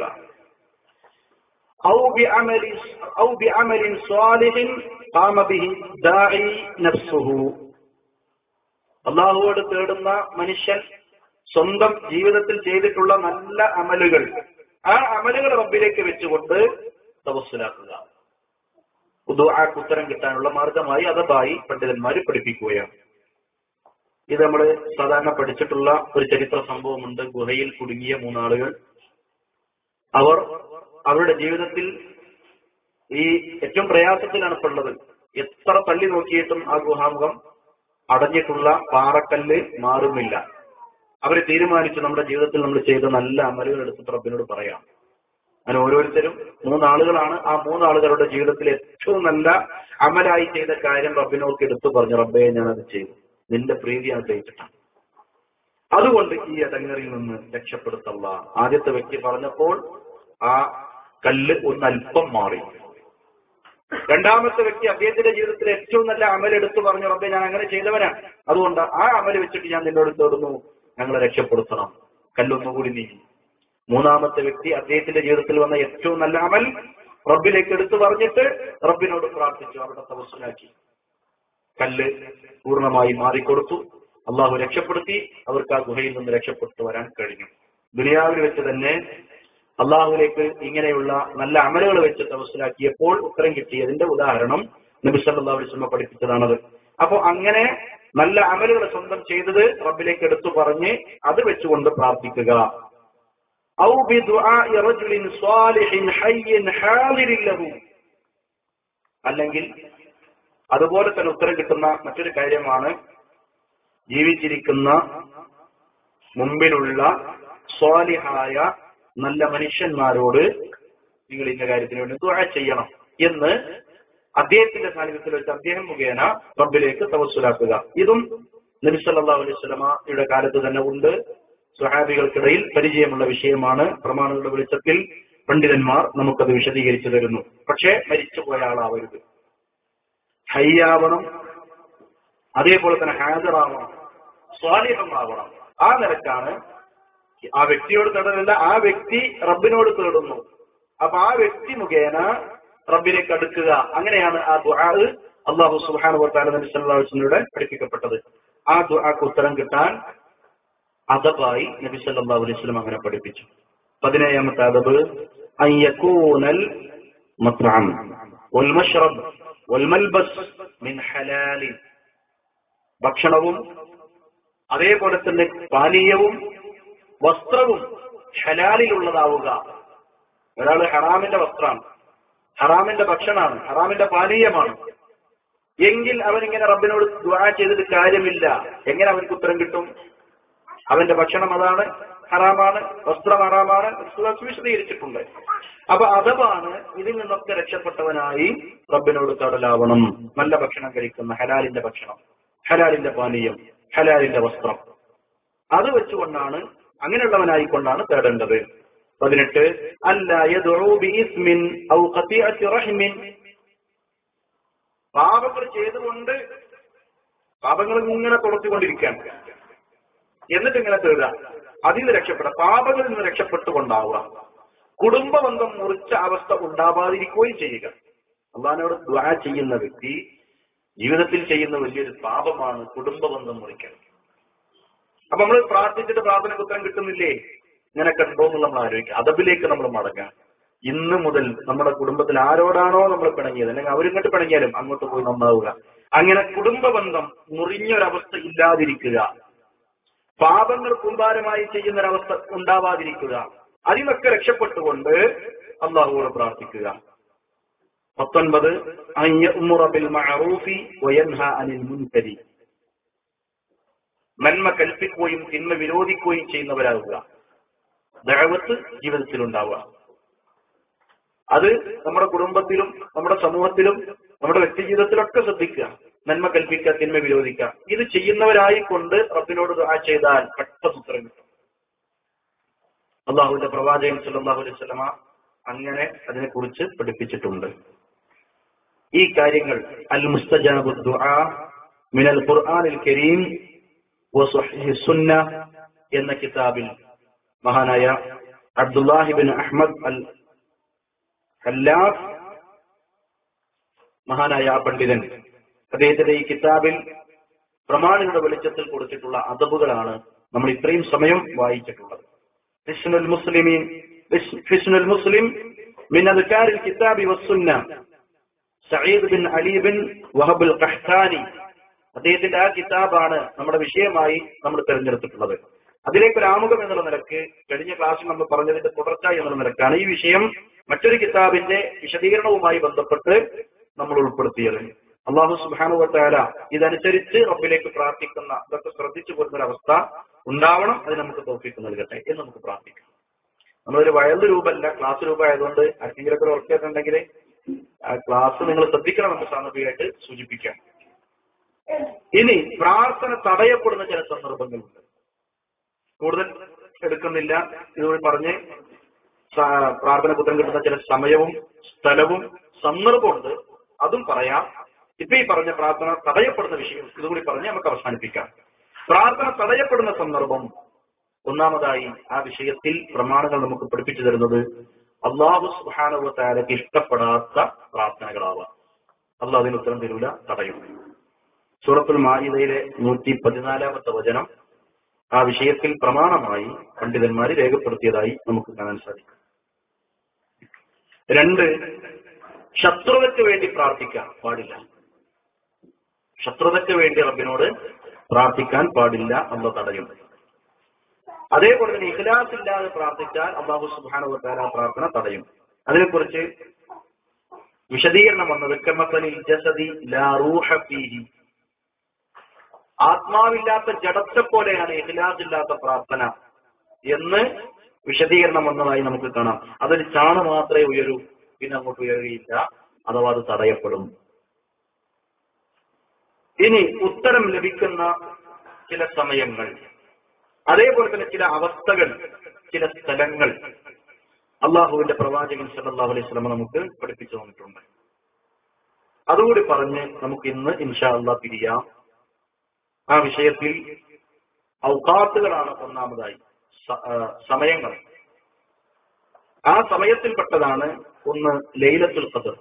ഔ ബിഅമലി ഔ ബിഅമലിൻ സ്വാലിഹിൻ ഖാമ ബിഹി ദാഇ നഫ്സുഹു, അള്ളാഹുവോട് തേടുന്ന മനുഷ്യൻ സ്വന്തം ജീവിതത്തിൽ ചെയ്തിട്ടുള്ള നല്ല അമലുകൾ, ആ അമലുകൾ റബ്ബിലേക്ക് വെച്ചുകൊണ്ട് തവസ്സുലാക്കുക. ദുആക്ക് ഉത്തരം കിട്ടാനുള്ള മാർഗമായി അദബായി പണ്ഡിതന്മാർ പഠിപ്പിക്കുകയാണ്. ഇത് നമ്മൾ സാധാരണ പഠിച്ചിട്ടുള്ള ഒരു ചരിത്ര സംഭവമുണ്ട്. ഗുഹയിൽ കുടുങ്ങിയ മൂന്നാളുകൾ, അവർ അവരുടെ ജീവിതത്തിൽ ഈ ഏറ്റവും പ്രയാസത്തിലാണ് ഇപ്പോൾ ഉള്ളത്. എത്ര തള്ളി നോക്കിയിട്ടും ആ ഗുഹാമുഖം അടഞ്ഞിട്ടുള്ള പാറക്കല്ല് മാറുമില്ല. അവർ തീരുമാനിച്ചു നമ്മുടെ ജീവിതത്തിൽ നമ്മൾ ചെയ്ത നല്ല അമലുകൾ എടുത്തിട്ട് റബ്ബിനോട് പറയാം. അങ്ങനെ ഓരോരുത്തരും മൂന്നാളുകളാണ്. ആ മൂന്നാളുകളുടെ ജീവിതത്തിൽ ഏറ്റവും നല്ല അമലായി ചെയ്ത കാര്യം റബ്ബിനോർക്ക് എടുത്തു പറഞ്ഞു, റബ്ബേ ഞാനത് ചെയ്തു, നിന്റെ പ്രീതിയാണ് ചെയ്തിട്ടാണ്, അതുകൊണ്ട് ഈ ഇടങ്ങറിൽ നിന്ന് രക്ഷപ്പെടുത്തല്ല. ആദ്യത്തെ വ്യക്തി പറഞ്ഞപ്പോൾ ആ കല്ല് ഒന്ന് അല്പം മാറി. രണ്ടാമത്തെ വ്യക്തി അദ്ദേഹത്തിന്റെ ജീവിതത്തിലെ ഏറ്റവും നല്ല അമൽ എടുത്തു പറഞ്ഞു, റബ്ബേ ഞാൻ അങ്ങനെ ചെയ്തവനാണ്, അതുകൊണ്ട് ആ അമൽ വെച്ചിട്ട് ഞാൻ നിന്നോട് തേടുന്നു, ഞങ്ങളെ രക്ഷപ്പെടുത്തണം. കല്ലൊന്നുകൂടി നീങ്ങി. മൂന്നാമത്തെ വ്യക്തി അദ്ദേഹത്തിന്റെ ജീവിതത്തിൽ വന്ന ഏറ്റവും നല്ല അമൽ റബ്ബിലേക്ക് എടുത്തു പറഞ്ഞിട്ട് റബ്ബിനോട് പ്രാർത്ഥിച്ചു, അവിടെ തവസ്സുലാക്കി. കല്ല് പൂർണ്ണമായി മാറിക്കൊടുത്തു. അള്ളാഹു രക്ഷപ്പെടുത്തി. അവർക്ക് ആ ഗുഹയിൽ നിന്ന് രക്ഷപ്പെട്ടു വരാൻ കഴിഞ്ഞു. ദുനിയാവിൽ വെച്ച് തന്നെ അള്ളാഹുവിലേക്ക് ഇങ്ങനെയുള്ള നല്ല അമലുകൾ വെച്ച് തവസ്സുലാക്കിയപ്പോൾ ഉത്തരം കിട്ടിയതിന്റെ ഉദാഹരണം നബി സല്ലല്ലാഹു അലൈഹി വസല്ലം പഠിപ്പിച്ചതാണത്. അപ്പൊ അങ്ങനെ നല്ല അമലുകൾ സ്വന്തം ചെയ്തത് റബ്ബിലേക്ക് എടുത്തു പറഞ്ഞ് അത് വെച്ചുകൊണ്ട് പ്രാർത്ഥിക്കുക. ഔ ബിദുആഇ റജുലിൻ സ്വാലിഹിൻ ഹയ്യിൻ ഹാദിരിൻ ലഹു, അല്ലെങ്കിൽ അതുപോലെ തന്നെ ഉത്തരം കിട്ടുന്ന മറ്റൊരു കാര്യമാണ് ജീവിച്ചിരിക്കുന്ന മുമ്പിലുള്ള സ്വാലിഹായ നല്ല മനുഷ്യന്മാരോട് നിങ്ങൾ ഇന്ന കാര്യത്തിന് വേണ്ടി ദുആ ചെയ്യണം എന്ന് അദ്ദേഹത്തിന്റെ സാന്നിധ്യത്തിൽ വെച്ച് അദ്ദേഹം മുഖേന റബ്ബിലേക്ക് തവസ്സുലാക്കുക. ഇതും നബി സല്ലല്ലാഹു അലൈഹി വസല്ലമയുടെ കാലത്ത് തന്നെ ഉണ്ട്. സ്വഹാബികൾക്കിടയിൽ പരിചയമുള്ള വിഷയമാണ്. പ്രമാണങ്ങളുടെ വെളിച്ചത്തിൽ പണ്ഡിതന്മാർ നമുക്കത് വിശദീകരിച്ചു തരുന്നു. പക്ഷേ മരിച്ചുപോയ ആളാവരുത്, ഹയ്യാവണം, അതേപോലെ തന്നെ ഹാജറാവണം, സ്വാലിഹമാവണം. ആ നിലക്കാണ് ആ വ്യക്തിയോട് തേടലല്ല, ആ വ്യക്തി റബ്ബിനോട് തേടുന്നു. അപ്പൊ ആ വ്യക്തി മുഖേന റബ്ബിലേക്ക് അടുക്കുക. അങ്ങനെയാണ് ആ ദുആ അല്ലാഹു സുബ്ഹാനഹു വ തആല നബി സല്ലല്ലാഹു അലൈഹി വസല്ലമയുടെ പഠിപ്പിക്കപ്പെട്ടത്. ആ ദുആക്ക് ഉത്തരം കിട്ടാൻ അദബായി നബി സല്ലല്ലാഹു അലൈഹി വസല്ലം അങ്ങനെ പഠിപ്പിച്ചു. പതിനേഴാമത്തെ അദബ് അൻ യകൂനൽ മത്അം വൽ മശ്റബ് വൽ മൽബസ് മിൻ ഹലാലിൻ, ഭക്ഷണവും അതേപോലെ തന്നെ പാനീയവും വസ്ത്രവും ഹലാലിലുള്ളതാവുക. ഒരാൾ ഹറാമിന്റെ വസ്ത്രമാണ്, ഹറാമിന്റെ ഭക്ഷണമാണ്, ഹറാമിന്റെ പാനീയമാണ് എങ്കിൽ അവനിങ്ങനെ റബ്ബിനോട് ദുആ ചെയ്തിട്ട് കാര്യമില്ല. എങ്ങനെ അവനക്ക് ഉത്തരം കിട്ടും? അവന്റെ ഭക്ഷണം അതാണ്, ഹറാമാണ്, വസ്ത്രം ഹറാമാണ്, വിശദീകരിച്ചിട്ടുണ്ട്. അപ്പൊ അഥവാണ് ഇതിൽ നിന്നൊക്കെ രക്ഷപ്പെട്ടവനായി റബ്ബിനോട് തടലാവണം. നല്ല ഭക്ഷണം കഴിക്കുന്ന, ഹലാലിന്റെ ഭക്ഷണം, ഹലാലിന്റെ പാനീയം, ഹലാലിന്റെ വസ്ത്രം, അത് വെച്ചുകൊണ്ടാണ്, അങ്ങനെയുള്ളവനായിക്കൊണ്ടാണ് തേടേണ്ടത്. പതിനെട്ട് അല്ലാ യദ്ഉ ബിഇസ്മിൻ ഔ ഖതിഅത്തി റഹ്മിൻ, പാപങ്ങൾ ചെയ്തുകൊണ്ട് പാപങ്ങൾ ഇങ്ങനെ തുടച്ചുകൊണ്ടിരിക്കുകയാണ്, എന്നിട്ട് ഇങ്ങനെ തേടുക, അതിൽ നിന്ന് രക്ഷപ്പെടുക, പാപങ്ങളിൽ നിന്ന് രക്ഷപ്പെട്ടുകൊണ്ടാവുക, കുടുംബബന്ധം മുറിച്ച അവസ്ഥ ഉണ്ടാവാതിരിക്കുകയും ചെയ്യുക. അള്ളാഹിനോട് ദുആ ചെയ്യുന്ന വ്യക്തി ജീവിതത്തിൽ ചെയ്യുന്ന വലിയൊരു പാപമാണ് കുടുംബബന്ധം മുറിക്കൽ. അപ്പൊ നമ്മൾ പ്രാർത്ഥിച്ചിട്ട് പ്രാർത്ഥനയ്ക്ക് ഉത്തരം കിട്ടുന്നില്ലേ, ഇങ്ങനെ കണ്ടോ എന്നുള്ള നമ്മൾ ആലോചിക്കുക. അതബിലേക്ക് നമ്മൾ മടങ്ങുക. ഇന്ന് മുതൽ നമ്മുടെ കുടുംബത്തിൽ ആരോടാണോ നമ്മൾ പിണങ്ങിയത്, അല്ലെങ്കിൽ അവരിങ്ങോട്ട് പിണങ്ങിയാലും അങ്ങോട്ട് പോയി നന്നാവുക. അങ്ങനെ കുടുംബബന്ധം മുറിഞ്ഞൊരവസ്ഥ ഇല്ലാതിരിക്കുക, പാപങ്ങൾ കുമ്പാരമായി ചെയ്യുന്നൊരവസ്ഥ ഉണ്ടാവാതിരിക്കുക, അതിനൊക്കെ രക്ഷപ്പെട്ടുകൊണ്ട് അള്ളാഹുവോട് പ്രാർത്ഥിക്കുക. പത്തൊൻപത് അൻ യഅ്മുറ ബിൽ മഅറൂഫി വയൻഹ അനിൽ മുൻകരി, നന്മ കൽപ്പിക്കുകയും തിന്മ വിരോധിക്കുകയും ചെയ്യുന്നവരാകുക. ദഅവത്ത് ജീവിതത്തിൽ ഉണ്ടാവുക. അത് നമ്മുടെ കുടുംബത്തിലും നമ്മുടെ സമൂഹത്തിലും നമ്മുടെ വ്യക്തി ജീവിതത്തിലൊക്കെ ശ്രദ്ധിക്കുക. നന്മ കൽപ്പിക്കുക, തിന്മ വിരോധിക്കുക. ഇത് ചെയ്യുന്നവരായി കൊണ്ട് റബ്ബിനോട് ദുആ ചെയ്താൽ പെട്ടെന്ന് ഉത്തരം കിട്ടും. അള്ളാഹുവിന്റെ പ്രവാചകൻ സല്ലല്ലാഹു അലൈഹി വസല്ലമ അങ്ങനെ അതിനെക്കുറിച്ച് പഠിപ്പിച്ചിട്ടുണ്ട്. ഈ കാര്യങ്ങൾ അൽ മുസ്തജാബു ദുആ മിനൽ ഖുർആനിൽ കരീം വസ്വഹീഹി സുന്ന എന്ന കിതാബിൽ മഹാനായ Abdullahi bin Ahmad al Hallaf, മഹാനായ ആ പണ്ഡിതൻ, അദ്ദേഹത്തിന്റെ ഈ കിതാബിൽ പ്രമാണങ്ങളുടെ വെളിച്ചത്തിൽ കൊടുത്തിട്ടുള്ള അദബുകളാണ് നമ്മൾ ഇത്രയും സമയം വായിച്ചിട്ടുള്ളത്. ഹിസ്നുൽ മുസ്ലിമീൻ ഹിസ്നുൽ മുസ്ലിം മിൻ അദ്കാരിൽ കിതാബി വസ്സുന്ന, Saeed bin Ali bin Wahab al Qahtani, അദ്ദേഹത്തിന്റെ ആ കിതാബാണ് നമ്മുടെ വിഷയമായി നമ്മൾ തിരഞ്ഞെടുത്തിട്ടുള്ളത്. അതിലേക്ക് ഒരു ആമുഖം എന്നുള്ള നിലക്ക് കഴിഞ്ഞ ക്ലാസ്സിൽ നമ്മൾ പറഞ്ഞതിന്റെ തുടർച്ച എന്നുള്ള നിലക്കാണ് ഈ വിഷയം മറ്റൊരു കിതാബിന്റെ വിശദീകരണവുമായി ബന്ധപ്പെട്ട് നമ്മൾ ഉൾപ്പെടുത്തിയത്. അല്ലാഹു സുബ്ഹാനഹു വ തആല ഇതനുസരിച്ച് റബ്ബിലേക്ക് പ്രാർത്ഥിക്കുന്ന, ഇതൊക്കെ ശ്രദ്ധിച്ചു പോരുന്ന ഒരവസ്ഥ ഉണ്ടാവണം. അത് നമുക്ക് തൗഫീഖ് നൽകട്ടെ എന്ന് നമുക്ക് പ്രാർത്ഥിക്കാം. നമ്മളൊരു വയല് രൂപമല്ല, ക്ലാസ് രൂപമായതുകൊണ്ട് ആർക്കെങ്കിലൊക്കെ ഉറപ്പിച്ചിട്ടുണ്ടെങ്കിൽ ആ ക്ലാസ് നിങ്ങൾ ശ്രദ്ധിക്കണം എന്ന് സാന്ദർഭികമായിട്ട് സൂചിപ്പിക്കാം. ഇനി പ്രാർത്ഥന തടയപ്പെടുന്ന ചില സന്ദർഭങ്ങളുണ്ട്. കൂടുതൽ എടുക്കുന്നില്ല, ഇതുകൂടി പറഞ്ഞ് പ്രാർത്ഥനയ്ക്ക് ഉത്തരം കിട്ടുന്ന ചില സമയവും സ്ഥലവും സന്ദർഭമുണ്ട്, അതും പറയാം. ഇപ്പൊ ഈ പറഞ്ഞ പ്രാർത്ഥന തടയപ്പെടുന്ന വിഷയം ഇതുകൂടി പറഞ്ഞ് നമുക്ക് അവസാനിപ്പിക്കാം. പ്രാർത്ഥന തടയപ്പെടുന്ന സന്ദർഭം ഒന്നാമതായി ആ വിഷയത്തിൽ പ്രമാണങ്ങൾ നമുക്ക് പഠിപ്പിച്ചു തരുന്നത് അല്ലാഹു സുബ്ഹാനഹു വ തആലയ്ക്ക് ഇഷ്ടപ്പെടാത്ത പ്രാർത്ഥനകളാവാം. അല്ലാഹു അതിന് ഉത്തരം തരൂല, തടയും. സൂറത്തുൽ മാഇദയിലെ നൂറ്റി പതിനാലാമത്തെ വചനം ആ വിഷയത്തിൽ പ്രമാണമായി പണ്ഡിതന്മാർ രേഖപ്പെടുത്തിയതായി നമുക്ക് കാണാൻ സാധിക്കും. രണ്ട്, ശത്രുതയ്ക്ക് വേണ്ടി പ്രാർത്ഥിക്കാൻ പാടില്ല. ശത്രുതയ്ക്ക് വേണ്ടി റബ്ബിനോട് പ്രാർത്ഥിക്കാൻ പാടില്ല, അല്ലാഹു തടയും. അതേപോലെ തന്നെ ഇഖ്ലാസ് ഇല്ലാതെ പ്രാർത്ഥിച്ചാൽ അല്ലാഹു സുബ്ഹാനഹു വ തആല പ്രാർത്ഥന തടയും. അതിനെക്കുറിച്ച് വിശദീകരണം വന്നത് കമസലിൽ ജസദി ലാ റൂഹ ഫീഹി, ആത്മാവില്ലാത്ത ജഡത്തെ പോലെയാണ് ഇഖ്ലാസ് ഇല്ലാത്ത പ്രാർത്ഥന എന്ന് വിശദീകരണം വന്നതായി നമുക്ക് കാണാം. അതൊരു ചാണ മാത്രമേ ഉയരൂ, പിന്നെ അങ്ങോട്ട് ഉയരുകയില്ല, അഥവാ അത് തടയപ്പെടും. ഇനി ഉത്തരം ലഭിക്കുന്ന ചില സമയങ്ങൾ, അതേപോലെ തന്നെ ചില അവസ്ഥകൾ, ചില സ്ഥലങ്ങൾ അള്ളാഹുവിന്റെ പ്രവാചകൻ സല്ലല്ലാഹു അലൈഹി വസല്ലം നമുക്ക് പഠിപ്പിച്ചു തന്നിട്ടുണ്ട്. അതുകൂടി പറഞ്ഞ് നമുക്ക് ഇന്ന് ഇൻഷാ അല്ലാഹ് പിരിയാം. ആ വിഷയത്തിൽ ഔഖാത്തുകളാണ് ഒന്നാമതായി, സമയങ്ങൾ. ആ സമയത്തിൽപ്പെട്ടതാണ് ഒന്ന് ലൈലത്തുൽ ഖദർ.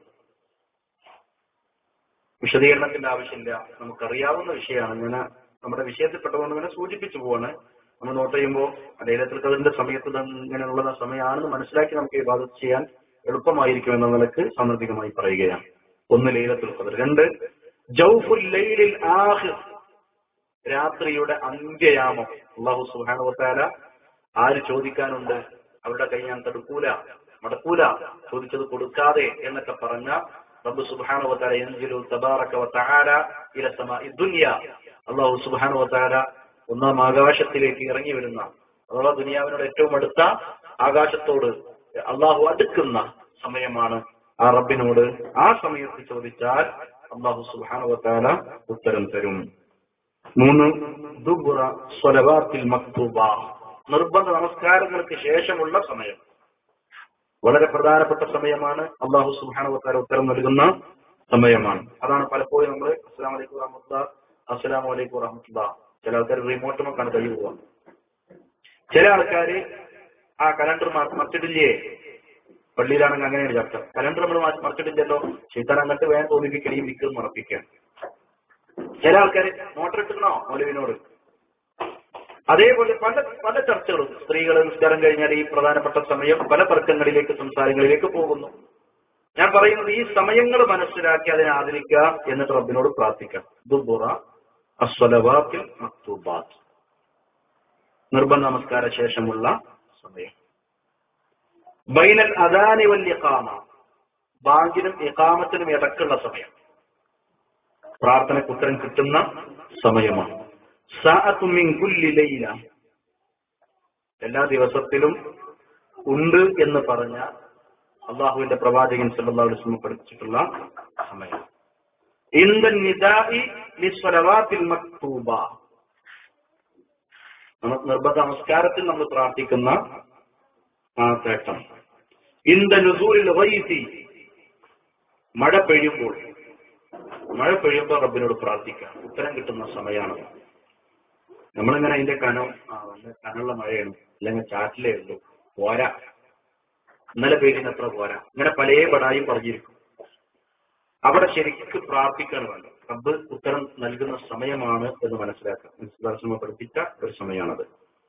വിശദീകരണത്തിന്റെ ആവശ്യമില്ല, നമുക്കറിയാവുന്ന വിഷയമാണ്. ഞാൻ നമ്മുടെ വിഷയത്തിൽപ്പെട്ടതുകൊണ്ട് തന്നെ സൂചിപ്പിച്ചു പോവാണ്. നമ്മൾ നോട്ട് ചെയ്യുമ്പോൾ ലൈലത്തുൽ ഖദറിന്റെ സമയത്ത് ഇങ്ങനെയുള്ള സമയമാണെന്ന് മനസ്സിലാക്കി നമുക്ക് ഇബാദത്ത് ചെയ്യാൻ എളുപ്പമായിരിക്കും എന്ന നിലക്ക് സാന്ദർഭികമായി പറയുകയാണ്. ഒന്ന് ലൈലത്തുൽ ഖദർ. രണ്ട്, ജൗഫുൽ ലൈലിൽ ആഖിർ, രാത്രിയുടെ അന്ത്യയാമം. അല്ലാഹു സുബ്ഹാനഹു വ തആല ആര് ചോദിക്കാനുണ്ട്, അവരുടെ കൈ ഞാൻ തടുക്കൂല, മടക്കൂല, ചോദിച്ചത് കൊടുക്കാതെ എന്നൊക്കെ പറഞ്ഞ റബ്ബ് സുബ്ഹാനഹു വ തആല യൻസിലു തബാറക വ തആല ഇല സമാഇ ദുനിയ, അല്ലാഹു സുബ്ഹാനഹു വ തആല ഒന്നാം ആകാശത്തിലേക്ക് ഇറങ്ങി വരുന്ന, അഥവാ ദുനിയാവിനോട് ഏറ്റവും അടുത്ത ആകാശത്തോട് അള്ളാഹു അടുക്കുന്ന സമയമാണ്. ആ റബ്ബിനോട് ആ സമയത്ത് ചോദിച്ചാൽ അല്ലാഹു സുബ്ഹാനഹു വ തആല ഉത്തരം തരും. മൂന്ന്, ദുബുറ സ്വലവാത്തിൽ മക്തൂബ, നിർബന്ധ നമസ്കാരങ്ങൾക്ക് ശേഷമുള്ള സമയം വളരെ പ്രധാനപ്പെട്ട സമയമാണ്. അല്ലാഹു സുബ്ഹാനഹു വ തആല ഉത്തരം നൽകുന്ന സമയമാണ്. അതാണ് പലപ്പോഴും നമ്മൾ അസ്സലാമു അലൈക്കും വറഹ്മത്തുള്ളാഹി അസ്സലാമു അലൈക്കും വറഹ്മത്തുള്ളാഹി, ചില ആൾക്കാർ റിമോട്ട് നോക്കാണ് കൈ പോവുക. ചില ആൾക്കാര് ആ കലണ്ടർ മറിച്ചിട്ടില്ലേ, പള്ളിയിലാണെങ്കിൽ അങ്ങനെയാണ് ചർച്ച. കലണ്ടർ നമ്മൾ മറിച്ചിട്ടില്ലല്ലോ, ശൈത്താൻ അങ്ങോട്ട് വേഗം തോന്നിപ്പിക്കുകയും വിൽക്കും മറപ്പിക്കാൻ. ചില ആൾക്കാർ മോട്ടർ ഇട്ടിക്കണോ മൗലവിനോട്. അതേപോലെ പല പല ചർച്ചകളും സ്ത്രീകൾ നിസ്കാരം കഴിഞ്ഞാൽ ഈ പ്രധാനപ്പെട്ട സമയം പല തർക്കങ്ങളിലേക്ക് സംസാരങ്ങളിലേക്ക് പോകുന്നു. ഞാൻ പറയുന്നത് ഈ സമയങ്ങൾ മനസ്സിലാക്കി അതിനെ ആദരിക്കുക, എന്നിട്ട് റബ്ബിനോട് പ്രാർത്ഥിക്കാം. ദുബുറ അസ്വലവാത്തിൽ മക്തൂബാത്ത്, നിർബന്ധ നമസ്കാര ശേഷമുള്ള സമയം. ബൈനൽ അദാനി വൽ ഇഖാമ, ബാങ്കിനും ഇഖാമത്തിനും ഇടക്കുള്ള സമയം പ്രാർത്ഥനയ്ക്ക് ഉത്തരം കിട്ടുന്ന സമയമാണ്. സഅതു മിൻ കുല്ലി ലൈല, എല്ലാ ദിവസത്തിലും ഉണ്ട് എന്ന് പറഞ്ഞ അള്ളാഹുവിന്റെ പ്രവാചകൻ സല്ലല്ലാഹു അലൈഹി വസല്ലം പഠിപ്പിച്ചിട്ടുള്ള സമയം. ഇന്ദ നിദാഇ ലിസ്വലവാത്തിൽ മക്തൂബ, നിർബന്ധ നമസ്കാരത്തിൽ നമ്മൾ പ്രാർത്ഥിക്കുന്ന ആ ഘട്ടം. ഇന്ദ നുസൂലിൽ ഗൈസി, മഴ പെയ്യുമ്പോൾ, മഴ പെയ്യുമ്പോൾ റബ്ബിനോട് പ്രാർത്ഥിക്കാം, ഉത്തരം കിട്ടുന്ന സമയമാണ്. നമ്മളിങ്ങനെ അതിന്റെ കനം, ആ നല്ല കനുള്ള മഴയാണ്, അല്ലെങ്കിൽ ചാറ്റിലേ ഉള്ളൂ, പോരാ, ഇന്നലെ പെയ്യുന്ന അത്ര പോരാ, ഇങ്ങനെ പല പടായും പറഞ്ഞിരിക്കും. അവിടെ ശരിക്ക് പ്രാർത്ഥിക്കാണ് വേണ്ടത്. റബ്ബ് ഉത്തരം നൽകുന്ന സമയമാണ് എന്ന് മനസ്സിലാക്കുക, പഠിപ്പിച്ച ഒരു സമയമാണത്.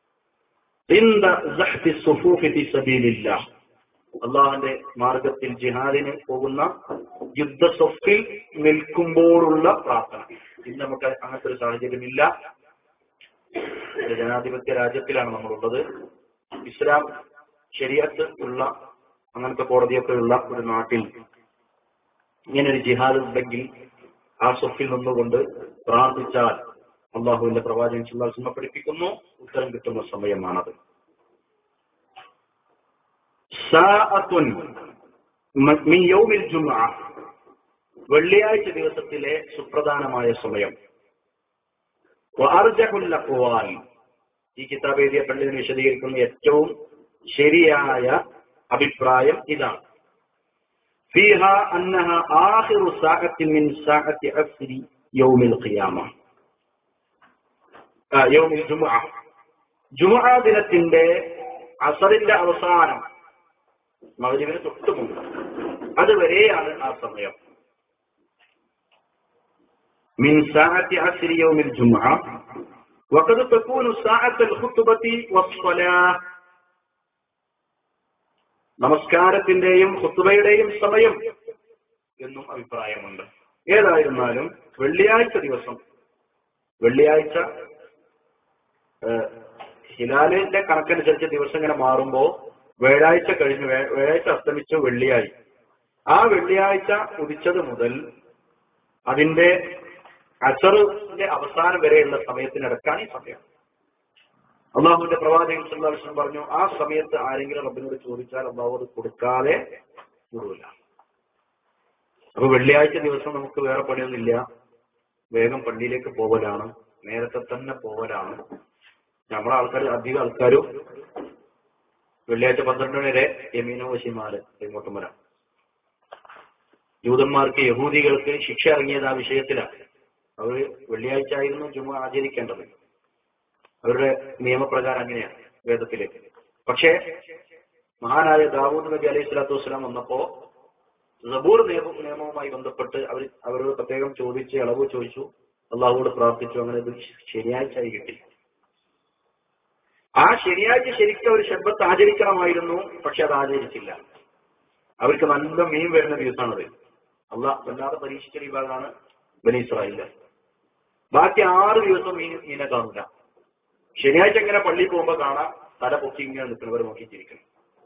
അള്ളാഹുവിന്റെ മാർഗത്തിൽ ജിഹാദിന് പോകുന്ന യുദ്ധസൊഫിൽ നിൽക്കുമ്പോഴുള്ള പ്രാർത്ഥന. ഇന്ന് നമുക്ക് അങ്ങനത്തെ ഒരു സാഹചര്യമില്ല. ജനാധിപത്യ രാജ്യത്തിലാണ് നമ്മളുള്ളത്. ഇസ്ലാം ശരീഅത്ത് ഉള്ള അങ്ങനത്തെ കോടതിയൊക്കെ ഉള്ള ഒരു നാട്ടിൽ ഇങ്ങനെ ഒരു ജിഹാദ് ഉണ്ടെങ്കിൽ ആ സൊഫിൽ നിന്നുകൊണ്ട് പ്രാർത്ഥിച്ചാൽ അള്ളാഹുവിന്റെ പ്രവാചകൻ സല്ലല്ലാഹു അലൈഹി വസല്ലം പഠിപ്പിക്കുന്നു, ഉത്തരം കിട്ടുന്ന സമയമാണത്. സാഅത്തുൻ മിൻ യൗമിൽ ജുമുഅ, വെള്ളിയാഴ്ച ദിവസത്തിലെ സുപ്രധാനമായ സമയം. വഅർജഹുൽ അഖ്വാൽ, ഈ കിതാബ് എഴുതിയ പണ്ഡിതനെ വിശദീകരിക്കുന്ന ഏറ്റവും ശരിയായ അഭിപ്രായം ഇതാണ്. ഫീഹാ അന്നഹ ആഖിറു സാഅത്തിൻ മിൻ സാഅത്തി അസ്രി യൗമിൽ ഖിയാമ, യൗമിൽ ജുമുഅ, ജുമുഅ ദിനത്തിന്റെ അസറിന്റെ അവസാനം മഗ്‌രിബിന് തൊട്ട് മുമ്പ് അതുവരെയാണ് ആ സമയം. മിൻ സാഅത്തി അസ്രി യൗമിൽ ജുമുഅ വഖദ് തകൂനു സാഅത്തുൽ ഖുത്ബത്തി വസ്സലാഹ്. നമസ്കാരത്തിന്റെയും ഖുത്ബയുടെയും സമയം എന്നും അഭിപ്രായമുണ്ട്. ഏതായിരുന്നാലും വെള്ളിയാഴ്ച ദിവസം, വെള്ളിയാഴ്ച ഹിലാലിന്റെ കണക്കനുസരിച്ച് ദിവസം ഇങ്ങനെ മാറുമ്പോ വ്യാഴാഴ്ച കഴിഞ്ഞു, വ്യാഴാഴ്ച അസ്തമിച്ചു വെള്ളിയായി. ആ വെള്ളിയാഴ്ച ഉദിച്ചത് മുതൽ അതിന്റെ അസറിന്റെ അവസാനം വരെയുള്ള സമയത്തിനടക്കാണ് ഈ സമയം. അള്ളാഹുവിന്റെ പ്രവാചകൻ സല്ലല്ലാഹു അലൈഹി വസല്ലം പറഞ്ഞു, ആ സമയത്ത് ആരെങ്കിലും റബ്ബിനോട് ചോദിച്ചാൽ അള്ളാഹു അത് കൊടുക്കാതെ വിടൂല. അപ്പൊ വെള്ളിയാഴ്ച ദിവസം നമുക്ക് വേറെ പണിയൊന്നുമില്ല, വേഗം പള്ളിയിലേക്ക് പോവലാണ്, നേരത്തെ തന്നെ പോവലാണ്. നമ്മുടെ ആൾക്കാർ, അധികം ആൾക്കാരും വെള്ളിയാഴ്ച പന്ത്രണ്ട് മണി വരെ യമീനോ വശിമാല് ഇങ്ങോട്ടും വരാം. ജൂതന്മാർക്ക്, യഹൂദികൾക്ക് ശിക്ഷ ഇറങ്ങിയത് ആ വിഷയത്തിലാണ്. അവർ വെള്ളിയാഴ്ച ആയിരുന്നു ജുമുഅ ആചരിക്കേണ്ടത്, അവരുടെ നിയമപ്രകാരം അങ്ങനെയാണ് വേദത്തിലേക്ക്. പക്ഷേ മഹാനായ ദാവൂദ് നബി അലൈഹി സ്വലാത്തു വസ്സലാം വന്നപ്പോ സബൂർ നിയമ നിയമവുമായി ബന്ധപ്പെട്ട് അവർ അവരോട് പ്രത്യേകം ചോദിച്ച് ഇളവ് ചോദിച്ചു, അള്ളാഹുവോട് പ്രാർത്ഥിച്ചു. അങ്ങനെ ഇത് ശനിയാഴ്ച ആയി കിട്ടി. ആ ശനിയാഴ്ച ശരിക്കും അവർ ശബ്ദത്ത് ആചരിക്കണമായിരുന്നു, പക്ഷെ അത് ആചരിച്ചില്ല. അവർക്ക് നല്ല മീൻ വരുന്ന ദിവസമാണത്. അള്ളാഹ് വല്ലാതെ പരീക്ഷിച്ച വിഭാഗമാണ് ബനി ഇസ്രായേൽ. ബാക്കി ആറ് ദിവസം മീൻ മീനെ കാണില്ല. ശനിയാഴ്ച ഇങ്ങനെ പള്ളിയിൽ പോകുമ്പോ കാണാം തല പൊക്കി ഇങ്ങനെ നിൽക്കുന്നവർ നോക്കിച്ചിരിക്കണം.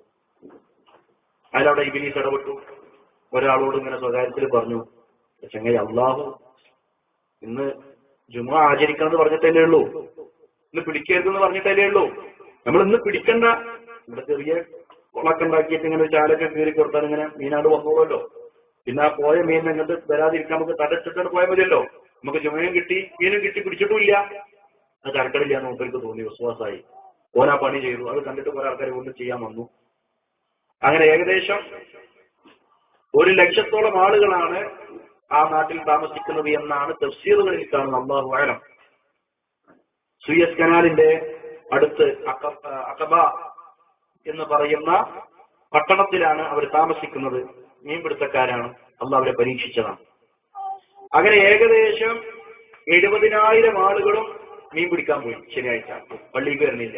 അതിലവിടെ ഇബ്ലീസ് ഇടപെട്ടു. ഒരാളോട് ഇങ്ങനെ സ്വകാര്യത്തിൽ പറഞ്ഞു, ചങ്ങായി അള്ളാഹു ഇന്ന് ജുമുഅ ആചരിക്കണം എന്ന് പറഞ്ഞിട്ടല്ലേ ഉള്ളൂ, ഇന്ന് പിടിക്കരുതെന്ന് പറഞ്ഞിട്ടല്ലേ ഉള്ളൂ. നമ്മൾ ഇന്ന് പിടിക്കണ്ട, ഇവിടെ ചെറിയ കുളക്ക ഉണ്ടാക്കിയിട്ട് ഇങ്ങനെ ചാലൊക്കെ കീറി കൊടുത്താൽ ഇങ്ങനെ മീനാട് വന്നോളല്ലോ. പിന്നെ ആ പോയ മീൻ അങ്ങോട്ട് വരാതിരിക്കാൻ നമുക്ക് തടച്ചിട്ടാണ് പോയാൽ മതിയല്ലോ. നമുക്ക് ജുമയും കിട്ടി, മീനും കിട്ടി, പിടിച്ചിട്ടുമില്ല. അത് തരക്കടില്ല എന്ന് മൂപ്പർക്ക് തോന്നി, വിശ്വാസമായി. ഓനാ പണി ചെയ്തു. അത് കണ്ടിട്ട് കുറെ ആൾക്കാരെ കൊണ്ട് ചെയ്യാൻ വന്നു. അങ്ങനെ ഏകദേശം ഒരു ലക്ഷത്തോളം ആളുകളാണ് ആ നാട്ടിൽ താമസിക്കുന്നത് എന്നാണ് തഫ്സീറുകളിൽ കാണുന്നത്. അല്ലാഹു അഅലം. സുയസ് കനാലിന്റെ അടുത്ത് അഖബ എന്ന് പറയുന്ന പട്ടണത്തിലാണ് അവർ താമസിക്കുന്നത്. മീൻപിടുത്തക്കാരാണ്. അള്ളാഹു അവരെ പരീക്ഷിച്ചതാണ്. അങ്ങനെ ഏകദേശം എഴുപതിനായിരം ആളുകളും മീൻ പിടിക്കാൻ പോയി ശനിയാഴ്ച. പള്ളിക്ക് വരുന്നില്ല.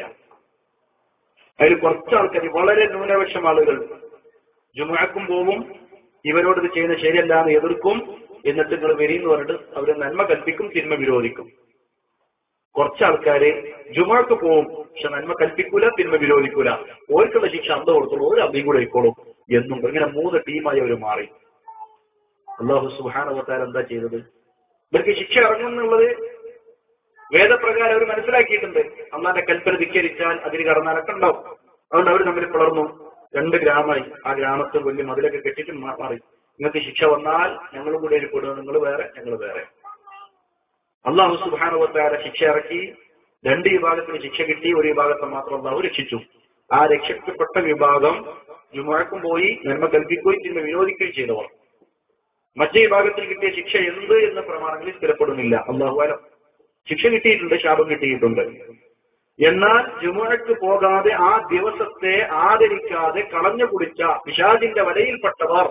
അതിൽ കുറച്ച് ആൾക്കാർ, വളരെ ന്യൂനപക്ഷം ആളുകൾ ജുമുഅക്കും പോവും, ഇവരോട് ഇത് ചെയ്യുന്ന ശരിയല്ലാന്ന് എതിർക്കും, എന്നിട്ട് നിങ്ങൾ വരിയെന്ന് പറഞ്ഞിട്ട് അവര് നന്മ കൽപ്പിക്കും, തിന്മ വിരോധിക്കും. കുറച്ച് ആൾക്കാര് ജുമുഅക്ക് പോവും, പക്ഷെ നന്മ കൽപ്പിക്കൂല, തിന്മ വിരോധിക്കൂല. ഓർക്കുള്ള ശിക്ഷ അന്ത കൊടുത്തോളൂ, ഒരു അന്തിയും കൂടെ ആയിക്കോളും എന്നും. ഇങ്ങനെ മൂന്ന് ടീമായി അവർ മാറി. അല്ലാഹു സുബ്ഹാനഹു വ തആല എന്താ ചെയ്തത്? ഇവർക്ക് ശിക്ഷ ഇറങ്ങുന്നുള്ളത് വേദപ്രകാരം അവർ മനസ്സിലാക്കിയിട്ടുണ്ട്. അള്ളാന്റെ കൽപ്പന ധിക്കരിച്ചാൽ അതിന് കടന്നാലൊക്കെ ഉണ്ടാവും. അതുകൊണ്ട് അവർ തമ്മിൽ പിളർന്നു. രണ്ട് ഗ്രാമമായി. ആ ഗ്രാമത്തിൽ വലിയ മതിലൊക്കെ കെട്ടിട്ട് മാറി. നിങ്ങൾക്ക് ശിക്ഷ വന്നാൽ ഞങ്ങളും കൂടെ പെടുക, നിങ്ങൾ വേറെ, ഞങ്ങൾ വേറെ. അല്ലാഹു സുബ്ഹാനഹു വ തആല ശിക്ഷ ഇറക്കി. രണ്ട് വിഭാഗത്തിന് ശിക്ഷ കിട്ടി, ഒരു വിഭാഗത്തെ മാത്രം അല്ലാഹു രക്ഷിച്ചു. ആ രക്ഷിക്കപ്പെട്ട വിഭാഗം ജുമുഅക്കും പോയി, നന്മ കൽപ്പിക്കുകയും തിന്മ വിരോധിക്കുകയും ചെയ്തവർ. മറ്റേ വിഭാഗത്തിന് കിട്ടിയ ശിക്ഷ എന്ത് എന്ന പ്രമാണങ്ങളിൽ സ്ഥിരപ്പെടുന്നില്ല. അല്ലാഹു അലം. ശിക്ഷ കിട്ടിയിട്ടുണ്ട്, ശാപം കിട്ടിയിട്ടുണ്ട്. എന്നാൽ ജുമുഅക്ക് പോകാതെ ആ ദിവസത്തെ ആദരിക്കാതെ കളഞ്ഞു കുടിച്ച പിശാചിന്റെ വലയിൽപ്പെട്ടവർ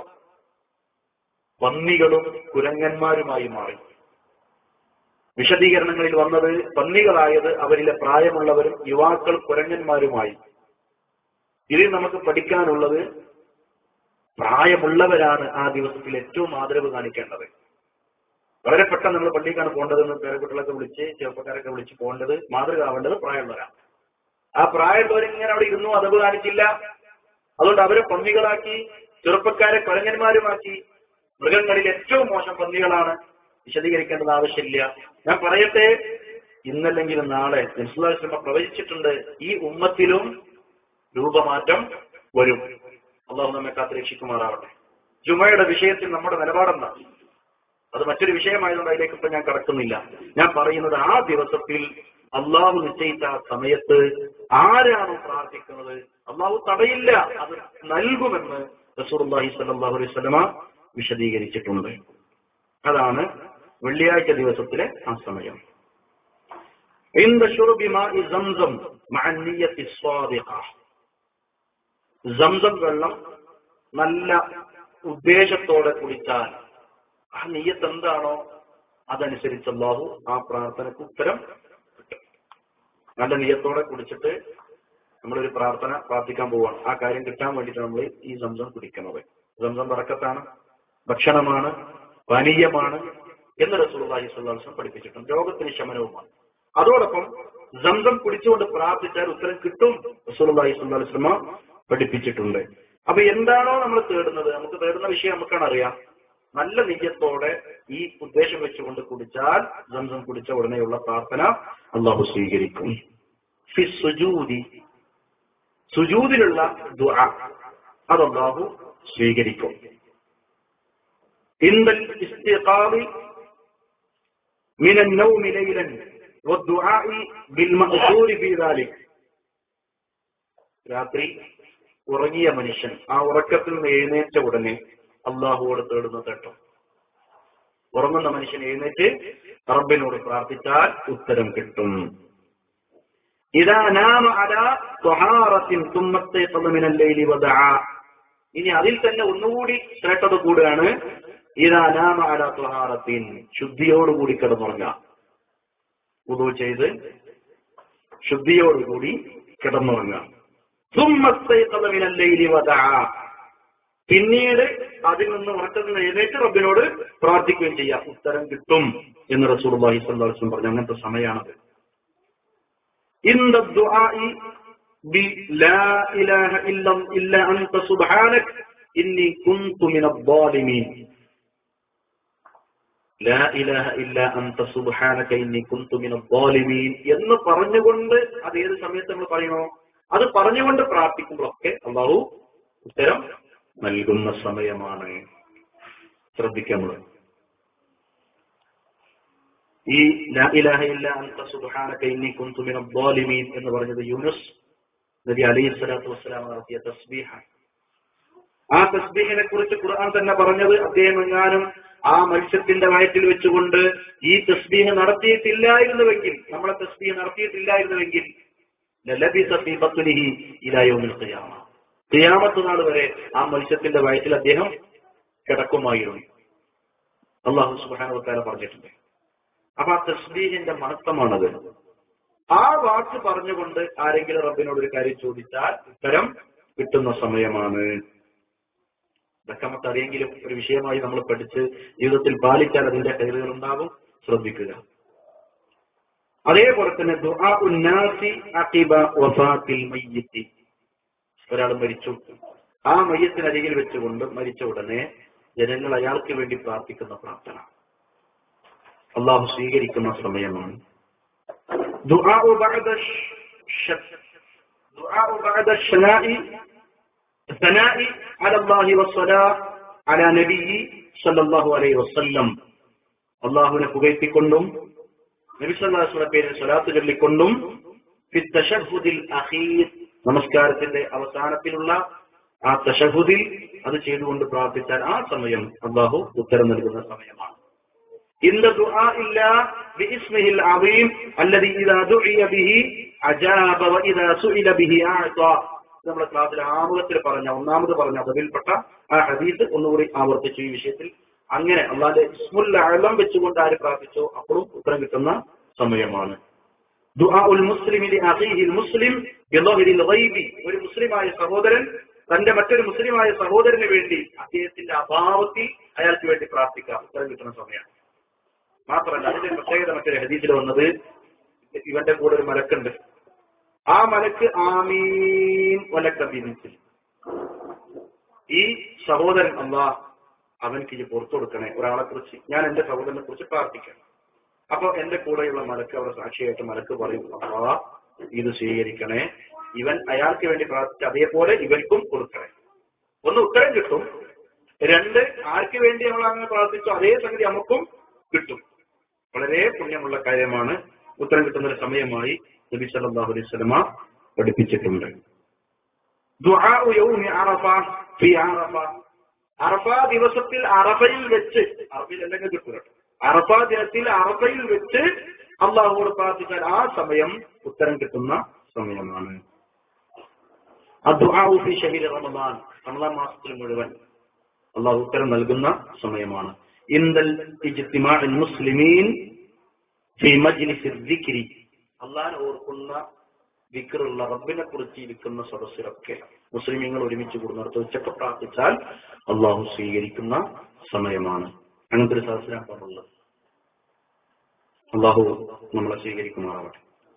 പന്നികളും കുരങ്ങന്മാരുമായി മാറി. വിശദീകരണങ്ങളിൽ വന്നത് പന്നികളായത് അവരിലെ പ്രായമുള്ളവരും യുവാക്കൾ കുരങ്ങന്മാരുമായി. ഇതിൽ നമുക്ക് പഠിക്കാനുള്ളത്, പ്രായമുള്ളവരാണ് ആ ദിവസത്തിൽ ഏറ്റവും ആദരവ് കാണിക്കേണ്ടത്. വളരെ പെട്ടെന്ന് നമ്മൾ പള്ളിക്കാണ് പോകേണ്ടതെന്ന് പേരക്കുട്ടികളൊക്കെ വിളിച്ച്, ചെറുപ്പക്കാരൊക്കെ വിളിച്ച് പോകേണ്ടത്, മാതൃക ആവേണ്ടത് പ്രായമുള്ളവരാണ്. ആ പ്രായമുള്ളവരിങ്ങനെ അവിടെ ഇരുന്നു, അതവ് കാണിച്ചില്ല. അതുകൊണ്ട് അവരെ പന്നികളാക്കി, ചെറുപ്പക്കാരെ കുരങ്ങന്മാരുമാക്കി. മൃഗങ്ങളിൽ ഏറ്റവും മോശം പന്നികളാണ്. വിശദീകരിക്കേണ്ടത് ആവശ്യമില്ല. ഞാൻ പറയട്ടെ, ഇന്നല്ലെങ്കിൽ നാളെ നബി സല്ലല്ലാഹു അലൈഹി വസല്ലം പ്രവചിച്ചിട്ടുണ്ട്, ഈ ഉമ്മത്തിലും രൂപമാറ്റം വരും. അള്ളാഹു നമ്മെ കാത്തുരക്ഷിക്കുമാറാവട്ടെ. ജുമയുടെ വിഷയത്തിൽ നമ്മുടെ നിലപാടെന്താണ്? അത് മറ്റൊരു വിഷയമായതുകൊണ്ട് അതിലേക്ക് ഇപ്പൊ ഞാൻ കടക്കുന്നില്ല. ഞാൻ പറയുന്നത്, ആ ദിവസത്തിൽ അള്ളാഹു നിശ്ചയിച്ച ആ സമയത്ത് ആരാണോ പ്രാർത്ഥിക്കുന്നത് അള്ളാഹു തടയില്ല, അത് നൽകുമെന്ന് റസൂലുള്ളാഹി സ്വല്ലല്ലാഹു അലൈഹി വസല്ലമ വിശദീകരിച്ചിട്ടുണ്ട്. അതാണ് വെള്ളിയാഴ്ച ദിവസത്തിലെ ആ സമയം. عند شرب ماء زمزم مع النية الصادقة. സംസം വെള്ളം നല്ല ഉദ്ദേശത്തോടെ കുടിച്ചാൽ ആ നിയ്യത്ത് എന്താണോ അതനുസരിച്ച് അല്ലാഹു ആ പ്രാർത്ഥനയ്ക്ക് ഉത്തരം കിട്ടും. നല്ല നിയ്യത്തോടെ കുടിച്ചിട്ട് നമ്മളൊരു പ്രാർത്ഥന പ്രാർത്ഥിക്കാൻ പോവാണ്, ആ കാര്യം കിട്ടാൻ വേണ്ടിയിട്ട് നമ്മൾ ഈ സംസം കുടിക്കുന്നത്. സംസം ബറക്കത്താണ്, ഭക്ഷണമാണ്, പാനീയമാണ് എന്ന് റസൂലുള്ളാഹി സ്വല്ലല്ലാഹു അലൈഹി വസല്ലം പഠിപ്പിച്ചിട്ടുണ്ട്. രോഗത്തിന് ശമനവുമാണ്. അതോടൊപ്പം സംസം കുടിച്ചുകൊണ്ട് പ്രാർത്ഥിച്ചാൽ ഉത്തരം കിട്ടും റസൂലുള്ളാഹി സ്വല്ലല്ലാഹു അലൈഹി വസല്ലം പഠിപ്പിച്ചിട്ടുണ്ട്. അപ്പൊ എന്താണോ നമ്മൾ തേടുന്നത്, നമുക്ക് തേടുന്ന വിഷയം നമുക്കാണ് അറിയാം. നല്ല നിയ്യത്തോടെ ഈ ഉദ്ദേശം വെച്ചുകൊണ്ട് കുടിച്ചാൽ സംസം കുടിച്ച ഉടനെയുള്ള പ്രാർത്ഥന അല്ലാഹു സ്വീകരിക്കും. ഫി സുജൂദി, സുജൂദിലുള്ള ദുആ അത് അല്ലാഹു സ്വീകരിക്കും. ഇൻദൽ ഇസ്തിഖാമി മിനൻ നൗമി ലൈലൻ വദ്ദുആഇ ബിൽ മഅ്സൂരി ഫീ ദാലിക്. രാത്രി ഉറങ്ങിയ മനുഷ്യൻ ആ ഉറക്കത്തിൽ നിന്ന് എഴുന്നേറ്റ ഉടനെ അള്ളാഹുവോട് തേടുന്ന തേട്ടം. ഉറങ്ങുന്ന മനുഷ്യൻ എഴുന്നേറ്റ് റബ്ബിനോട് പ്രാർത്ഥിച്ചാൽ ഉത്തരം കിട്ടും. ഇദാ നാമ അലാ ത്വഹാറത്തിൻ തുമ്മ ഇസ്തൈഖദ മിനൽ ലൈലി വദഅ. ഇനി അതിൽ തന്നെ ഒന്നുകൂടി ശ്രേഷ്ഠത കൂടുകയാണ്. ഇദാ നാമ അലാ ത്വഹാറത്തിൻ, ശുദ്ധിയോടുകൂടി കിടന്നുറങ്ങുക. വുദൂ ചെയ്ത് ശുദ്ധിയോടുകൂടി കിടന്നുറങ്ങുക. തുമ്മ ഇസ്തൈഖദ മിനൽ ലൈലി വദഅ, പിന്നീട് അതിൽ നിന്ന് ഉറക്കത്തിൽ നിന്ന് എഴുന്നേറ്റ് റബ്ബിനോട് പ്രാർത്ഥിക്കുകയും ചെയ്യാം, ഉത്തരം കിട്ടും എന്ന് റസൂലുള്ളാഹി സ്വല്ലല്ലാഹു അലൈഹി വസല്ലം പറഞ്ഞു. അങ്ങനത്തെ സമയമാണത്. ഇൻദ ദുആഇ ബി ലാ ഇലാഹ ഇല്ല ഇല്ല അൻത സുബ്ഹാനക ഇന്നി കുൻതു മിനദ് ളാലിമീൻ. ലാ ഇലാഹ ഇല്ല അൻത സുബ്ഹാനക ഇന്നി കുൻതു മിനദ് ളാലിമീൻ എന്ന് പറഞ്ഞുകൊണ്ട് അത് ഏത് സമയത്ത് നമ്മൾ പറയണോ, അത് പറഞ്ഞുകൊണ്ട് പ്രാർത്ഥിക്കുമ്പോഴൊക്കെ അല്ലാഹു ഉത്തരം നൽകുന്ന സമയമാണ്. ശ്രദ്ധിക്കാമുള്ളത് ഈ ലാ ഇലാഹ ഇല്ല അൻത സുബ്ഹാനക ഇന്നി കുൻതു മിനദ് ളാലിമീൻ എന്ന് പറഞ്ഞത് യൂനുസ് നബി അലൈഹി സ്വലാത്തു വസ്സലാം നടത്തിയ തസ്ബീഹാണ്. ആ തസ്ബീഹിനെ കുറിച്ച് ഖുർആൻ തന്നെ പറഞ്ഞത്, അദ്ദേഹം എങ്ങാനും ആ മത്സ്യത്തിന്റെ വയറ്റിൽ വെച്ചുകൊണ്ട് ഈ തസ്ബീഹ് നടത്തിയിട്ടില്ലായിരുന്നുവെങ്കിൽ, നമ്മളെ തസ്ബീഹ് നടത്തിയിട്ടില്ലായിരുന്നുവെങ്കിൽ ലലബിസ ഫീ ബത്നിഹി ഇലാ യൗമിൽ ഖിയാമ, ഖിയാമത്ത് നാൾ വരെ ആ മത്സ്യത്തിന്റെ വയറ്റിൽ അദ്ദേഹം കിടക്കുമായിരുന്നു. അല്ലാഹു സുബ്ഹാനഹു വ തആല പറഞ്ഞിട്ടുണ്ട്. അപ്പൊ ആ തസ്ബീഹിന്റെ മഹത്വമാണത്. ആ വാക്ക് പറഞ്ഞുകൊണ്ട് ആരെങ്കിലും റബ്ബിനോട് ഒരു കാര്യം ചോദിച്ചാൽ ഉത്തരം കിട്ടുന്ന സമയമാണ്. ഇതൊക്കെ നമുക്ക് അറിയെങ്കിലും ഒരു വിഷയമായി നമ്മൾ പഠിച്ച് ജീവിതത്തിൽ പാലിച്ചാൽ അതിന്റെ ഹൈറുകൾ ഉണ്ടാകും. ശ്രദ്ധിക്കുക. അതേപോലെ തന്നെ ദുആഉൻ നാസി അഖിബ വഫാത്തിൽ മയ്യിത്തി, ഒരാൾ മരിച്ചു, ആ മയ്യത്തിനരികിൽ വെച്ചുകൊണ്ട് മരിച്ച ഉടനെ ജനങ്ങൾ അയാൾക്ക് വേണ്ടി പ്രാർത്ഥിക്കുന്ന പ്രാർത്ഥന അല്ലാഹു സ്വീകരിക്കുന്ന സമയമാണ്. ദുആഉ ബഅദ ദുആഉ ബഅദ ശനാഇ സനാഇ അലല്ലാഹി വസ്സലാ അലാ നബിയി സല്ലല്ലാഹു അലൈഹി വസല്ലം, അല്ലാഹുവിനെ പുകഴ്ത്തിക്കൊണ്ടും നബി സല്ലല്ലാഹു അലൈഹി വസല്ലം പേരിൽ സ്വലാത്ത് ചൊല്ലിക്കൊണ്ടും ഫി തശഹ്ഹുദിൽ അഖീർ, നമസ്കാരത്തിന്റെ അവസാനത്തിലുള്ള ആ തശഹ്ഹുദിൽ അത് ചെയ്തുകൊണ്ട് പ്രാർത്ഥിച്ചാൽ ആ സമയം അല്ലാഹു ഉത്തരം നൽകുന്ന സമയമാണ്. ഇന്ന ദുആ ഇല്ലാ ബിഇസ്മിഹിൽ അദീം അല്ലദീ ഇദാ ദുഇയ ബിഹി അജാബ വഇദാ സുഇല ബിഹി അഅതാ. നമ്മുടെ ക്ലാസ്സിൽ ആമുഖത്തിൽ പറഞ്ഞ ഒന്നാമത് പറഞ്ഞ അതിൽപ്പെട്ട ആ ഹദീസ് ഒന്നുകൂടി ആവർത്തിച്ചു ഈ വിഷയത്തിൽ. അങ്ങനെ അല്ലാഹുവിന്റെ ഇസ്മുൽ അഅ്ലം വെച്ചുകൊണ്ട് ആര് പ്രാർത്ഥിച്ചോ അപ്പോഴും ഉത്തരം കിട്ടുന്ന സമയമാണ്. ദുആഉൽ മുസ്ലിമി ലി അഖീഹിൽ മുസ്ലിം ബിളഹിരിൽ ഗൈബി, ഒരു മുസ്ലിമായ സഹോദരൻ തന്റെ മറ്റൊരു മുസ്ലിമായ സഹോദരന് വേണ്ടി അദ്ദേഹത്തിന്റെ അഭാവത്തിൽ അയാൾക്ക് വേണ്ടി പ്രാർത്ഥിക്കാം, ഉത്തരം കിട്ടുന്ന സമയമാണ്. മാത്രമല്ല അതിന്റെ പ്രത്യേകത മറ്റൊരു ഹദീസിൽ വന്നത്, ഇവന്റെ കൂടെ ഒരു മലക്കുണ്ട്, ആ മലക്ക് ആമീൻ വലക്ക ബിമിസ്ലി, ഈ സഹോദരൻ അല്ലാഹ് അവൻക്ക് ഇത് പുറത്തു കൊടുക്കണേ, ഒരാളെ കുറിച്ച് ഞാൻ എന്റെ സഹോദരനെ കുറിച്ച് പ്രാർത്ഥിക്കണം. അപ്പൊ എന്റെ കൂടെയുള്ള മലക്ക് അവിടെ സാക്ഷിയായിട്ട് മലക്ക് പറയും, അല്ലാഹ് ഇത് സ്വീകരിക്കണേ, ഇവൻ അയാൾക്ക് വേണ്ടി പ്രാർത്ഥിച്ച അതേപോലെ ഇവൻക്കും കൊടുക്കണേ. ഒന്ന് ഉത്തരം കിട്ടും, രണ്ട് ആർക്ക് വേണ്ടി നമ്മൾ അങ്ങനെ പ്രാർത്ഥിച്ചോ അതേ സംഗതി നമുക്കും കിട്ടും. വളരെ പുണ്യമുള്ള കാര്യമാണ്. ഉത്തരം കിട്ടുന്ന ഒരു സമയമായി നബി സല്ലല്ലാഹു അലൈഹി വസല്ലം പഠിപ്പിച്ചിട്ടുണ്ട്. ദുആഉ യൗമി അറഫ ഫി അറഫ, അറഫ ദിവസത്തിൽ അറഫയിൽ വെച്ച്, അറഫയിൽ അല്ലെങ്കിൽ കിട്ടും, അറഫ ദിനത്തിൽ അറഫയിൽ വെച്ച് അള്ളാഹുവോട് പ്രാർത്ഥിച്ചാൽ ആ സമയം ഉത്തരം കിട്ടുന്ന സമയമാണ്. അദ്ദുആഉ ഫീ ശഹ്രി റമദാൻ, റമദാൻ മാസത്തിൽ മുഴുവൻ അള്ളാഹു ഉത്തരം നൽകുന്ന സമയമാണ്. ഇൻദൽ ഇജ്തിമാഉൽ മുസ്ലിമീൻ ഫീ മജ്ലിസിൽ ദിക്രി, അള്ളാഹനെ ഓർക്കുന്ന ദിക്റുള്ള റബ്ബിനെ കുറിച്ച് ഇരിക്കുന്ന സദസ്സിലൊക്കെ മുസ്ലിമീങ്ങൾ ഒരുമിച്ച് കൂടുന്നിടത്ത് വെച്ചൊക്കെ പ്രാർത്ഥിച്ചാൽ അള്ളാഹു സ്വീകരിക്കുന്ന സമയമാണ്. അങ്ങനത്തെ ഒരു സദസ്സിലാണ് പറഞ്ഞുള്ളത്. അള്ളാഹു നമ്മളെ സ്വീകരിക്കുമാറാവട്ടെ.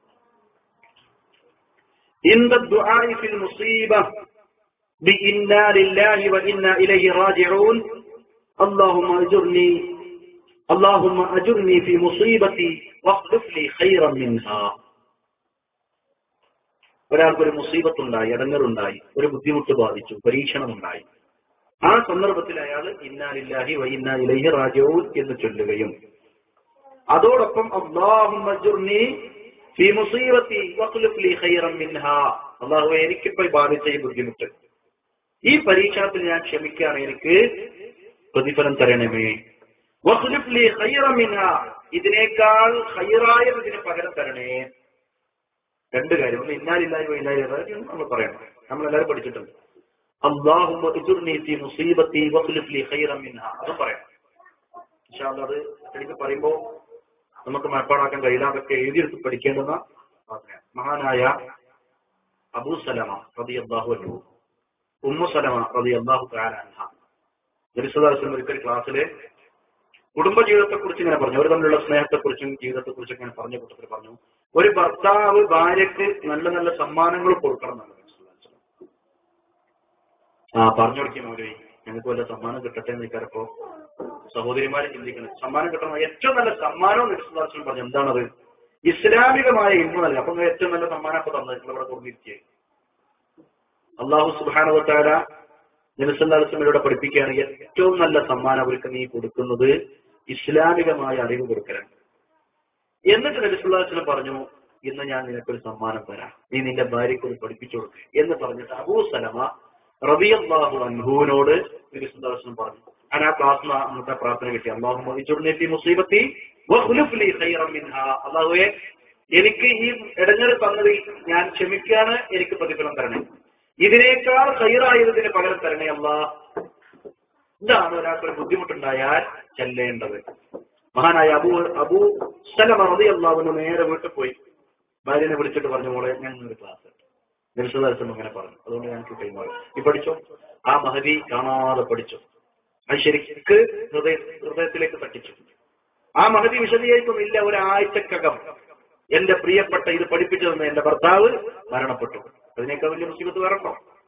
عند الدعاء في المصيبة بإنا لله وإنا إليه راجعون اللهم أجرني اللهم أجرني في مصيبتي واخلف لي خيرا منها. ഒരാൾക്കൊരു മുസീബത്തുണ്ടായി, ഇടങ്ങറുണ്ടായി, ഒരു ബുദ്ധിമുട്ട് ബാധിച്ചു, പരീക്ഷണമുണ്ടായി. ആ സന്ദർഭത്തിൽ അയാൾ ഇന്നാ ലില്ലാഹി വ ഇന്നാ ഇലൈഹി റാജിഊൻ എന്ന് ചൊല്ലുകയും അതോടൊപ്പം അല്ലാഹുമ്മ അജ്ർനി ഫീ മുസീബത്തി വഖ്ലുഫ് ലീ ഖൈറൻ മിൻഹാ, അല്ലാഹുവേ എനിക്കിപ്പോൾ ബാധിച്ച ഈ ബുദ്ധിമുട്ട്, ഈ പരീക്ഷണത്തിൽ ഞാൻ ക്ഷമിക്കുകയാണ്, എനിക്ക് പ്രതിഫലം തരണമേ. വഖ്ലുഫ് ലീ ഖൈറൻ മിൻഹാ, ഇതിനേക്കാൾ ഖൈറായത് ഇതിന് പകരം തരണേ. രണ്ട് കാര്യം. ഒന്ന് ഇന്നാ ലില്ലാഹി വ ഇന്നാ ഇലൈഹി റാജിഊൻ നമ്മൾ പറയണം, നമ്മൾ എല്ലാവരും പഠിച്ചിട്ടുണ്ട്. അല്ലാഹുമ്മ അജ്ർനി ഫീ മുസീബത്തി വഖ്ലുഫ് ലീ ഖൈറൻ മിൻഹാ, അതും പറയണം. ഇൻഷാ അല്ലാഹ് അത് എനിക്ക് പറയുമ്പോൾ നമുക്ക് മനപ്പാടാക്കാൻ കഴിയില്ല, അതൊക്കെ എഴുതിയെടുത്ത് പഠിക്കേണ്ടുന്ന മഹാനായ അബൂ സലമ റളിയല്ലാഹു അൻഹു, ഉമ്മു സലമ റളിയല്ലാഹു തആല അൻഹ, നബി സല്ലല്ലാഹു അലൈഹി വസല്ലം ഒരിക്കൽ ക്ലാസ്സിലെ കുടുംബജീവിതത്തെ കുറിച്ച് ഇങ്ങനെ പറഞ്ഞു, അവർ തമ്മിലുള്ള സ്നേഹത്തെക്കുറിച്ചും ജീവിതത്തെക്കുറിച്ചും ഇങ്ങനെ പറഞ്ഞ കൂട്ടത്തിൽ പറഞ്ഞു, ഒരു ഭർത്താവ് ഭാര്യക്ക് നല്ല നല്ല സമ്മാനങ്ങൾ കൊടുക്കണം എന്നാണ് നബി സല്ലല്ലാഹു അലൈഹി വസല്ലം. ആ പറഞ്ഞു കൊടുക്കും അവര്, ഞങ്ങൾക്ക് വല്ല സമ്മാനം കിട്ടട്ടെ എന്ന് നിൽക്കാറപ്പോ സഹോദരിമാരെ ചിന്തിക്കണം, സമ്മാനം കിട്ടണം. ഏറ്റവും നല്ല സമ്മാനം നബി സല്ലല്ലാഹു അലൈഹി വസല്ലം പറഞ്ഞു എന്താണത്? ഇസ്ലാമികമായ ഇൽമു നൽകുക. അപ്പൊ ഏറ്റവും നല്ല സമ്മാനം അപ്പൊ തന്നത് ഇവിടെ കൊടുത്തിരിക്കുക. അല്ലാഹു സുബ്ഹാനഹു വ തആല നബി സല്ലല്ലാഹു അലൈഹി വസല്ലമയോട് പഠിപ്പിക്കുകയാണ്, ഏറ്റവും നല്ല സമ്മാനം അവർക്ക് നീ കൊടുക്കുന്നത് ഇസ്ലാമികമായ അറിവ് കൊടുക്കലാണ്. എന്നിട്ട് നബി സല്ലല്ലാഹു അലൈഹി വസല്ലം പറഞ്ഞു, ഇന്ന് ഞാൻ നിനക്കൊരു സമ്മാനം തരാം, നീ നിന്റെ ഭാര്യയ്ക്ക് ഒരു പഠിപ്പിച്ചു കൊടുക്കുക എന്ന് പറഞ്ഞിട്ട് അബൂ സലമ റളിയല്ലാഹു അൻഹുവിനോട് നബി സല്ലല്ലാഹു അലൈഹി വസല്ലം പറഞ്ഞു. ആ ക്ലാസ് അന്നത്തെ പ്രാർത്ഥന കിട്ടി, അല്ലാഹുമ്മ അജ്ർനി ഫീ മുസീബത്തി വഖ്ലുഫ് ലീ ഖൈറൻ മിൻഹാ, അല്ലാഹുവേ എനിക്ക് ഈ ഇടങ്ങേറ് തന്നതിൽ ഞാൻ ക്ഷമിക്കാണ്, എനിക്ക് പ്രതിഫലം തരണേ, ഇതിനേക്കാൾ ഖൈറായതിന് പകരം തരണേ അല്ലാഹ്. ഇതാണ് ഒരാൾക്കൊരു ബുദ്ധിമുട്ടുണ്ടായാൽ ചെല്ലേണ്ടത്. മഹാനായ അബൂ അബൂ സലമ റളിയല്ലാഹു അൻഹു നേരെ വീട്ടിൽ പോയി ഭാര്യനെ വിളിച്ചിട്ട് പറഞ്ഞു, മോളെ ഞാൻ ഒരു ക്ലാസ് നബി സല്ലല്ലാഹു അലൈഹി വസല്ലം അങ്ങനെ പറഞ്ഞു, അതുകൊണ്ട് ഞങ്ങൾക്ക് കൈമാറി, നീ പഠിച്ചോ. ആ മഹദി കാണാതെ പഠിച്ചു, അത് ശരിക്ക് ഹൃദയ ഹൃദയത്തിലേക്ക് തട്ടിച്ചു. ആ മഹദി വിശദീകരിക്കുന്നില്ല, ഒരാഴ്ചക്കകം എന്റെ പ്രിയപ്പെട്ട ഇത് പഠിപ്പിച്ചു തന്ന എന്റെ ഭർത്താവ് മരണപ്പെട്ടു. അതിനേക്കാൾ വലിയ മുസീബത്ത് വരണ്ടോ?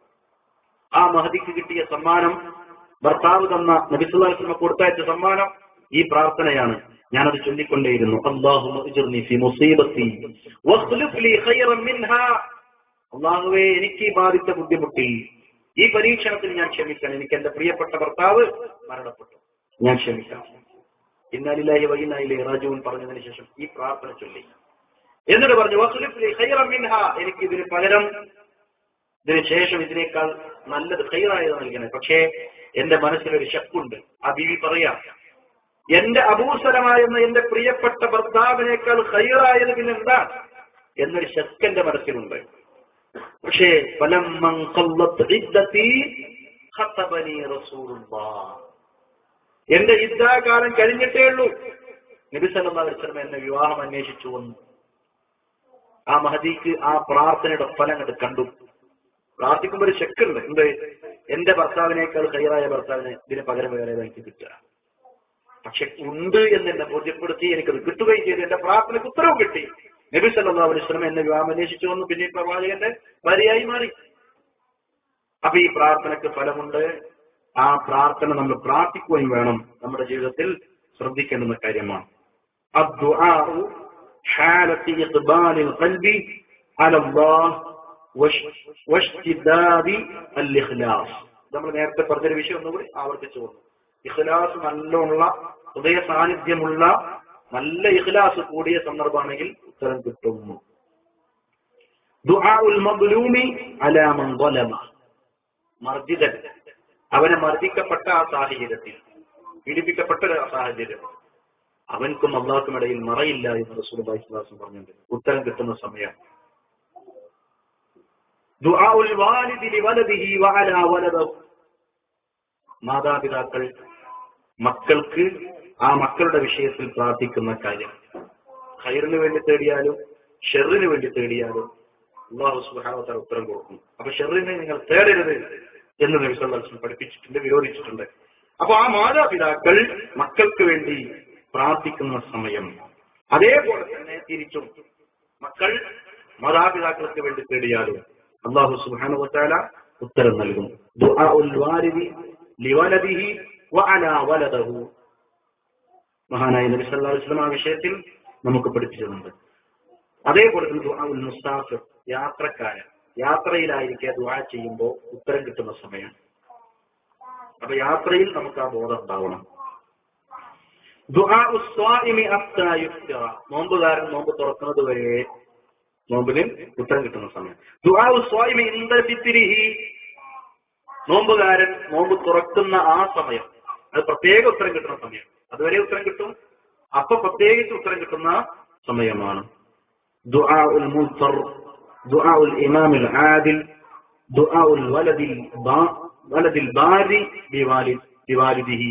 ആ മഹദിക്ക് കിട്ടിയ സമ്മാനം, ഭർത്താവ് തന്ന നബി സല്ലല്ലാഹു അലൈഹി വസല്ലം കൊടുത്തയച്ച സമ്മാനം ഈ പ്രാർത്ഥനയാണ്. ഞാനത് ചൊല്ലിക്കൊണ്ടേയിരുന്നു, അല്ലാഹുമ്മ അജ്ർനി ഫീ മുസീബത്തി വഖ്ലുഫ് ലീ ഖൈറൻ മിൻഹാ, അല്ലാഹുവേ എനിക്ക് ബാധിച്ച ബുദ്ധിമുട്ടി ഈ പരീക്ഷണത്തിൽ ഞാൻ ക്ഷമിക്കണം, എനിക്ക് എന്റെ പ്രിയപ്പെട്ട ഭർത്താവ് മരണപ്പെട്ടു, ഞാൻ ക്ഷമിക്കാം. ഇന്നാ ലില്ലാഹി വ ഇന്നാ ഇലൈഹി റാജിഊൻ പറഞ്ഞതിന് ശേഷം ഈ പ്രാർത്ഥന ചൊല്ലി. എന്നിട്ട് പറഞ്ഞു, വഖ്ലുഫ് ലീ ഖൈറൻ മിൻഹാ, എനിക്ക് ഇതിന് പകരം ഇതിന് ശേഷം ഇതിനേക്കാൾ നല്ലത് ഖൈറായത് നൽകണേ. പക്ഷേ എന്റെ മനസ്സിലൊരു ശക്കുണ്ട്. ആ ബീവി പറയാം, എന്റെ അബൂ സലമ എന്ന എന്റെ പ്രിയപ്പെട്ട ഭർത്താവിനേക്കാൾ ഖൈറായത് പിന്നെന്താ എന്നൊരു ശക്ക് എന്റെ മനസ്സിലുണ്ട്. പക്ഷേ എന്റെ ഇദ്ദാകാലം കഴിഞ്ഞിട്ടേ ഉള്ളൂ, നബി സല്ലല്ലാഹു അലൈഹി വസല്ലം എന്നെ വിവാഹം അന്വേഷിച്ചു വന്നു. ആ മഹദിക്ക് ആ പ്രാർത്ഥനയുടെ ഫലം കണ്ട് കണ്ടു. പ്രാർത്ഥിക്കുമ്പോൾ ഒരു ശക്കുണ്ട്, എന്ത്? എന്റെ ഭർത്താവിനേക്കാൾ ഖൈറായ ഭർത്താവിനെ ഇതിന് പകരം വേറെ എനിക്ക് കിട്ടുക. പക്ഷെ ഉണ്ട് എന്ന് എന്നെ ബോധ്യപ്പെടുത്തി, എനിക്കത് കിട്ടുകയും ചെയ്തു, എന്റെ പ്രാർത്ഥനയ്ക്ക് ഉത്തരവ് കിട്ടി. നബി സല്ലല്ലാഹു അലൈഹി വസല്ലം എന്നെ വിവാഹം അന്വേഷിച്ചു വന്നു, പിന്നെ പ്രവാചകന്റെ ഭാര്യയായി മാറി. അപ്പൊ ഈ പ്രാർത്ഥനയ്ക്ക് ഫലമുണ്ട്. ആ പ്രാർത്ഥന നമ്മൾ പ്രാർത്ഥിക്കുകയും വേണം, നമ്മുടെ ജീവിതത്തിൽ ശ്രദ്ധിക്കേണ്ടുന്ന കാര്യമാണ്. അദ്ദുആഉ ഹാലത്തി ഇഖ്ബാലിൽ ഖൽബി അലല്ലാഹ് വഷ്തിദാദി അൽ ഇഖ്ലാസ്. നമ്മൾ നേരത്തെ പറഞ്ഞൊരു വിഷയം ഒന്നുകൂടി ആവർത്തിച്ചു പോകുന്നു. ഇഖ്ലാസ് നല്ലുള്ള ഹൃദയ സാന്നിധ്യമുള്ള നല്ല ഇഖ്ലാസ് കൂടിയ സന്ദർഭമാണെങ്കിൽ ഉത്തരം കിട്ടും. ദുആഉൽ മദ്ലൂമി അലാ മൻ ളലമ, മർജിദൻ അവനെ മർദ്ദിക്കപ്പെട്ട ആ സാഹചര്യത്തിൽ, പീഡിപ്പിക്കപ്പെട്ട സാഹചര്യം, അവൻക്കും അള്ളാഹ്ക്കും ഇടയിൽ മറയില്ല എന്ന് റസൂലുള്ളാഹി സ്വല്ലല്ലാഹു അലൈഹി വസല്ലം പറഞ്ഞിട്ടുണ്ട്. ഉത്തരം കിട്ടുന്ന സമയം ദുആഉൽ വാലിദി ലിവലദിഹി വഅലാ വലദിഹി, മാതാപിതാക്കൾ മക്കൾക്ക് ആ മക്കളുടെ വിഷയത്തിൽ പ്രാർത്ഥിക്കുന്ന കാര്യം, ഖൈറിന് വേണ്ടി തേടിയാലും ഷെറിന് വേണ്ടി തേടിയാലും അല്ലാഹു സുബ്ഹാനഹു വ തആല ഉത്തരം കൊടുക്കും. അപ്പൊ ഷെറിനെ നിങ്ങൾ തേടരുത് എന്ന് നബി സല്ലല്ലാഹു അലൈഹി വസല്ലം പഠിപ്പിച്ചിട്ടുണ്ട്, വിരോധിച്ചിട്ടുണ്ട്. അപ്പൊ ആ മാതാപിതാക്കൾ മക്കൾക്ക് വേണ്ടി പ്രാർത്ഥിക്കുന്ന സമയം, അതേപോലെ തന്നെ തിരിച്ചും മക്കൾ മാതാപിതാക്കൾക്ക് വേണ്ടി തേടിയാലും അല്ലാഹു സുബ്ഹാനഹു വ തആല ഉത്തരം നൽകും. ദുആഉൽ വാലിദി ലിവലദിഹി വഅലാ വലദിഹി, മഹാനായ നബി സല്ലല്ലാഹു അലൈഹി വസല്ലം ആ വിഷയത്തിൽ നമുക്ക് പഠിപ്പിച്ചിട്ടുണ്ട്. അതേപോലെ തന്നെ ദുആഉൽ മുസാഫിർ, യാത്രക്കാരൻ യാത്രയിലായിരിക്കെ ദുആ ചെയ്യുമ്പോൾ ഉത്തരം കിട്ടുന്ന സമയം. അപ്പൊ യാത്രയിൽ നമുക്ക് ആ ബോധം ഉണ്ടാവണം. ദുആഉസ് സ്വാഇമി ഹത്താ യുഫ്തിറ, നോമ്പുകാരൻ നോമ്പ് തുറക്കുന്നത് വരെ നോമ്പിന് ഉത്തരം കിട്ടുന്ന സമയം. ദുആഉസ് സ്വാഇമി ഇൻദ ഫിത്രിഹി, നോമ്പുകാരൻ നോമ്പ് തുറക്കുന്ന ആ സമയം, അത് പ്രത്യേക ഉത്തരം കിട്ടുന്ന സമയം. അതുവരെ ഉത്തരം കിട്ടും, അപ്പൊ പ്രത്യേകിച്ച് ഉത്തരം കിട്ടുന്ന സമയമാണ്. ദുആഉൽ മുൻസർ, ദുആഉൽ ഇമാമിൽ ആദിൽ, ദുആഉൽ വലദിൽ വലദിൽ ബാരി ബിവാലിദിഹി.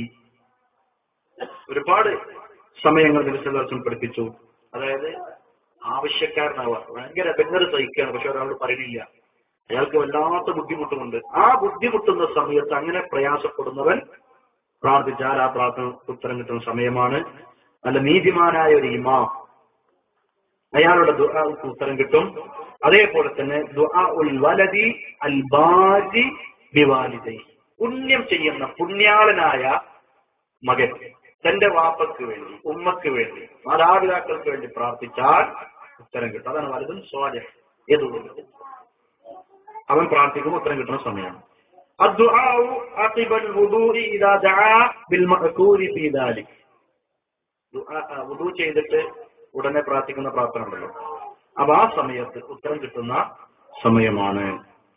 ഒരുപാട് സമയങ്ങൾ നബി സല്ലല്ലാഹു അലൈഹി വസല്ലം പഠിപ്പിച്ചു. അതായത് ആവശ്യക്കാരനാവുക, ഭയങ്കര ബെങ്ങറ് സഹിക്കുകയാണ്, പക്ഷെ ഒരാളോട് പറയണില്ല, അയാൾക്ക് വല്ലാത്ത ബുദ്ധിമുട്ടുമുണ്ട്. ആ ബുദ്ധിമുട്ടുന്ന സമയത്ത് അങ്ങനെ പ്രയാസപ്പെടുന്നവൻ പ്രാർത്ഥിച്ചാൽ ആ പ്രാർത്ഥന ഉത്തരം കിട്ടുന്ന സമയമാണ്. നല്ല നീതിമാനായ ഒരു ഇമാം, അയാളുടെ ദുആക്ക് ഉത്തരം കിട്ടും. അതേപോലെ തന്നെ ദുആഉൽ വലദി അൽ ബാരി ബിവാലിദൈഹി, പുണ്യം ചെയ്യുന്ന പുണ്യാളനായ മകൻ തന്റെ വാപ്പക്ക് വേണ്ടി ഉമ്മക്ക് വേണ്ടി മാതാപിതാക്കൾക്ക് വേണ്ടി പ്രാർത്ഥിച്ചാൽ ഉത്തരം കിട്ടും. അതാണ് വലതും സ്വാലിഹ്, ഏതുകൊണ്ട് അവൻ പ്രാർത്ഥിക്കുമ്പോൾ ഉത്തരം കിട്ടുന്ന സമയമാണ്. الدعاء عقب الوضوء اذا دعا بالمأثور في ذلك, വുദൂ ചെയ്തിട്ട് ഉടനെ പ്രാർത്ഥിക്കുന്ന പ്രാർത്ഥന ഉണ്ടല്ലോ, അപ്പൊ ആ സമയത്ത് ഉത്തരം കിട്ടുന്ന സമയമാണ്.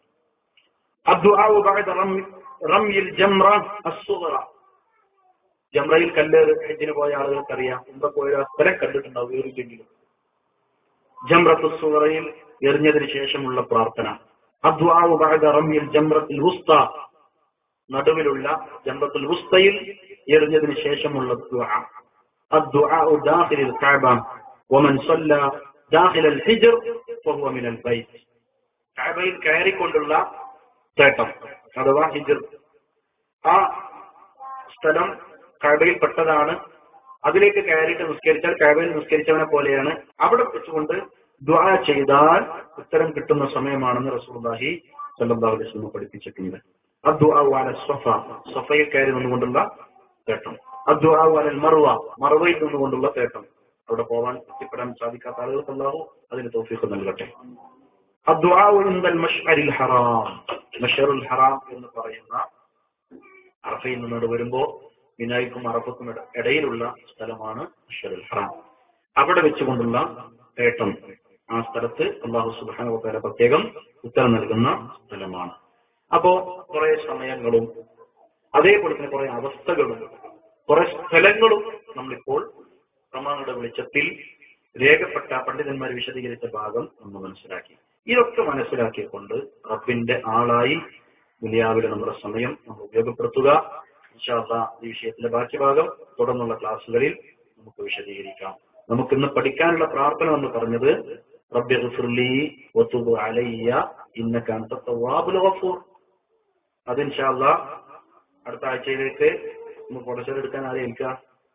الدعاء بعد رمي الجمرة الصغرى, ജംറയിൽ കല്ലേറ് ഹജ്ജിന് പോയ ആളുകൾക്കറിയാം, മുമ്പ് പോയ സ്ഥലം കണ്ടിട്ടുണ്ടാവും വേറില്ലെങ്കിലും. ജംറത്തുൽ സുഗറയിൽ എറിഞ്ഞതിന് ശേഷമുള്ള പ്രാർത്ഥന. അദ്ദുആഉ ബഅദ റമിയിൽ ജംറത്തുൽ വുസ്ത, നടുവിലുള്ള ജംറത്തുൽ വുസ്തയിൽ എറിഞ്ഞതിന് ശേഷമുള്ള ദുആ. അദ്ദുആഉ ദാഖിലുൽ കഅബ വമൻ സല്ല ദാഖിലൽ ഹിജ്ർ ഫഹുവ മിനൽ ബൈത്ത്, കഅബയിൽ കയറിക്കൊണ്ടുള്ള തേട്ടം അഥവാ ഹിജ്ർ, ആ സ്ഥലം കഅബയിൽ പെട്ടതാണ്. അതിലേക്ക് കയറിയിട്ട് നിസ്കരിച്ചാൽ കഅബയിൽ നിസ്കരിച്ചവനെ പോലെയാണ്. അവിടെ വെച്ചുകൊണ്ട് ദുആ ചെയ്താൽ ഉത്തരം കിട്ടുന്ന സമയമാണെന്ന് റസൂലുള്ളാഹി സ്വല്ലല്ലാഹു അലൈഹി വസല്ലം പഠിപ്പിച്ചിട്ടുണ്ട്. അദ്ദുആഉ അല സ്വഫ, സ്വഫയിൽ കയറി നിന്നുകൊണ്ടുള്ള തേട്ടം. അദ്ദുആഉ അലൽ മർവ, മർവയിൽ നിന്നുകൊണ്ടുള്ള തേട്ടം. അവിടെ പോവാൻ എത്തിപ്പെടാൻ സാധിക്കാത്ത ആളുകൾക്ക് അല്ലാഹു അതിന് തൗഫീഖ് നൽകട്ടെ. അദ്ദുആഉ ഇൻദൽ മശ്അരിൽ ഹറാം, മശ്അറുൽ ഹറാം എന്ന് പറയുന്ന അറഫയിൽ നിന്നോട് വരുമ്പോ മിനായിക്കും അറഫക്കും ഇടയിലുള്ള സ്ഥലമാണ് മശ്അറുൽ ഹറാം. അവിടെ വെച്ചുകൊണ്ടുള്ള തേട്ടം, ആ സ്ഥലത്ത് അല്ലാഹു സുബ്ഹാനഹു വ തആല പ്രത്യേകം ഉത്തരം നൽകുന്ന സ്ഥലമാണ്. അപ്പോ കുറെ സമയങ്ങളും അതേപോലെ തന്നെ കുറെ അവസ്ഥകളും കുറെ സ്ഥലങ്ങളും നമ്മളിപ്പോൾ പ്രമാണങ്ങളുടെ വെളിച്ചത്തിൽ രേഖപ്പെട്ട പണ്ഡിതന്മാർ വിശദീകരിച്ച ഭാഗം നമ്മൾ മനസ്സിലാക്കി. ഇതൊക്കെ മനസ്സിലാക്കിക്കൊണ്ട് റബ്ബിന്റെ ആളായി ദുനിയാവിലെ നമ്മുടെ സമയം നമ്മൾ ഉപയോഗപ്പെടുത്തുക. ഇൻഷാ അല്ലാഹ് ഈ വിഷയത്തിന്റെ ബാക്കി ഭാഗം തുടർന്നുള്ള ക്ലാസ്സുകളിൽ നമുക്ക് വിശദീകരിക്കാം. നമുക്കിന്ന് പഠിക്കാനുള്ള പ്രാർത്ഥന നമ്മൾ പറഞ്ഞത് റബ്ബി ഗ്ഫിർലി വതുബ് അലയ്യ ഇന്നക അൻത തവ്വാബുൽ ഗഫൂർ. അത് ഇൻഷാ അല്ലാഹ് അടുത്ത ആഴ്ചയിലേക്ക് നമുക്ക് പ്രൊഡക്ഷൻ എടുക്കാൻ ആരെ ഏൽക്കാം?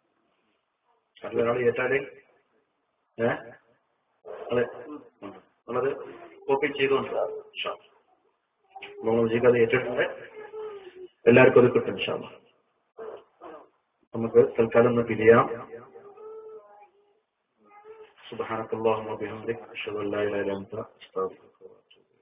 അതിലൊരാൾ ഏറ്റാല് ഏഹ് അതെ നമ്മളത് കോപ്പി ചെയ്തുകൊണ്ട് അത് ഏറ്റിട്ടുണ്ട്. എല്ലാവർക്കും അത് കിട്ടും ഇൻഷാ അല്ലാഹ്. നമുക്ക് തൽക്കാലം ഒന്ന് പിരിയാം. സുബ്ഹാനക്കല്ലാഹുമ്മ വബിഹംദിക അഷ്ഹദു അൻ ലാ ഇലാഹ ഇല്ല അൻത അസ്തഗ്ഫിറുക.